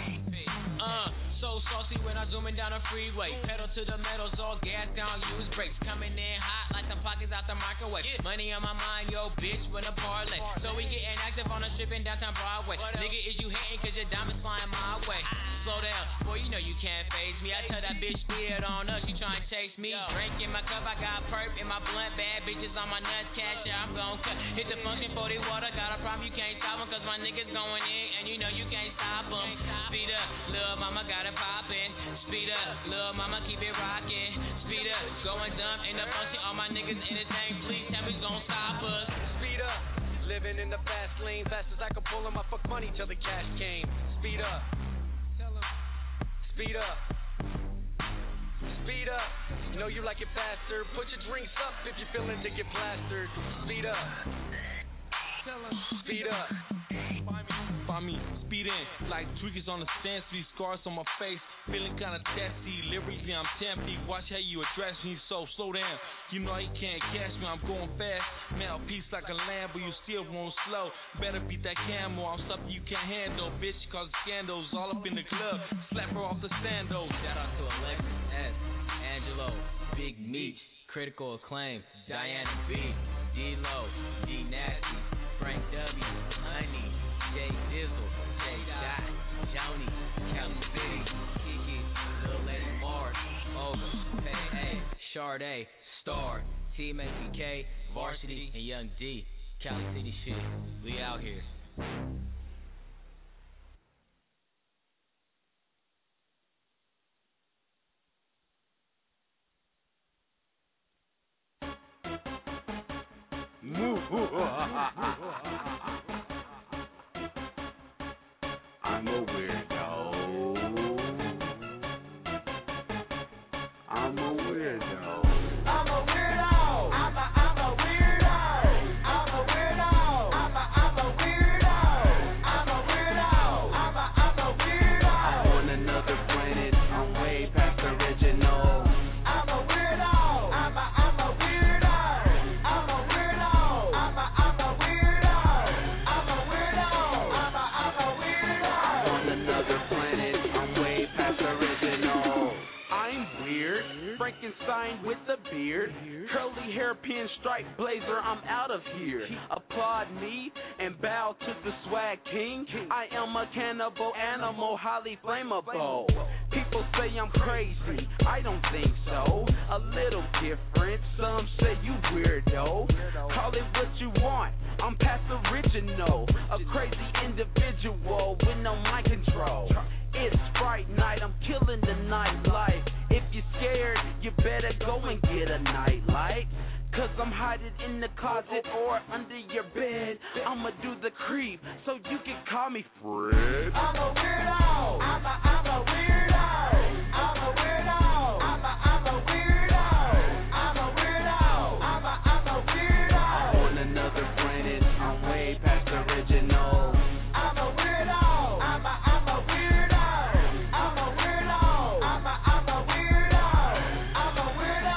So saucy when I'm zooming down the freeway. Pedal to the metal, all gas down, use brakes. Coming in hot like some pockets out the microwave. Money on my mind, yo, bitch, with a parlay. So we getting active on a strip in downtown Broadway. Nigga, is you hating cause your diamonds flying my way? Slow down, boy, you know you can't phase me. I tell that bitch, speed on up, she trying to chase me. Drink in my cup, I got perp in my blunt. Bad bitches on my nuts, cash out, I'm gon' cut. Hit the function 40 water, got a problem, you can't stop them. Cause my niggas going in, and you know you can't stop them. Speed up, lil' mama got it poppin'. Speed up, lil' mama keep it rockin'. Speed up, going dumb in the function, all my niggas in the same. Please tell me who's gon' stop us. Speed up, living in the fast lane, fast as I could pull on my fuck money till the cash came. Speed up, tell 'em. Speed up, speed up. You know you like it faster. Put your drinks up if you're feeling to get plastered. Speed up, tell 'em. Speed up. find me speeding like tweakers on the stand, see scars on my face, feeling kinda testy. Lyrically, I'm tempty. Watch how you address me, so slow down. You know you can't catch me, I'm going fast. Mouthpiece like a lamb, but you still won't slow. Better beat that camel, I'm something you can't handle. Bitch, cause scandals all up in the club. Slap her off the sandals. Shout out to Alexis S, Angelo, Big Meech, Critical Acclaim, Diana B, D-Lo, D Nasty, Frank W, Honey, Jay Dizzle, Jay Dot, Joni, Cali City, Kiki, Lil Lady Mars, Olga, Pay A, Sade, Star, Team SBK, Varsity, and Young D. Cali City shit, we out here. I'm a weirdo. I'm a weirdo. I'm a weirdo. I'm a weirdo. I'm a weirdo. I'm a weirdo. I'm a weirdo. I'm a weirdo. I'm on another planet. I'm way past original. I'm a weirdo. I'm a weirdo. I'm a weirdo. I'm a weirdo. I'm a weirdo. I'm a weirdo. I'm on another planet. I'm way past original. I'm weird. Frankenstein with a beard. Curly hair, pinstripe blazer. I'm out of here. Applaud me and bow to the swag king. I am a cannibal animal, highly flammable. People say I'm crazy. I don't think so. A little different. Some say you weirdo. Call it what you want. I'm past original. A crazy individual with no mind control. It's Fright night, I'm killing the nightlife. If you're scared, you better go and get a nightlight. Cause I'm hiding in the closet or under your bed. I'ma do the creep, so you can call me Fred. I'm a weirdo. I'm a weirdo. I'm a weirdo. I'm a weirdo. I'm a weirdo. I'm a weirdo. I'm on another planet, I'm way past original. I'm a weirdo. I'm a weirdo. I'm a weirdo. I'm a weirdo. I'm a weirdo.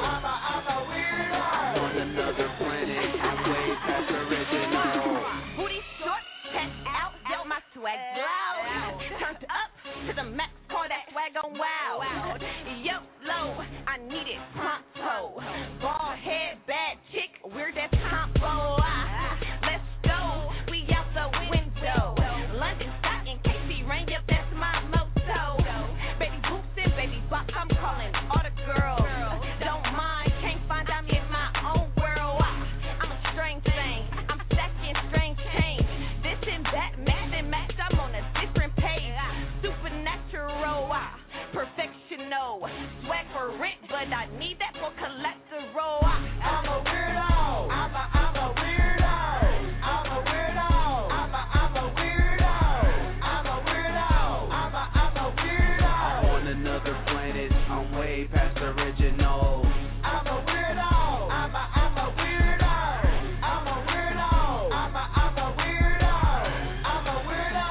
I'm a weirdo. I'm on another planet, I'm way past original. Booty short, chest out, yo, my swag loud. Turned up to the max, call that swag on wild. Yo, low, I need it pronto. Bald head, bad chick, weird as combo. Let's go, we out the window. London stocking, KC rain, yep, that's my motto. Baby boots and baby buck, I'm calling all the girls. Don't mind, can't find out me in my own world. I'm a strange thing, I'm stacking strange change. This and that, mix and match, I'm on a different page. Supernatural, perfectional. Swag for rent, but I need that for collateral. I'm a weirdo. I'm a weirdo. I'm a weirdo. I'm a weirdo. I'm a weirdo. I'm a weirdo. I'm on another planet, I'm way past original. I'm a weirdo. I'm a weirdo. I'm a weirdo. I'm a weirdo. I'm a weirdo.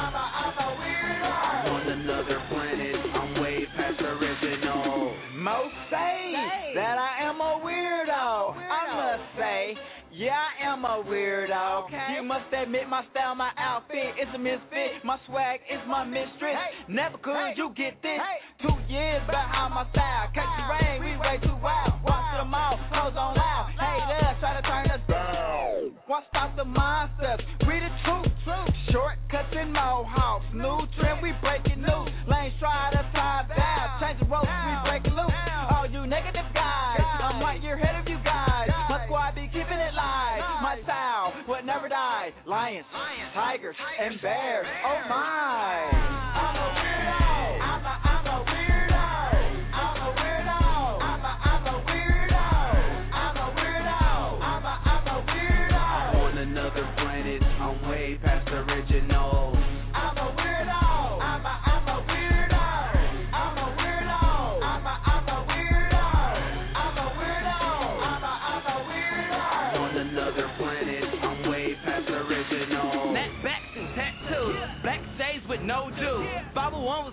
I'm a weirdo. I'm on another planet, I'm way past original. Most say that I am a weirdo. I must say, yeah, I am a weirdo. You must admit my style, my outfit is a misfit. My swag is my mistress. Never could you get this. 2 years behind my style. Catch the rain, we way too wild. Walk to the mall, clothes on loud. Haters try to turn us down. Why stop the monsters? We the truth. Shortcuts and mohawks. New trend, we breaking news. Lanes try to tie down. Change the ropes, we breaking loose. All you negative guys, I'm right here ahead of you guys. My squad be keeping it live. My style would never die. Lions, tigers, and bears. Oh my! I'm a weirdo. I'm a weirdo. I'm a weirdo. I'm a weirdo. I'm a weirdo. I'm a weirdo. I'm on another planet, I'm way past original. I'm a weirdo. I'm a weirdo. I'm a weirdo. I'm a weirdo. I'm a weirdo. I'm a weirdo. I'm on another planet, I'm way past original. Snapbacks and tattoos.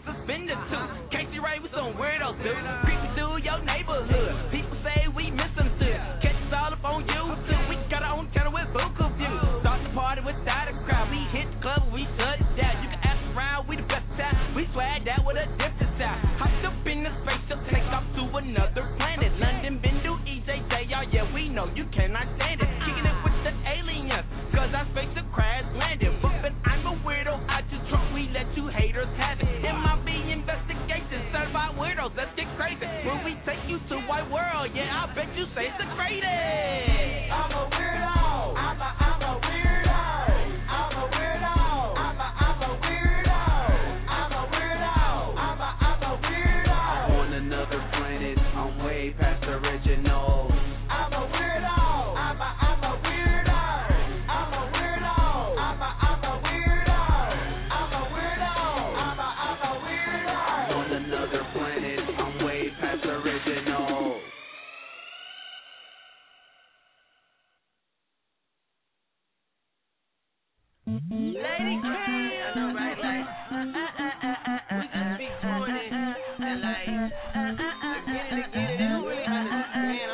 suspended too. Casey Ray with some weirdos, dude. Creeping through your neighborhood. People say we misunderstood. Catch us all up on YouTube. We got our own channel with Buku View. Start the party without a crowd. We hit the club, we shut it down. You can ask around, we the best time. We swag that with a different style. Hopped up in the spaceship, take off to another planet. London, Bindu, EJJR, yeah, we know you cannot stand it. Kicking it with the aliens, cause our spaceship crash landed. But I'm a weirdo, I just drunk, we let you haters have it. MIB investigation, certified weirdos, let's get crazy. When we take you to white world, yeah, I bet you say it's the greatest. I'm a weirdo. I'm a weirdo. I'm a weirdo. I'm a weirdo. I'm a weirdo. I'm a weirdo. On another planet, I'm way past original. I'm a weirdo. I'm a weirdo. I'm a weirdo. I'm a weirdo. I'm a weirdo. I'm a weirdo. On another planet, I'm way past original. Lady K, I know, right? Like, we just be doing it, and like, get it. They don't really understand.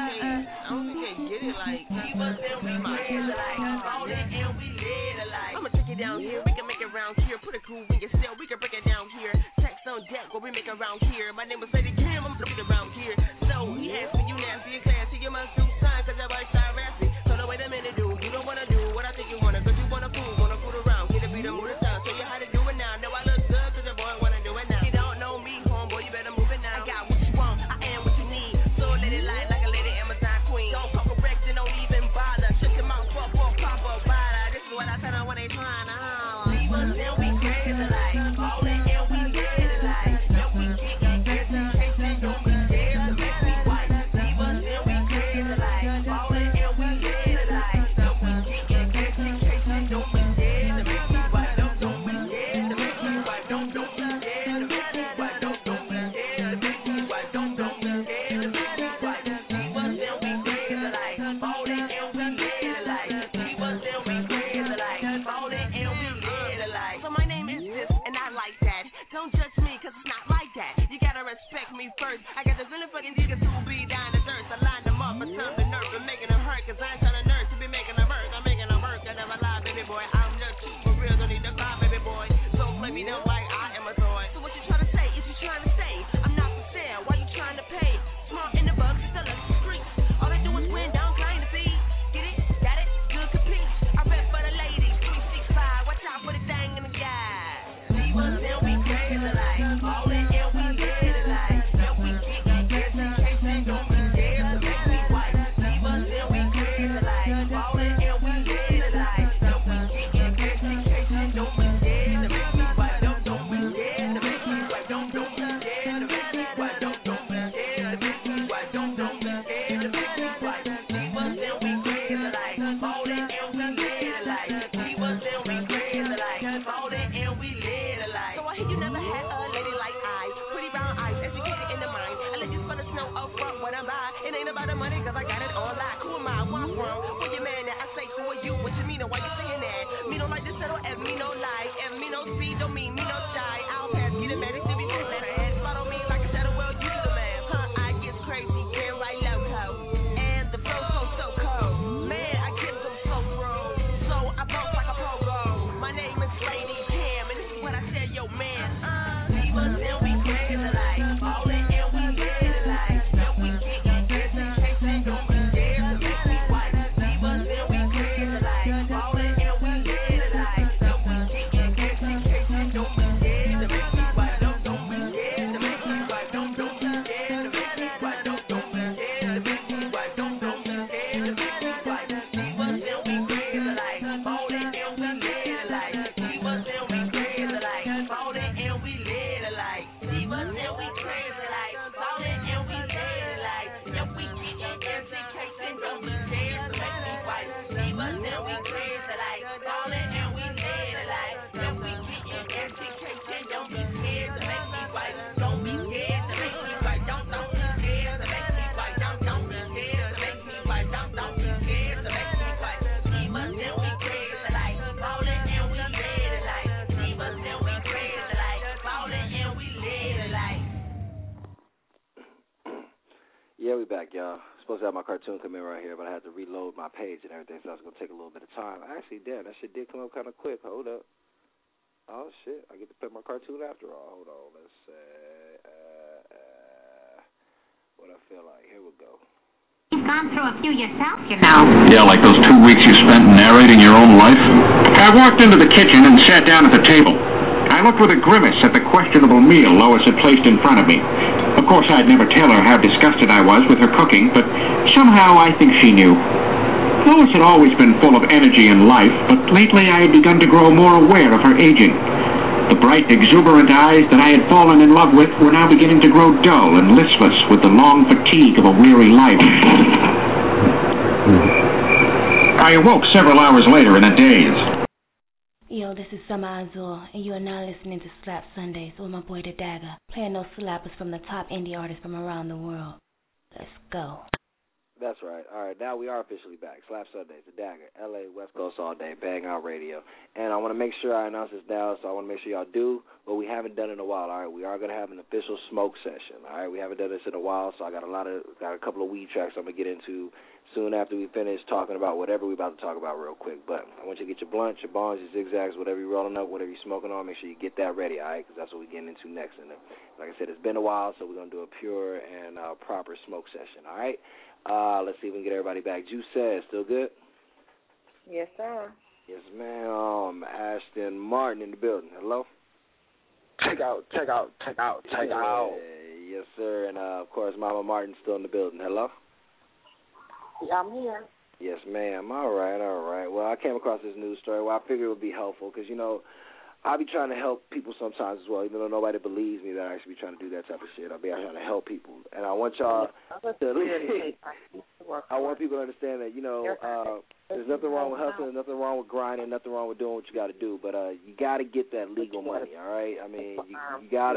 I don't think they get it. Like, keep us and we might like, all that and we live like. I'ma take it down here. We can make it round here. Put a groove in your cell. We can break it down here. Text on deck what we make around here. My name is Lady Kim. I'm looking around here. So he asked me, you nasty and classy. You must do time 'cause everybody start rapping. So no, wait a minute, dude. You don't wanna do what I think you wanna 'cause you wanna fool around. Get a beat and move the sound. Show you how to do it now. Know I look good 'cause the boy wanna do it now. You don't know me, homeboy. You better move it now. I got what you want. I am what you need. So let it lie like a lady Amazon queen. Don't talk correct and don't even bother. Shut your mouth up or pop up bother. This is what I tell them when they trying to holler. Leave us and we crazy like. All that and we dead like. Then we kick and get in case they don't be scared to make me white. Leave us and we crazy like. All that and we dead like. Then we kick and get in case they don't be scared to make me white. Don't be scared to make me white. Don't be scared to make me white. Don't be scared to make me white. Don't be scared to make me white. Leave us and we crazy like. All that and we dead like. Leave us and we crazy like. All that and we dead like. So my name is this and I like that. Don't judge me 'cause it's not like that. You gotta respect me first. I got the really fucking niggas who be down the dirt. I line them up, I turn the nerve and making them hurt 'cause I ain't trying to nurse to be making them work. I'm making them work. I never lie, baby boy. I'm the truth for real. Don't need to cry, baby boy. So play me them like I am a toy. So what you trying to say? Is you trying to say I'm not for sale? Why you trying to pay? Smart in the bucks, still up the streets. All they do is win, don't claim to be. Get it? Got it? Good compete. I rap for the ladies. 365. Watch out for the thing in the guy. Leave us and we crazy like. All that and we dead like. Then we kick and get in case they don't be scared to make me white. Leave us and we crazy like. All that and we dead like. Then we kick and get in case they don't be scared to make me white. Don't be scared to make me white. Don't be scared to make me white. Don't be scared to make me white. Don't be scared to make me white. Leave us and we crazy like. All that and we dead like. Leave us and we crazy like. All that and we dead like. So I hear you never had a lady like I. Pretty brown eyes, educated in the mind. I let you spell the snow up front when I buy. It ain't about the money 'cause I got it all locked. Who am I? Where I'm from? Where your man at? I say, who are you? What you mean and why you saying that? Me don't like to settle, F me no lie. F me no speed, don't mean me no shy. I'll pass, get it, man, it should be mad. Follow me like a shadow, well, you the man. Huh, I get crazy, get right loco. And the flow so cold. Man, I get them so throw. So I bounce like a pogo. My name is Lady Kim, and this is what I tell your man. Leave us and we crazy like. All that and we dead like. Then we kick and get in case they don't be scared to make me white. Leave us and we crazy like. All that and we dead like. Then we kick and get in case they don't be scared to make me white. Don't be scared to make me white. Don't be scared to make me white. Don't be scared to make me white. Don't be scared to make me white. Leave us and we crazy like. All that and we dead like. Leave us and we crazy like. All that and we dead like. Leave us and we crazy like. All that and we dead like. Then we kick and get in case they don't be scared to make me white. Leave us and we crazy like. All that and we dead like. Then we kick and get in case they don't be scared to make me white. Don't be scared to make me white. Don't be scared to make me white. Don't be scared to make me white. Don't be scared to make me white. Leave us and we crazy like. All that and we dead like. Leave us and we crazy like. All that and Yeah, we back, y'all. Supposed to have my cartoon come in right here, but I had to reload my page and everything, so it's going to take a little bit of time. Actually, damn, that shit did come up kind of quick. Hold up. Oh, shit. I get to play my cartoon after all. Hold on. Let's say what I feel like. Here we go. You've gone through a few yourself, you know. Yeah, like those 2 weeks you spent narrating your own life. I walked into the kitchen and sat down at the table. I looked with a grimace at the questionable meal Lois had placed in front of me. Of course, I'd never tell her how disgusted I was with her cooking, but somehow I think she knew. Lois had always been full of energy and life, but lately I had begun to grow more aware of her aging. The bright, exuberant eyes that I had fallen in love with were now beginning to grow dull and listless with the long fatigue of a weary life. I awoke several hours later in a daze. Yo, this is Summer Azul, and you are now listening to Slap Sundays with my boy The Dagger, playing those slappers from the top indie artists from around the world. Let's go. That's right. All right, now we are officially back. Slap Sundays, The Dagger, L.A., West Coast all day, Bang Out Radio. And I want to make sure I announce this now, so I want to make sure y'all do what we haven't done in a while. All right, we are going to have an official smoke session. All right, we haven't done this in a while, so I got a couple of weed tracks I'm going to get into soon after we finish talking about whatever we're about to talk about real quick. But I want you to get your blunts, your bongs, your zigzags, whatever you're rolling up, whatever you're smoking on, make sure you get that ready, all right, because that's what we're getting into next. And like I said, it's been a while, so we're going to do a pure and proper smoke session, all right? Let's see if we can get everybody back. Juice says, still good? Yes, sir. Yes, ma'am. Ashton Martin in the building. Hello? Check out. Yes, sir. And, of course, Mama Martin's still in the building. Hello? Yeah, I'm here. Yes, ma'am. All right. Well, I came across this news story. Well, I figured it would be helpful because, you know, I be trying to help people sometimes as well, even though nobody believes me that I actually be trying to do that type of shit. I be trying to help people. And I want y'all I want people to understand that, you know, there's nothing wrong with hustling, nothing wrong with grinding, nothing wrong with doing what you got to do. But you got to get that legal money, all right? I mean, you got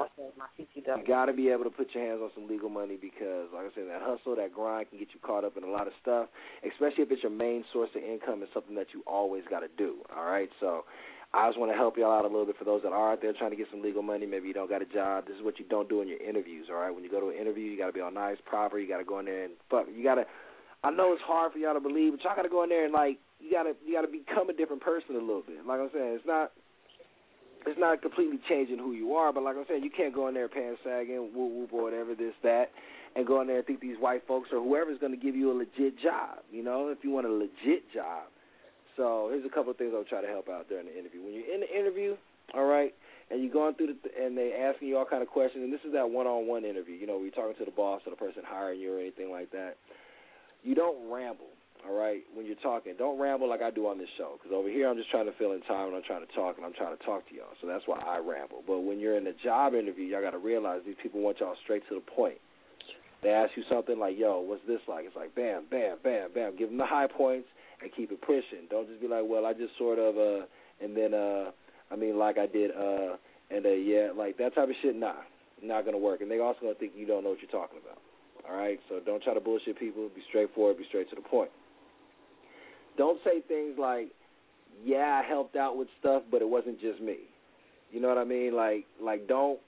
to be able to put your hands on some legal money because, like I said, that hustle, that grind can get you caught up in a lot of stuff, especially if it's your main source of income and something that you always got to do, all right? So I just want to help y'all out a little bit for those that are out there trying to get some legal money. Maybe you don't got a job. This is what you don't do in your interviews, all right? When you go to an interview, you got to be all nice, proper. You got to go in there and fuck. You got to. I know it's hard for y'all to believe, but y'all got to go in there and like you got to become a different person a little bit. Like I'm saying, it's not completely changing who you are, but like I'm saying, you can't go in there pants sagging, whoop whoop or whatever, this that, and go in there and think these white folks or whoever's going to give you a legit job. You know, if you want a legit job. So here's a couple of things I'll try to help out during the interview. When you're in the interview, all right, and you're going through and they asking you all kind of questions, and this is that one-on-one interview, you know, where you're talking to the boss or the person hiring you or anything like that. You don't ramble, all right, when you're talking. Don't ramble like I do on this show, because over here I'm just trying to fill in time and I'm trying to talk to y'all. So that's why I ramble. But when you're in a job interview, y'all got to realize these people want y'all straight to the point. They ask you something like, yo, what's this like? It's like, bam, bam, bam, bam. Give them the high points and keep it pushing. Don't just be like, well, I just sort of, and then, I mean, like I did, and yeah, like that type of shit, nah, not going to work. And they also going to think you don't know what you're talking about. All right, so don't try to bullshit people. Be straightforward. Be straight to the point. Don't say things like, "Yeah, I helped out with stuff, but it wasn't just me." You know what I mean? Like don't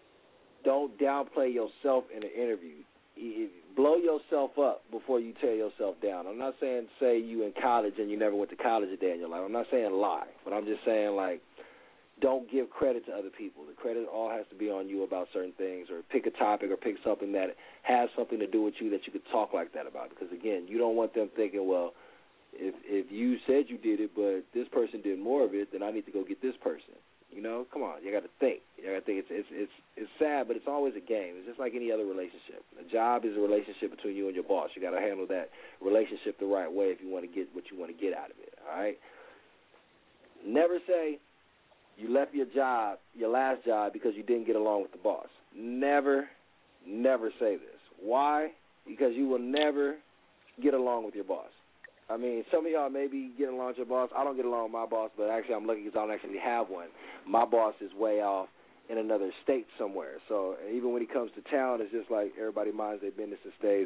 downplay yourself in an interview. Blow yourself up before you tear yourself down. I'm not saying say you in college and you never went to college a day in your life. I'm not saying lie, but I'm just saying like, don't give credit to other people. The credit all has to be on you about certain things, or pick a topic or pick something that has something to do with you that you could talk like that about. Because, again, you don't want them thinking, well, if you said you did it but this person did more of it, then I need to go get this person. You know, come on, you got to think. You got to think. It's sad, but it's always a game. It's just like any other relationship. A job is a relationship between you and your boss. You got to handle that relationship the right way if you want to get what you want to get out of it, all right? Never say you left your job, your last job, because you didn't get along with the boss. Never say this. Why? Because you will never get along with your boss. I mean, some of y'all may be getting along with your boss. I don't get along with my boss, but actually I'm lucky because I don't actually have one. My boss is way off in another state somewhere. So even when he comes to town, it's just like everybody minds their business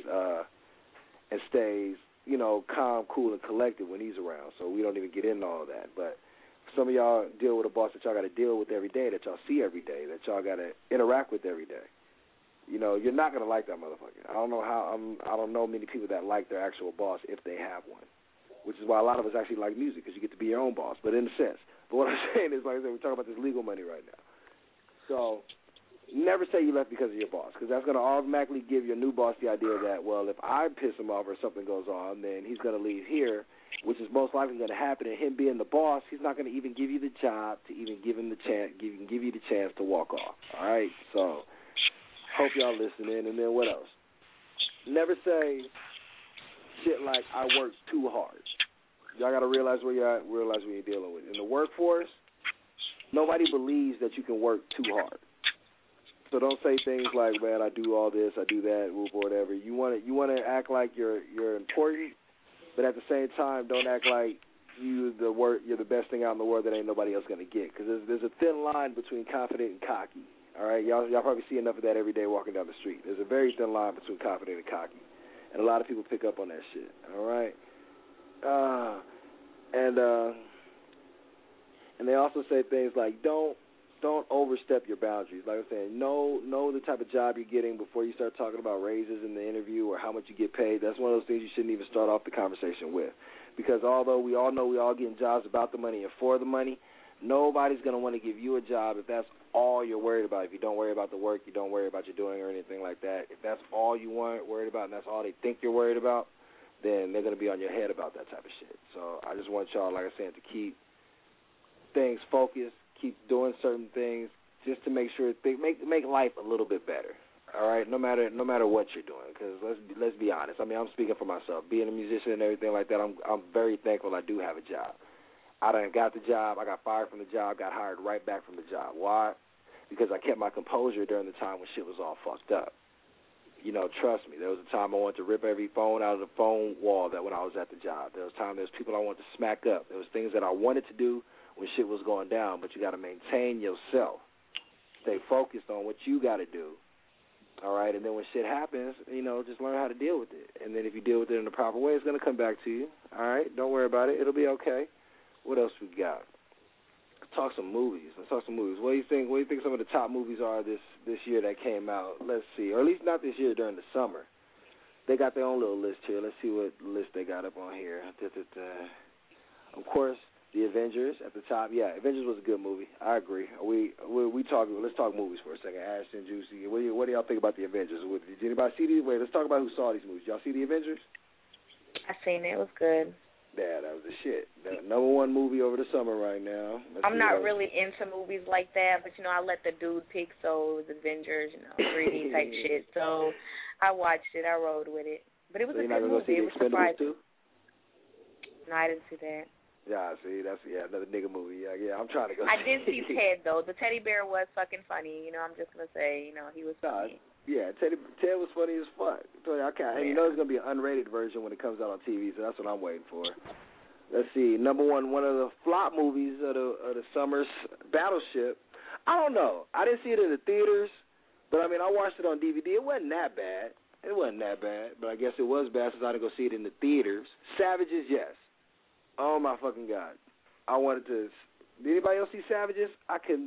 and stays, you know, calm, cool, and collected when he's around. So we don't even get into all of that. But some of y'all deal with a boss that y'all got to deal with every day, that y'all see every day, that y'all got to interact with every day. you know, you're not gonna like that motherfucker. I don't know many people that like their actual boss if they have one, which is why a lot of us actually like music because you get to be your own boss. But in a sense, but what I'm saying is, like I said, we're talking about this legal money right now. So never say you left because of your boss, because that's going to automatically give your new boss the idea that, well, if I piss him off or something goes on, then he's going to leave here, which is most likely going to happen. And him being the boss, he's not going to even give you the job to even give him the chance, give you the chance to walk off. All right. So hope y'all listening. And then what else? Never say shit like I worked too hard. Y'all got to realize where you're at, realize what you're dealing with. In the workforce, nobody believes that you can work too hard. So don't say things like, man, I do all this, I do that, or whatever. You want to act like you're important, but at the same time, don't act like you're the best thing out in the world that ain't nobody else gonna get. Because there's a thin line between confident and cocky. All right, y'all probably see enough of that every day walking down the street. There's a very thin line between confident and cocky, and a lot of people pick up on that shit. All right, and they also say things like don't overstep your boundaries. Like I'm saying, know the type of job you're getting before you start talking about raises in the interview or how much you get paid. That's one of those things you shouldn't even start off the conversation with. Because although we all know we all getting jobs about the money and for the money, nobody's going to want to give you a job if that's all you're worried about. If you don't worry about the work, you don't worry about your doing or anything like that. If that's all you worried about and that's all they think you're worried about, then they're going to be on your head about that type of shit. So I just want y'all, like I said, to keep things focused, keep doing certain things just to make sure make life a little bit better. All right, no matter what you're doing, because let's be honest. I mean, I'm speaking for myself. Being a musician and everything like that, I'm very thankful I do have a job. I done got the job. I got fired from the job. Got hired right back from the job. Why? Because I kept my composure during the time when shit was all fucked up. You know, trust me. There was a time I wanted to rip every phone out of the phone wall that when I was at the job. There was time there was people I wanted to smack up. There was things that I wanted to do when shit was going down, but you got to maintain yourself. Stay focused on what you got to do, all right? And then when shit happens, you know, just learn how to deal with it. And then if you deal with it in the proper way, it's going to come back to you, all right? Don't worry about it. It'll be okay. What else we got? Let's talk some movies. What do you think some of the top movies are this year that came out? Let's see. Or at least not this year, during the summer. They got their own little list here. Let's see what list they got up on here. Of course, The Avengers at the top. Yeah, Avengers was a good movie. I agree. Let's talk movies for a second. Ashton, Juicy. What do y'all think about The Avengers? Did anybody see these? Wait, let's talk about who saw these movies. Y'all see The Avengers? I seen it. It was good. Yeah, that was the shit. The number one movie over the summer right now. I'm not really into movies like that, but, you know, I let the dude pick, so it was Avengers, 3D type shit. So I watched it. I rode with it. But it was a good movie. It was surprising. No, I didn't see that. Yeah, see, that's another nigga movie. Yeah, I'm trying to go. I did see Ted though. The teddy bear was fucking funny. You know, I'm just gonna say, you know, he was funny. Yeah, Ted was funny as fuck. And you know, there's gonna be an unrated version when it comes out on TV, so that's what I'm waiting for. Let's see, number one of the flop movies of the summer's Battleship. I don't know. I didn't see it in the theaters, but I mean, I watched it on DVD. It wasn't that bad. But I guess it was bad since I didn't go see it in the theaters. Savages, yes. Oh, my fucking God. I wanted to... Did anybody else see Savages? I couldn't...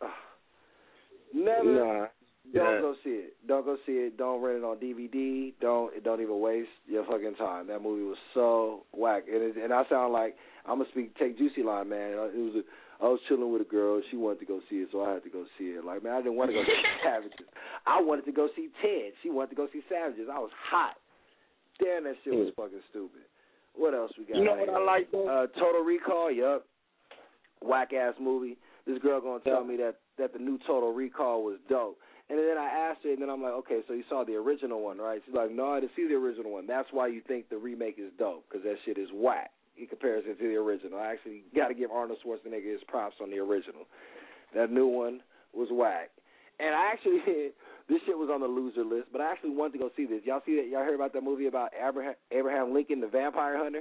Never. Nah. Don't go see it. Don't go see it. Don't rent it on DVD. Don't even waste your fucking time. That movie was so whack. And I sound like... I'm going to take Juicy line, man. I was chilling with a girl. She wanted to go see it, so I had to go see it. Like, man, I didn't want to go see Savages. I wanted to go see Ted. She wanted to go see Savages. I was hot. Damn, that shit was fucking stupid. What else we got? You know what I like, though? Total Recall, yup. Whack-ass movie. This girl going to tell me that the new Total Recall was dope. And then I asked her, and then I'm like, okay, so you saw the original one, right? She's like, no, I didn't see the original one. That's why you think the remake is dope, because that shit is whack in comparison to the original. I actually got to give Arnold Schwarzenegger his props on the original. That new one was whack. And I actually, this shit was on the loser list, but I actually wanted to go see this. Y'all see that? Y'all heard about that movie about Abraham Lincoln, the Vampire Hunter?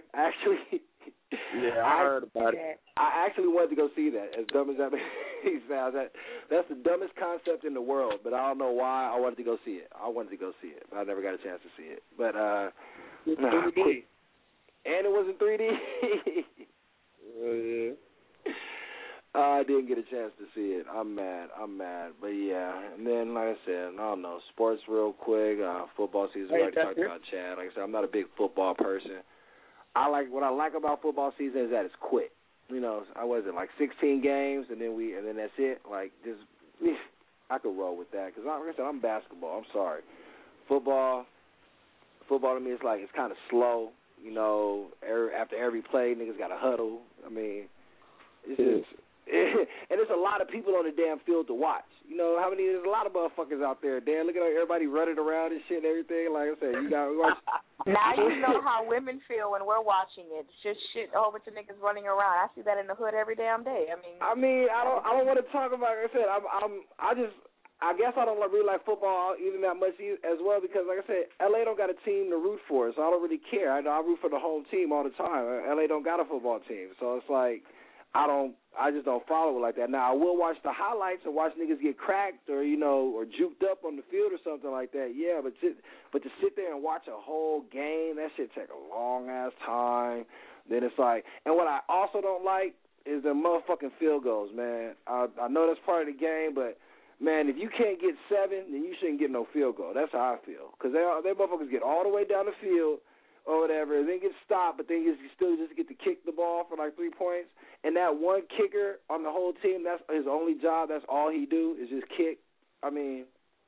I heard about it. I actually wanted to go see that. As dumb as that sounds, that's the dumbest concept in the world, but I don't know why I wanted to go see it. I wanted to go see it, but I never got a chance to see it. But, it's 3D. And it was in 3D. Oh, yeah. I didn't get a chance to see it. I'm mad. But yeah, and then like I said, I don't know, sports real quick. Football season. We already talked about Chad. Like I said, I'm not a big football person. What I like about football season is that it's quick. You know, I wasn't like 16 games, and then that's it. Like just, I could roll with that because like I said, I'm basketball. I'm sorry, football to me, it's kind of slow. You know, after every play, niggas got to huddle. I mean, it's just. And there's a lot of people on the damn field to watch. You know how many? There's a lot of motherfuckers out there. Damn, look at everybody running around and shit and everything. Like I said, you got to watch. Now you know how women feel when we're watching it. It's just shit, a whole bunch of niggas running around. I see that in the hood every damn day. I don't want to talk about. Like I said, I guess I don't really like football even that much as well because, like I said, LA don't got a team to root for, so I don't really care. I root for the home team all the time. LA don't got a football team, so it's like. I just don't follow it like that. Now I will watch the highlights and watch niggas get cracked or or juked up on the field or something like that. Yeah, but to sit there and watch a whole game, that shit take a long ass time. Then it's like, and what I also don't like is the motherfucking field goals, man. I know that's part of the game, but man, if you can't get 7, then you shouldn't get no field goal. That's how I feel because they motherfuckers get all the way down the field. Or whatever, and then get stopped, but then you still just get to kick the ball for like 3 points. And that one kicker on the whole team, that's his only job. That's all he do is just kick. I mean,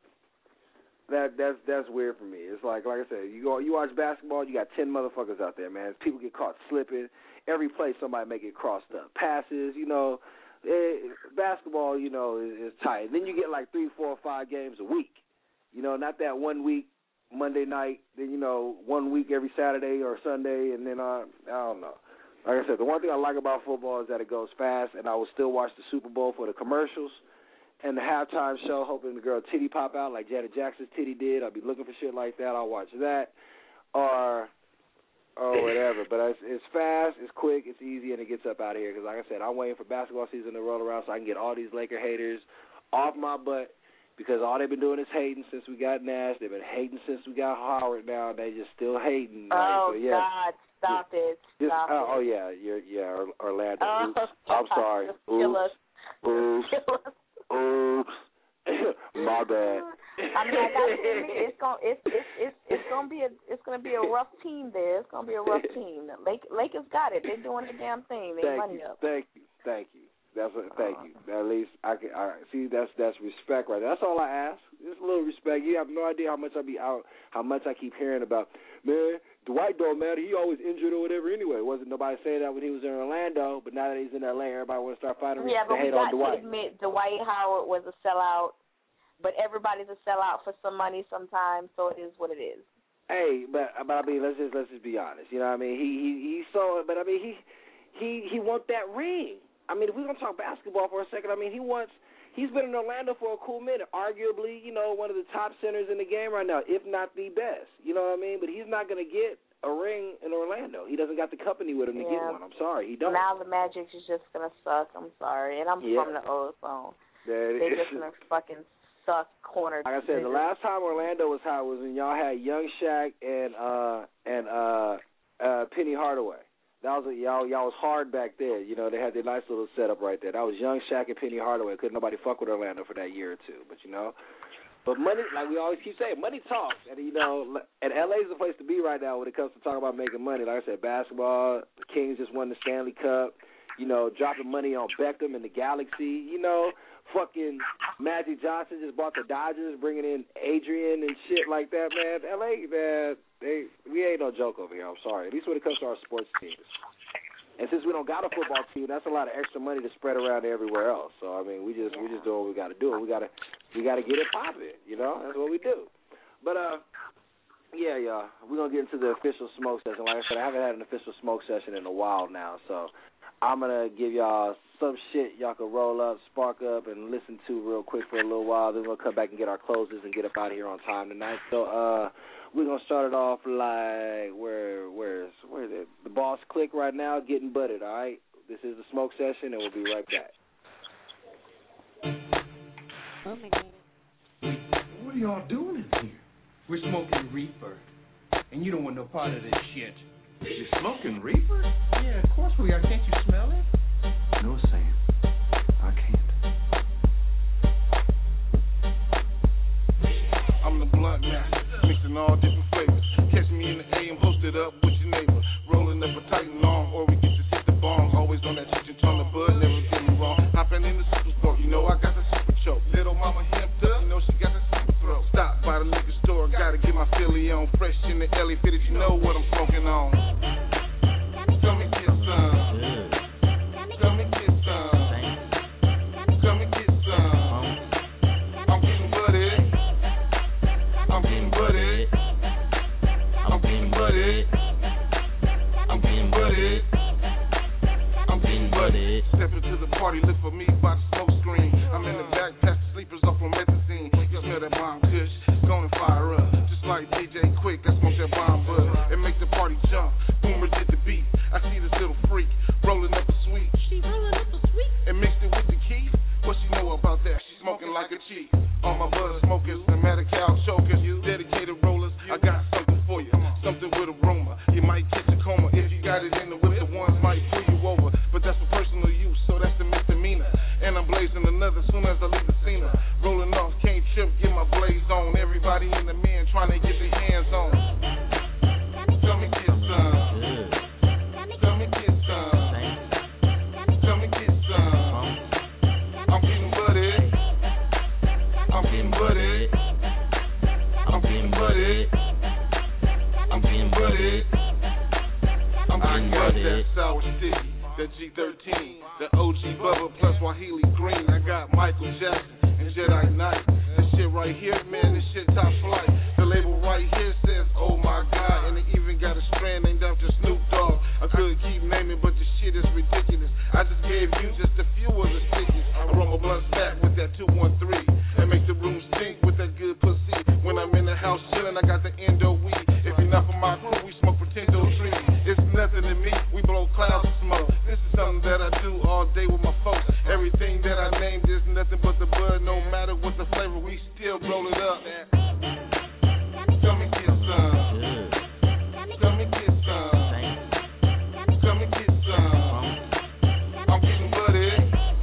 that's weird for me. It's like I said, you watch basketball, you got 10 motherfuckers out there, man. People get caught slipping. Every play somebody may get crossed up. Passes, basketball, is tight. Then you get like 3, 4, 5 games a week. Not that 1 week. Monday night, then 1 week every Saturday or Sunday, and then I don't know. Like I said, the one thing I like about football is that it goes fast, and I will still watch the Super Bowl for the commercials and the halftime show, hoping the girl titty pop out like Janet Jackson's titty did. I'll be looking for shit like that. I'll watch that or whatever. But it's fast, it's quick, it's easy, and it gets up out of here. Because like I said, I'm waiting for basketball season to roll around so I can get all these Laker haters off my butt. Because all they've been doing is hating since we got Nash. They've been hating since we got Howard now. They just still hating. Oh, so, yeah. God, stop it. Stop it. Oh, yeah, Orlando. Oops. I'm sorry. Oops. My bad. I gotta admit, it's gonna be a rough team there. It's gonna be a rough team. Lakers got it. They're doing the damn thing. They're money up. Thank you. Thank you. At least I see. That's respect right there. That's all I ask. Just a little respect. You have no idea how much how much I keep hearing about. Man, Dwight don't matter. He always injured or whatever. Anyway, wasn't nobody saying that when he was in Orlando. But now that he's in LA, everybody want to start fighting. Yeah, but we got to admit Dwight Howard was a sellout. But everybody's a sellout for some money sometimes. So it is what it is. Hey, but I mean, let's just be honest. You know what I mean? He saw it, but I mean he want that ring. I mean, if we're going to talk basketball for a second, I mean, he's been in Orlando for a cool minute, arguably, one of the top centers in the game right now, if not the best. You know what I mean? But he's not going to get a ring in Orlando. He doesn't got the company with him to get one. I'm sorry. He don't. Now the Magic is just going to suck. I'm sorry. And I'm from the old phone. They're just going to fucking suck corner. Like I said, the last time Orlando was hot was when y'all had Young Shaq and Penny Hardaway. That was y'all was hard back there. They had their nice little setup right there. That was Young Shaq and Penny Hardaway. Couldn't nobody fuck with Orlando for that year or two. But money, like we always keep saying, money talks. And and LA's the place to be right now when it comes to talking about making money. Like I said, basketball. The Kings just won the Stanley Cup. Dropping money on Beckham and the Galaxy. Fucking Magic Johnson just bought the Dodgers, bringing in Adrian and shit like that, man. LA, man, we ain't no joke over here. I'm sorry. At least when it comes to our sports teams. And since we don't got a football team, that's a lot of extra money to spread around everywhere else. So I mean, we just doing what we got to do. We got to get it popping. That's what we do. But yeah, y'all, we're gonna get into the official smoke session. Like I said, I haven't had an official smoke session in a while now, so I'm gonna give y'all some shit y'all can roll up, spark up, and listen to real quick for a little while. Then we'll come back and get our closes and get up out of here on time tonight. So we're gonna start it off like where's it? The Boss Click right now, getting butted. All right, this is the smoke session, and we'll be right back. What are y'all doing in here? We're smoking reefer, and you don't want no part of this shit. You're smoking reefer? Yeah, of course we are. Can't you smell it? No, Sam. blunt master, mixing all different flavors. Catch me in the AM, posted up with your neighbor, rolling up a tight and long, or we get to hit the bombs. Always on that chicken ton of bud, never get me wrong. Hopping in the super store, you know I got the super choke. Little mama hemmed up, you know she got the super throat. Stop by the liquor store, gotta get my Philly on. Fresh in the alley fitted, you know what I'm smoking on. Come and get some. Come and get some. Come and get some. I'm getting butted. I'm getting butted. I'm getting butted. I'm getting butted. I'm getting butted. Step into the party, look for me by the smoke screen. I'm in the back, past the sleepers off on methazine. You smell that bomb kush, gonna fire up. Just like DJ Quick, I smoke that bomb bud. It make the party jump. Boomer did the beat. I see this little freak rolling up a sweet. She rolling up a sweet and mixed it with the key. What she know about that? She smoking like a chief. All my bud smokers, the Medi-Cal chokers, dedicated rollers. I got something for you, something with aroma. You might catch a coma if you got it in the whip. The ones might pull you over, but that's for personal use, so that's the misdemeanor. And I'm blazing another soon as I leave the scene. Rolling off, can't trip, get my blaze on. Everybody in the man trying to get their hands on. Come and get some. Come and get some. Come and get some. I'm getting butted. I'm getting butted. I'm getting butted. I'm getting butted. I'm getting butted. That Sour City, that G13, the OG Bubba plus Wahili Green. I got Michael Jackson and Jedi Knight. This shit right here, man, this shit top flight. The label right here says, oh my God, and it even got a strand named after Snoop Dogg. I could keep naming, but the shit is ridiculous. I just gave you just a few of the stickers. I roll my blunts back with that 213 and make the room stink with that good pussy. When I'm in the house chillin', I got the endo weed. If you're not from my crew, we smoke pretendo trees. It's nothing to me, we blow clouds of smoke. This is something that I do all day with my folks. Everything that I named is nothing but the bud. No matter what the flavor, we still roll it up. Come and get some. Come and get some. Come and get some. I'm getting butted.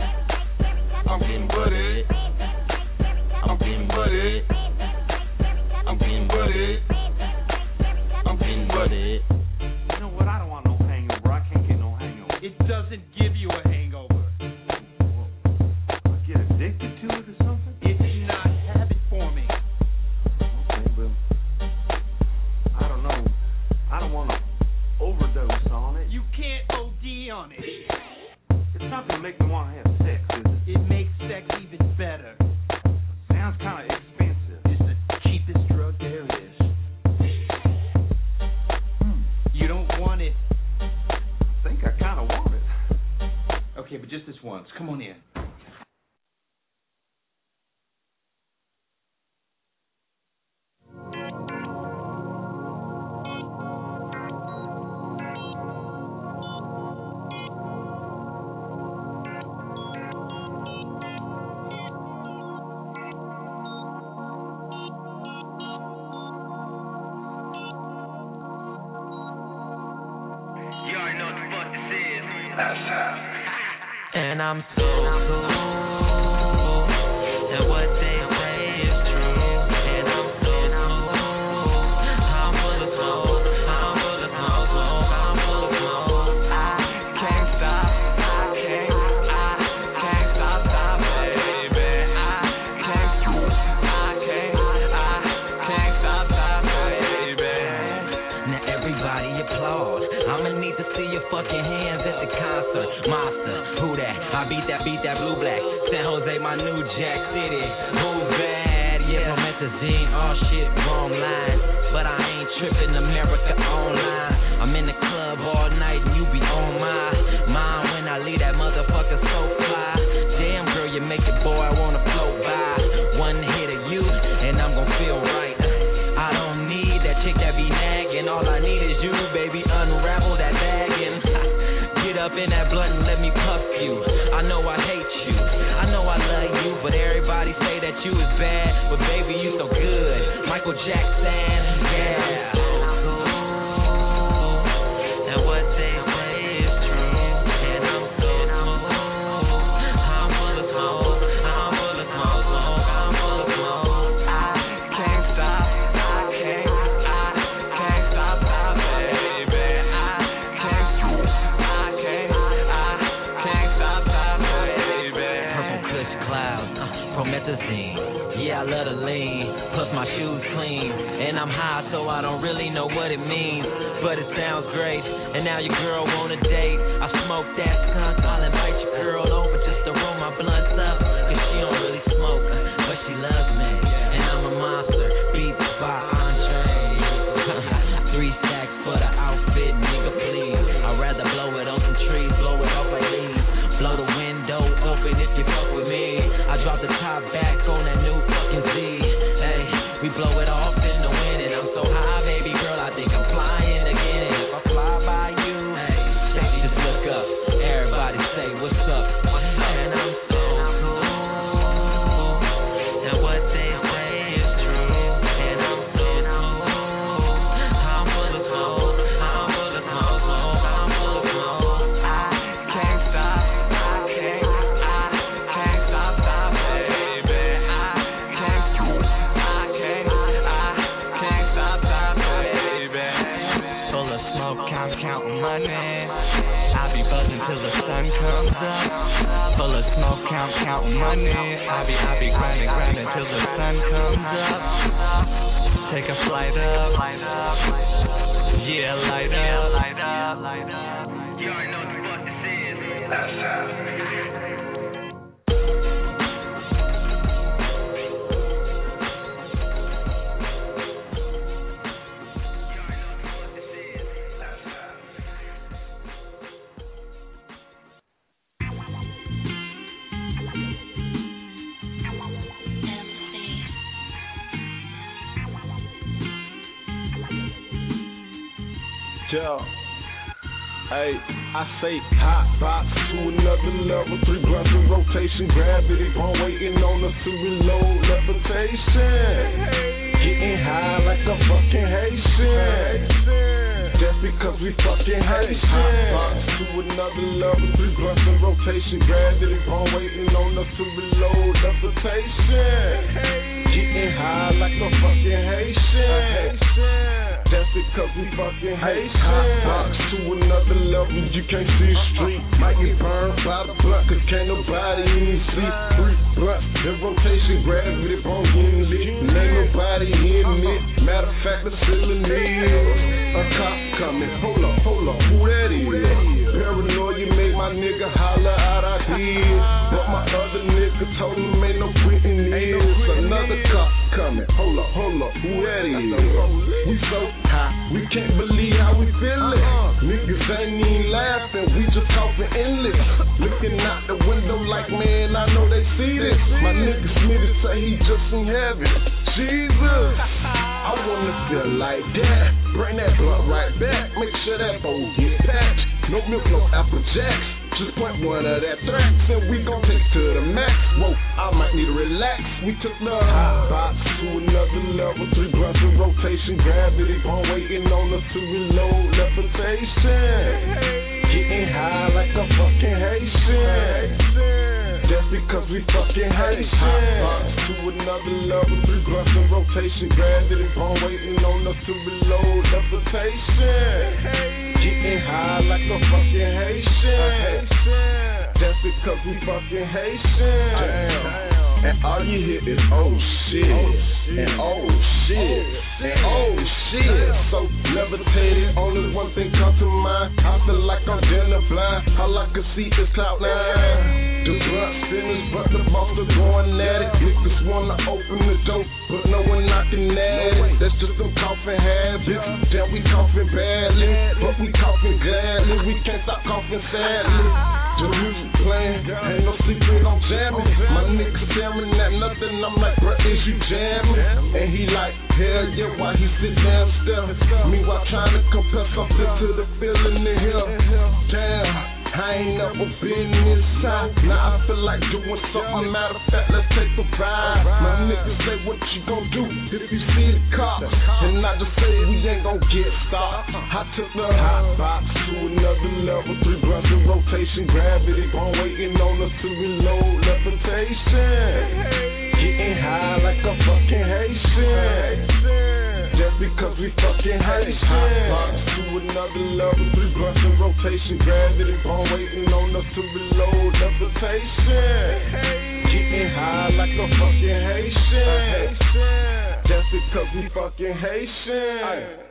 I'm getting butted. I'm getting butted. I'm getting butted. I'm getting butted. You know what? I don't want no hangover. I can't get no hangover. It doesn't give you a hangover. I get addicted to it or something? It's not habit forming. Okay, but I don't know. I don't want to overdose on it. You can't OD on it. It's not going to make me want to have sex, is it? It makes sex even better. Sounds kind of expensive. It's the cheapest drug there is. You don't want it. I think I kind of want it. Okay, but just this once. Come on in. And I'm so cool, and what they say is true. And I'm so cool, I'm full of smoke, I'm full of smoke, I'm full of smoke. I can't stop, I can't stop, baby. I can't stop, baby. Now everybody applaud. I'ma need to see your fucking hands at the concert. Monster, who that? I beat that blue black. San Jose, my new Jack City. Who's bad? Yeah, promethazine, all shit, wrong line. But I ain't tripping America online. I'm in the club all night and you be on my mind when I leave that motherfucker so fly. Damn girl, you make it, boy, I wanna float by. One hit of you and I'm gon' feel right. I don't need that chick that be nagging. All I need is you, baby, unravel that bag and get up in that blunt and let me puff you. I know I hate you, I know I love you, but everybody say that you is bad, but baby you so good. Michael Jackson, yeah. And what they say is true. And I'm so cool, I'm full of smoke, I'm full of smoke, I'm full of smoke. I can't stop, I'm high, so I don't really know what it means, but it sounds great. And now your girl want a date. I smoke that skunk, I'll invite your girl over just to roll my blunts up, cause she don't really smoke, but she loves me. And I'm a monster, beats by Andre. 3 stacks for the outfit, nigga, please. I'd rather blow it on some trees, blow it off like leaves. Blow the window open if you fuck with me. I drop the top back on that new fucking Z. Hey, we blow it off in the wind, and I'm so high, baby girl, I think I'm flying again. And if I fly by you, hey, just look up. Everybody say what's up. And I'm so cool. And what they say is true. And I'm so cool. I'm full of smoke. I'm full of smoke. I'm full of smoke. I can't stop. I be buzzing till the sun comes up. Full of smoke, counting money. I be grinding till the sun comes up. Take a flight up. Yeah, light up. You already know what the fuck this is. That's how. Yeah. Hey, I say hot box to another level. 3 blunts in rotation, gravity bone waiting on us to reload. Levitation, getting high like a fucking Haitian. Just because we fucking Haitian. Hot box to another level. 3 blunts in rotation, gravity bone waiting on us to reload. Levitation, getting high like a fucking Haitian. That's because we fucking hate. Hot box to another level, you can't see the street. Might get burned by the blunt, cause can't nobody even see. 3 blunts in rotation, gravity bone getting lit. And ain't nobody hitting it. Matter of fact, the ceiling is a cop coming. Hold up, who that is? Paranoia made my nigga holler out I did. But my other nigga told him ain't no quitting this. Another cop coming. Hold up, who that is? We so high, we can't believe how we feelin'. Niggas ain't even laughing, we just talking endless. Looking out the window like, man, I know they see this. My nigga Smitty say he just in heaven. Jesus, I wanna feel like that. Bring that blunt right back, make sure that bowl get packed. No milk, no Apple Jacks. Just point one of that thrax and we gon' take to the max. Whoa, I might need to relax. We took the hot box to another level. 3 blunts in rotation, gravity bone waiting on us to reload. Levitation, getting high like a fucking Haitian. Just because we fucking Haitian. Hot box to another level. 3 blunts in rotation, gravity bone waiting on us to reload. Levitation, getting high like a fucking Haitian. That's because we fucking Haitian. Damn. And all you hear is oh shit, and oh shit, and oh shit. So levitated, only one thing comes to mind. I feel like I'm dinner blind. All I can see is cloud nine. The blunt finished, but the boss is going at it. Niggas wanna open the door, but no one knocking at it. That's just some coughing habits. Damn, we coughing badly, but we coughing gladly. We can't stop coughing sadly. The music playing, ain't no secret, I'm jamming. My nigga staring at nothing, I'm like, bruh, is you jamming? And he like, hell yeah, why he sit down still? Meanwhile, trying to compare something to the feeling in here. Damn. I ain't never been inside. Now I feel like doing something. Matter of fact, let's take a ride. My niggas say, what you gon' do if you see the cops? And I just say we ain't gon' get stopped. I took the hot box to another level. 3 blunts in rotation, gravity bone waiting on us to reload. Levitation, getting high like a fucking Haitian. Just because we fucking Haitian. Hot box to another level. 3 blunts in rotation, gravity bone waiting on us to reload. Levitation, getting high like a fucking Haitian. Just cause we fucking Haitian.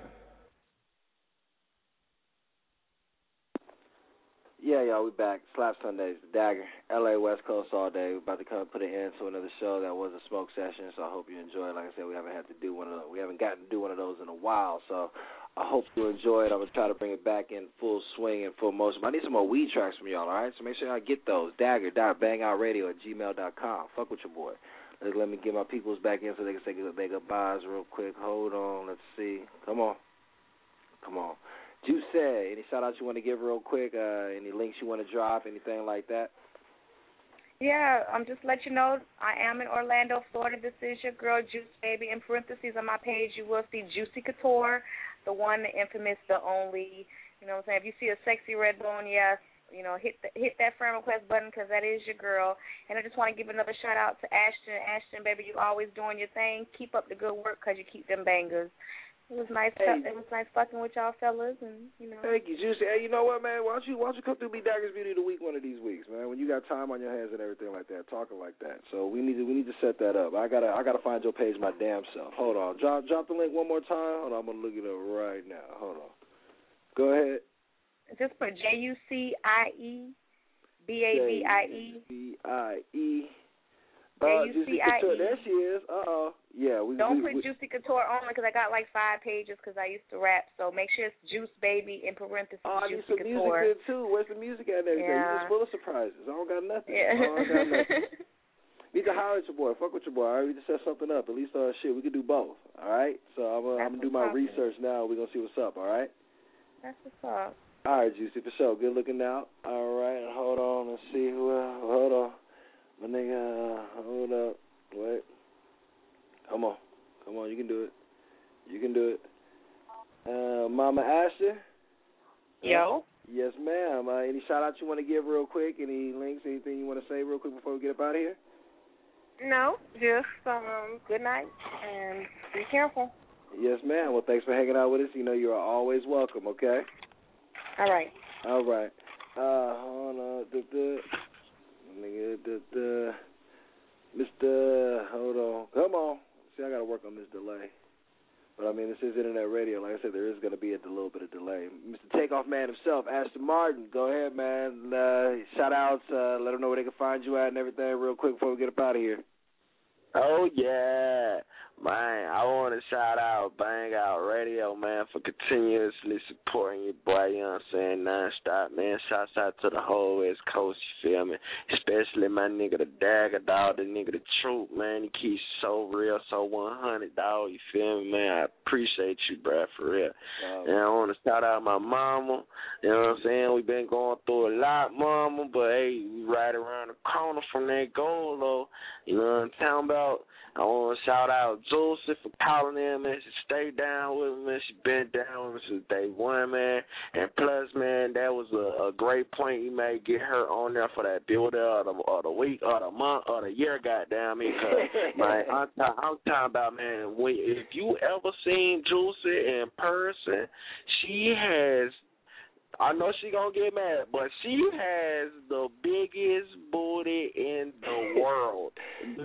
Yeah, y'all, we back. Slap Sundays, the Dagger, LA West Coast all day. We're about to come put an end to another show that was a smoke session, so I hope you enjoy it. Like I said, we haven't gotten to do one of those in a while, so I hope you enjoy it. I'm gonna try to bring it back in full swing and full motion. But I need some more weed tracks from y'all, all right? So make sure y'all get those. Dagger.bangoutradio@gmail.com. Fuck with your boy. Let me get my peoples back in so they can say their goodbyes real quick. Hold on, let's see. Come on. Juice, any shout-outs you want to give real quick? Any links you want to drop, anything like that? Yeah, just let you know, I am in Orlando, Florida. This is your girl, Juice Baby. In parentheses on my page, you will see Juicy Couture, the one, the infamous, the only. You know what I'm saying? If you see a sexy red bone, yes, hit that friend request button because that is your girl. And I just want to give another shout-out to Ashton. Ashton, baby, you always doing your thing. Keep up the good work because you keep them bangers. It was nice. It was nice fucking with y'all fellas, and Thank you, Juicy. Hey, you know what, man? Why don't you come through Be Dagger's Beauty of the Week one of these weeks, man? When you got time on your hands and everything like that, talking like that. So we need to set that up. I gotta find your page my damn self. Hold on. Drop the link one more time. Hold on, I'm gonna look it up right now. Hold on. Go ahead. Just put JUCIE BABIE. Juicy Couture. There she is. Yeah. Don't put Juicy Couture only because I got like 5 pages because I used to rap. So make sure it's Juice Baby in parentheses. I need some Couture. music there too. Where's the music at? There? Yeah. You're just full of surprises. I don't got nothing. Need to hire your boy. Fuck with your boy. All right, we just set something up. At least we could do both. All right. So I'm gonna do my research now. We're gonna see what's up. All right. That's what's up. All right, Juicy, for sure. Good looking out. All right. Hold on. Let's see who else. Hold on. My nigga, hold up. Wait. Come on. You can do it. Mama Asher? Yo. Yes, ma'am. Any shout-outs you want to give real quick? Any links, anything you want to say real quick before we get up out of here? No, just good night and be careful. Yes, ma'am. Well, thanks for hanging out with us. You are always welcome, okay? All right. Hold on. Mr. Hold on. Come on. See, I got to work on this delay. But, this is internet radio. Like I said, there is going to be a little bit of delay. Mr. Takeoff Man himself, Ashton Martin, go ahead, man. Shout-outs. Let them know where they can find you at and everything real quick before we get up out of here. Oh, yeah. Man, I want to shout out Bang Out Radio, man, for continuously supporting your boy, you know what I'm saying, nonstop, man. Shouts out to the whole West Coast, you feel me? Especially my nigga, the Dagger, dog, the nigga, the Truth, man. He keeps so real, so 100, dog, you feel me, man? I appreciate you, bro, for real. And I want to shout out my mama, you know what I'm saying? We've been going through a lot, mama, but, hey, we right around the corner from that goal, though. You know what I'm talking about? I want to shout out Juicy for calling in, man. She stayed down with me, man. She been down with me since day one, man. And plus, man, that was a great point you made. Get her on there for that builder or the week or the month or the year, goddamn me. Cause, man, I'm talking about, man, if you ever seen Juicy in person, she has, I know she gonna get mad, but she has the biggest booty in the world.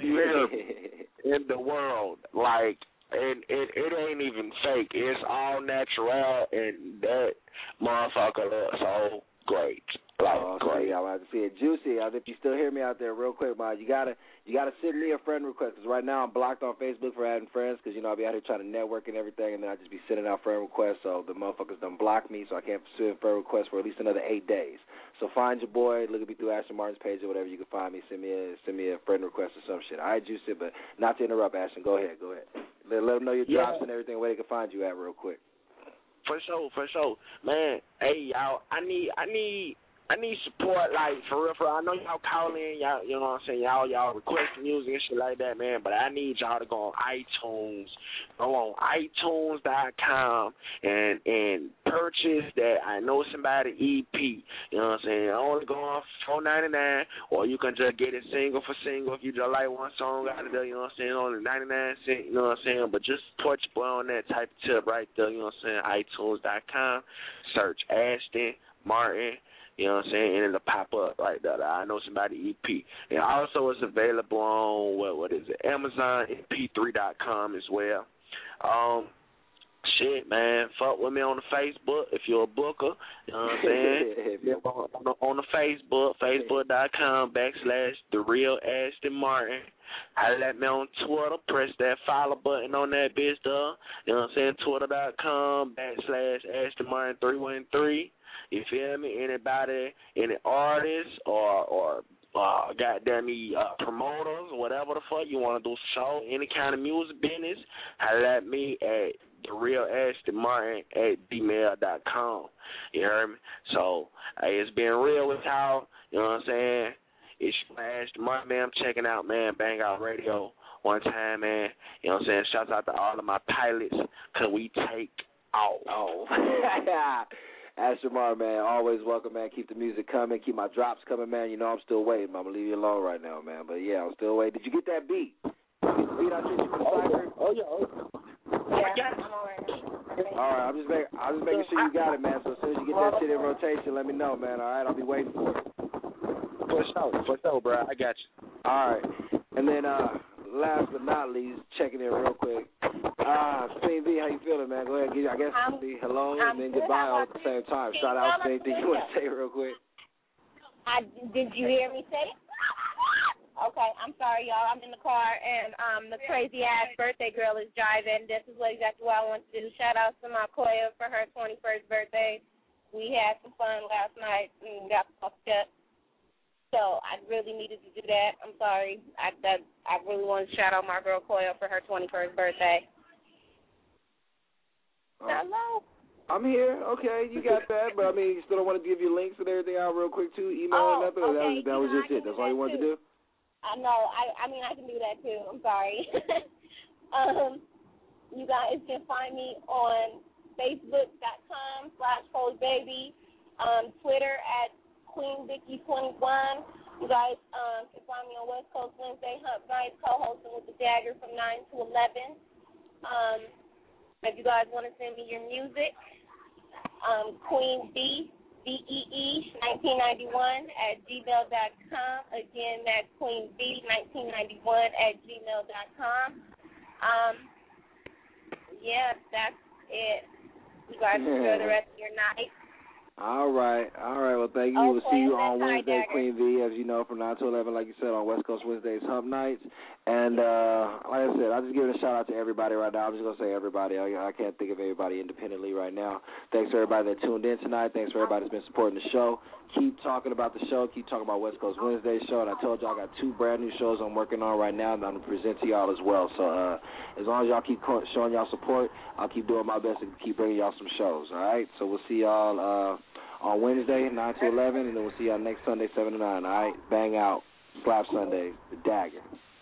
In the world, like, and it ain't even fake. It's all natural, and that motherfucker looks so great. Like, great. I want to see it. Juicy, if you still hear me out there real quick, man, you gotta send me a friend request, because right now I'm blocked on Facebook for adding friends, because, I'll be out here trying to network and everything, and then I just be sending out friend requests, so the motherfuckers done block me, so I can't send friend requests for at least another 8 days. So find your boy, look at me through Ashton Martin's page or whatever, you can find me, send me a friend request or some shit. All right, Juicy, but not to interrupt, Ashton. Go ahead. Let them know your drops and everything, where they can find you at real quick. For sure. Man, hey, y'all, I need support, like, for real. I know y'all call in, y'all, you know what I'm saying, y'all request music and shit like that, man, but I need y'all to go on iTunes. Go on iTunes.com and purchase that I Know Somebody EP. You know what I'm saying? Only go on $4.99, or you can just get it single for single if you just like one song out of there, you know what I'm saying, only 99 cents, you know what I'm saying? But just support your boy on that type of tip right there, you know what I'm saying, iTunes.com, search Ashton Martin, you know what I'm saying, and it'll pop up like that. I Know Somebody EP. And also it's available on, what is it, Amazon, mp3.com as well. Shit, man, fuck with me on the Facebook if you're a booker. You know what I'm saying? on the Facebook, facebook.com/TheRealAshtonMartin. Holla at me on Twitter. Press that follow button on that bitch, though. You know what I'm saying? Twitter.com/AshtonMartin313. You feel me? Anybody, any artists or goddamn promoters, whatever the fuck you want to do, show any kind of music business, holla at me at TheRealAshtonMartin@gmail.com. You heard me? So it's been real with y'all. You know what I'm saying? It's Ashton Martin, man. I'm checking out, man, Bang Out Radio one time, man. You know what I'm saying? Shouts out to all of my pilots, because we take off. Oh. Ashton Martin, man, always welcome, man. Keep the music coming. Keep my drops coming, man. You know I'm still waiting. I'm going to leave you alone right now, man. But, yeah, I'm still waiting. Did you get that beat? Did you get the beat I sent you from the Cypher? Oh, yeah. Yeah, I'm all right. All right, I'm just making sure you got it, man. So as soon as you get that shit in rotation, let me know, man. All right, I'll be waiting for it. For sure, bro. I got you. All right. And then last but not least, checking in real quick. Queen V, how you feeling, man? Go ahead and I guess say hello and then goodbye all at the same time. Shout out to anything you want to say real quick. Did you hear me say it? Okay, I'm sorry, y'all. I'm in the car, and the crazy-ass birthday girl is driving. This is exactly what I want to do. Shout out to my Koya for her 21st birthday. We had some fun last night and got fucked up. So I really needed to do that. I'm sorry. I really want to shout out my girl Koya for her 21st birthday. Hello? I'm here. Okay, you got that. But, I mean, you still don't want to give your links and everything out real quick, too? Email or nothing? Okay. That was just it. That's all you wanted to do? No, I mean, I can do that, too. I'm sorry. You guys can find me on Facebook.com/HolyBaby, Twitter at QueenVicky21. You guys can find me on West Coast Wednesday Hump Nights, co-hosting with the Dagger from 9 to 11. If you guys want to send me your music, Queen B, BEE 1991 at gmail.com. Again, that's Queen B 1991 at gmail.com. Yeah, that's it. You guys enjoy the rest of your night. All right. Well, thank you. We'll see you on Wednesday, Queen V, as you know, from 9 to 11, like you said, on West Coast Wednesdays Hump Nights. And like I said, I'll just give a shout-out to everybody right now. I'm just going to say everybody. I can't think of everybody independently right now. Thanks to everybody that tuned in tonight. Thanks for everybody that's been supporting the show. Keep talking about the show. Keep talking about West Coast Wednesday show. And I told y'all I got 2 brand new shows I'm working on right now, and I'm going to present to y'all as well. So as long as y'all keep showing y'all support, I'll keep doing my best to keep bringing y'all some shows, all right? So we'll see y'all on Wednesday, 9 to 11, and then we'll see y'all next Sunday, 7 to 9, all right? Bang Out, Slap Sunday, The Dagger.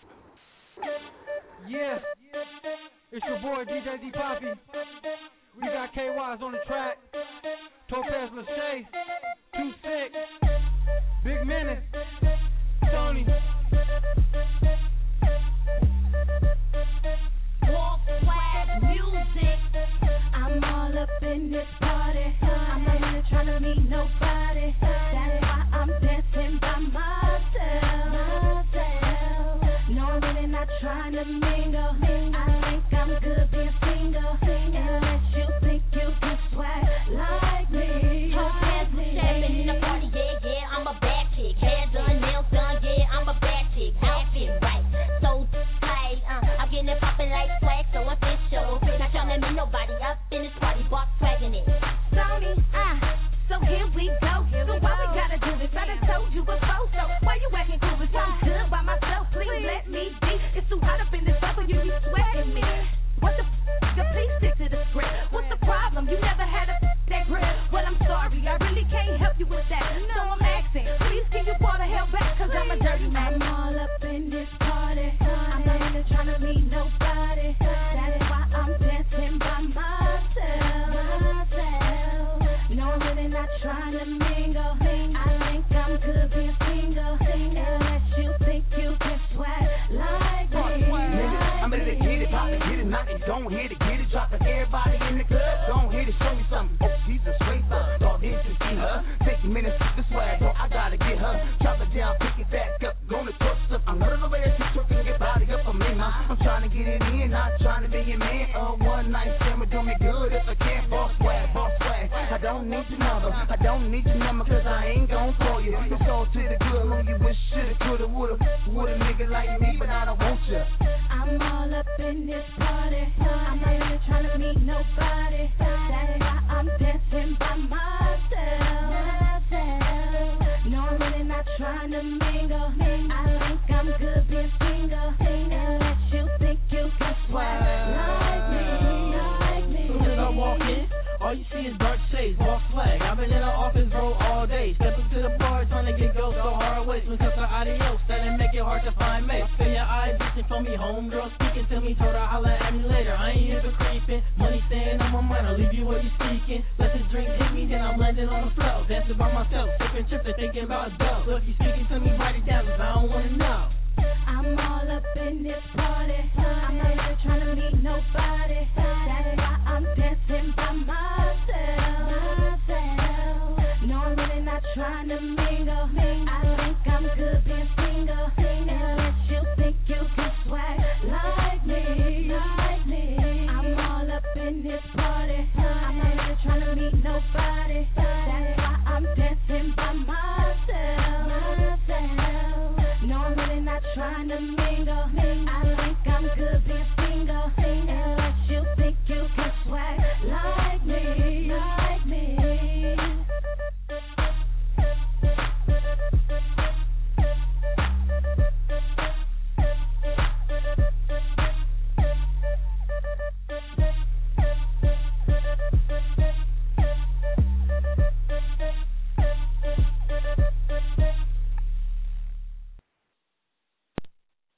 Yeah, it's your boy, DJ D Poppy. We got KYs on the track. Topaz Lachey, 2-6, Big Menace, Tony. Walk swag music. I'm all up in this party. I'm not really trying to meet nobody. That's why I'm dancing by myself. No, I'm really not trying to mingle. I think I'm good being single. Unless you think you can swag like me. Topaz Lachey in the party, yeah, I'm a bad chick. Hair done, nails done, yeah, I'm a bad chick. Outfit right, so tight. I'm getting it poppin' like swag, so official. Not trying to meet nobody up in this party, box swagging it. Sony, so here we go. So why we gotta do this? I done told you before, so why you acting cool? It's I'm good by myself, please let me be. It's too hot up in this bubble, you be sweating me. What the please stick to the script. What's the problem? You never had that grip. Well, I'm sorry, I really can't help you with that. So I'm asking, please can you pull the hell back? Cause I'm a dirty man. I'm all up in this party. I'm not even trying to meet nobody. That's why I'm dancing by myself. No, I'm really not trying to mingle. I think I'm good being single. Unless you think you can swag like me. I'm ready to get it, pop it, get it, knock it, don't hit it, get it, drop it, everybody in the club, don't hit it, show me something. Oh, she's a straight up, dog, did you see her? Take a minute, the swag, oh, I gotta get her. Drop it down, pick it back up, gonna touch up. I'm not the way that she's twerking, get body up for me, huh? I'm trying to get it in, not trying to be your man. One night stand would do me good if I can't. Boss swag, boss swag. I don't need your number, I don't need your number, cause I ain't gon' call you. It's all to the good, who you wish shoulda, coulda, woulda. Would a nigga like me, but I don't want ya. I'm all up in this party. I'm not really trying to meet nobody. That's why I'm dancing by myself. No, I'm really not trying to mingle. I think I'm good being single. And let you think you can swag like me. When I walk in, all you see is dark shades, boss swag. I've been in the office row all day. Stepping to the bar, trying to get girls so hard away. Swing up the adios, that didn't make it hard to find mates. Spin your eyes, reaching for me, homegirl speaking to me. Told her holla at me later. I ain't here for creeping. Money staying on my mind, I'll leave you where you speaking. Let the drink hit me, then I'm landing on the floor. Dancing by myself, sipping, tripping, thinking about dough. So if you speaking to me, write it down, cause I don't wanna know. I'm all up in this party. I'm not really trying to meet nobody. That's why I'm dancing by myself. No, I'm really not trying to mingle. I think I'm good being single. And let you think you can swag like me. I'm all up in this party. I'm not really trying to meet nobody. That's why I'm dancing by myself. No, I'm really not trying to meet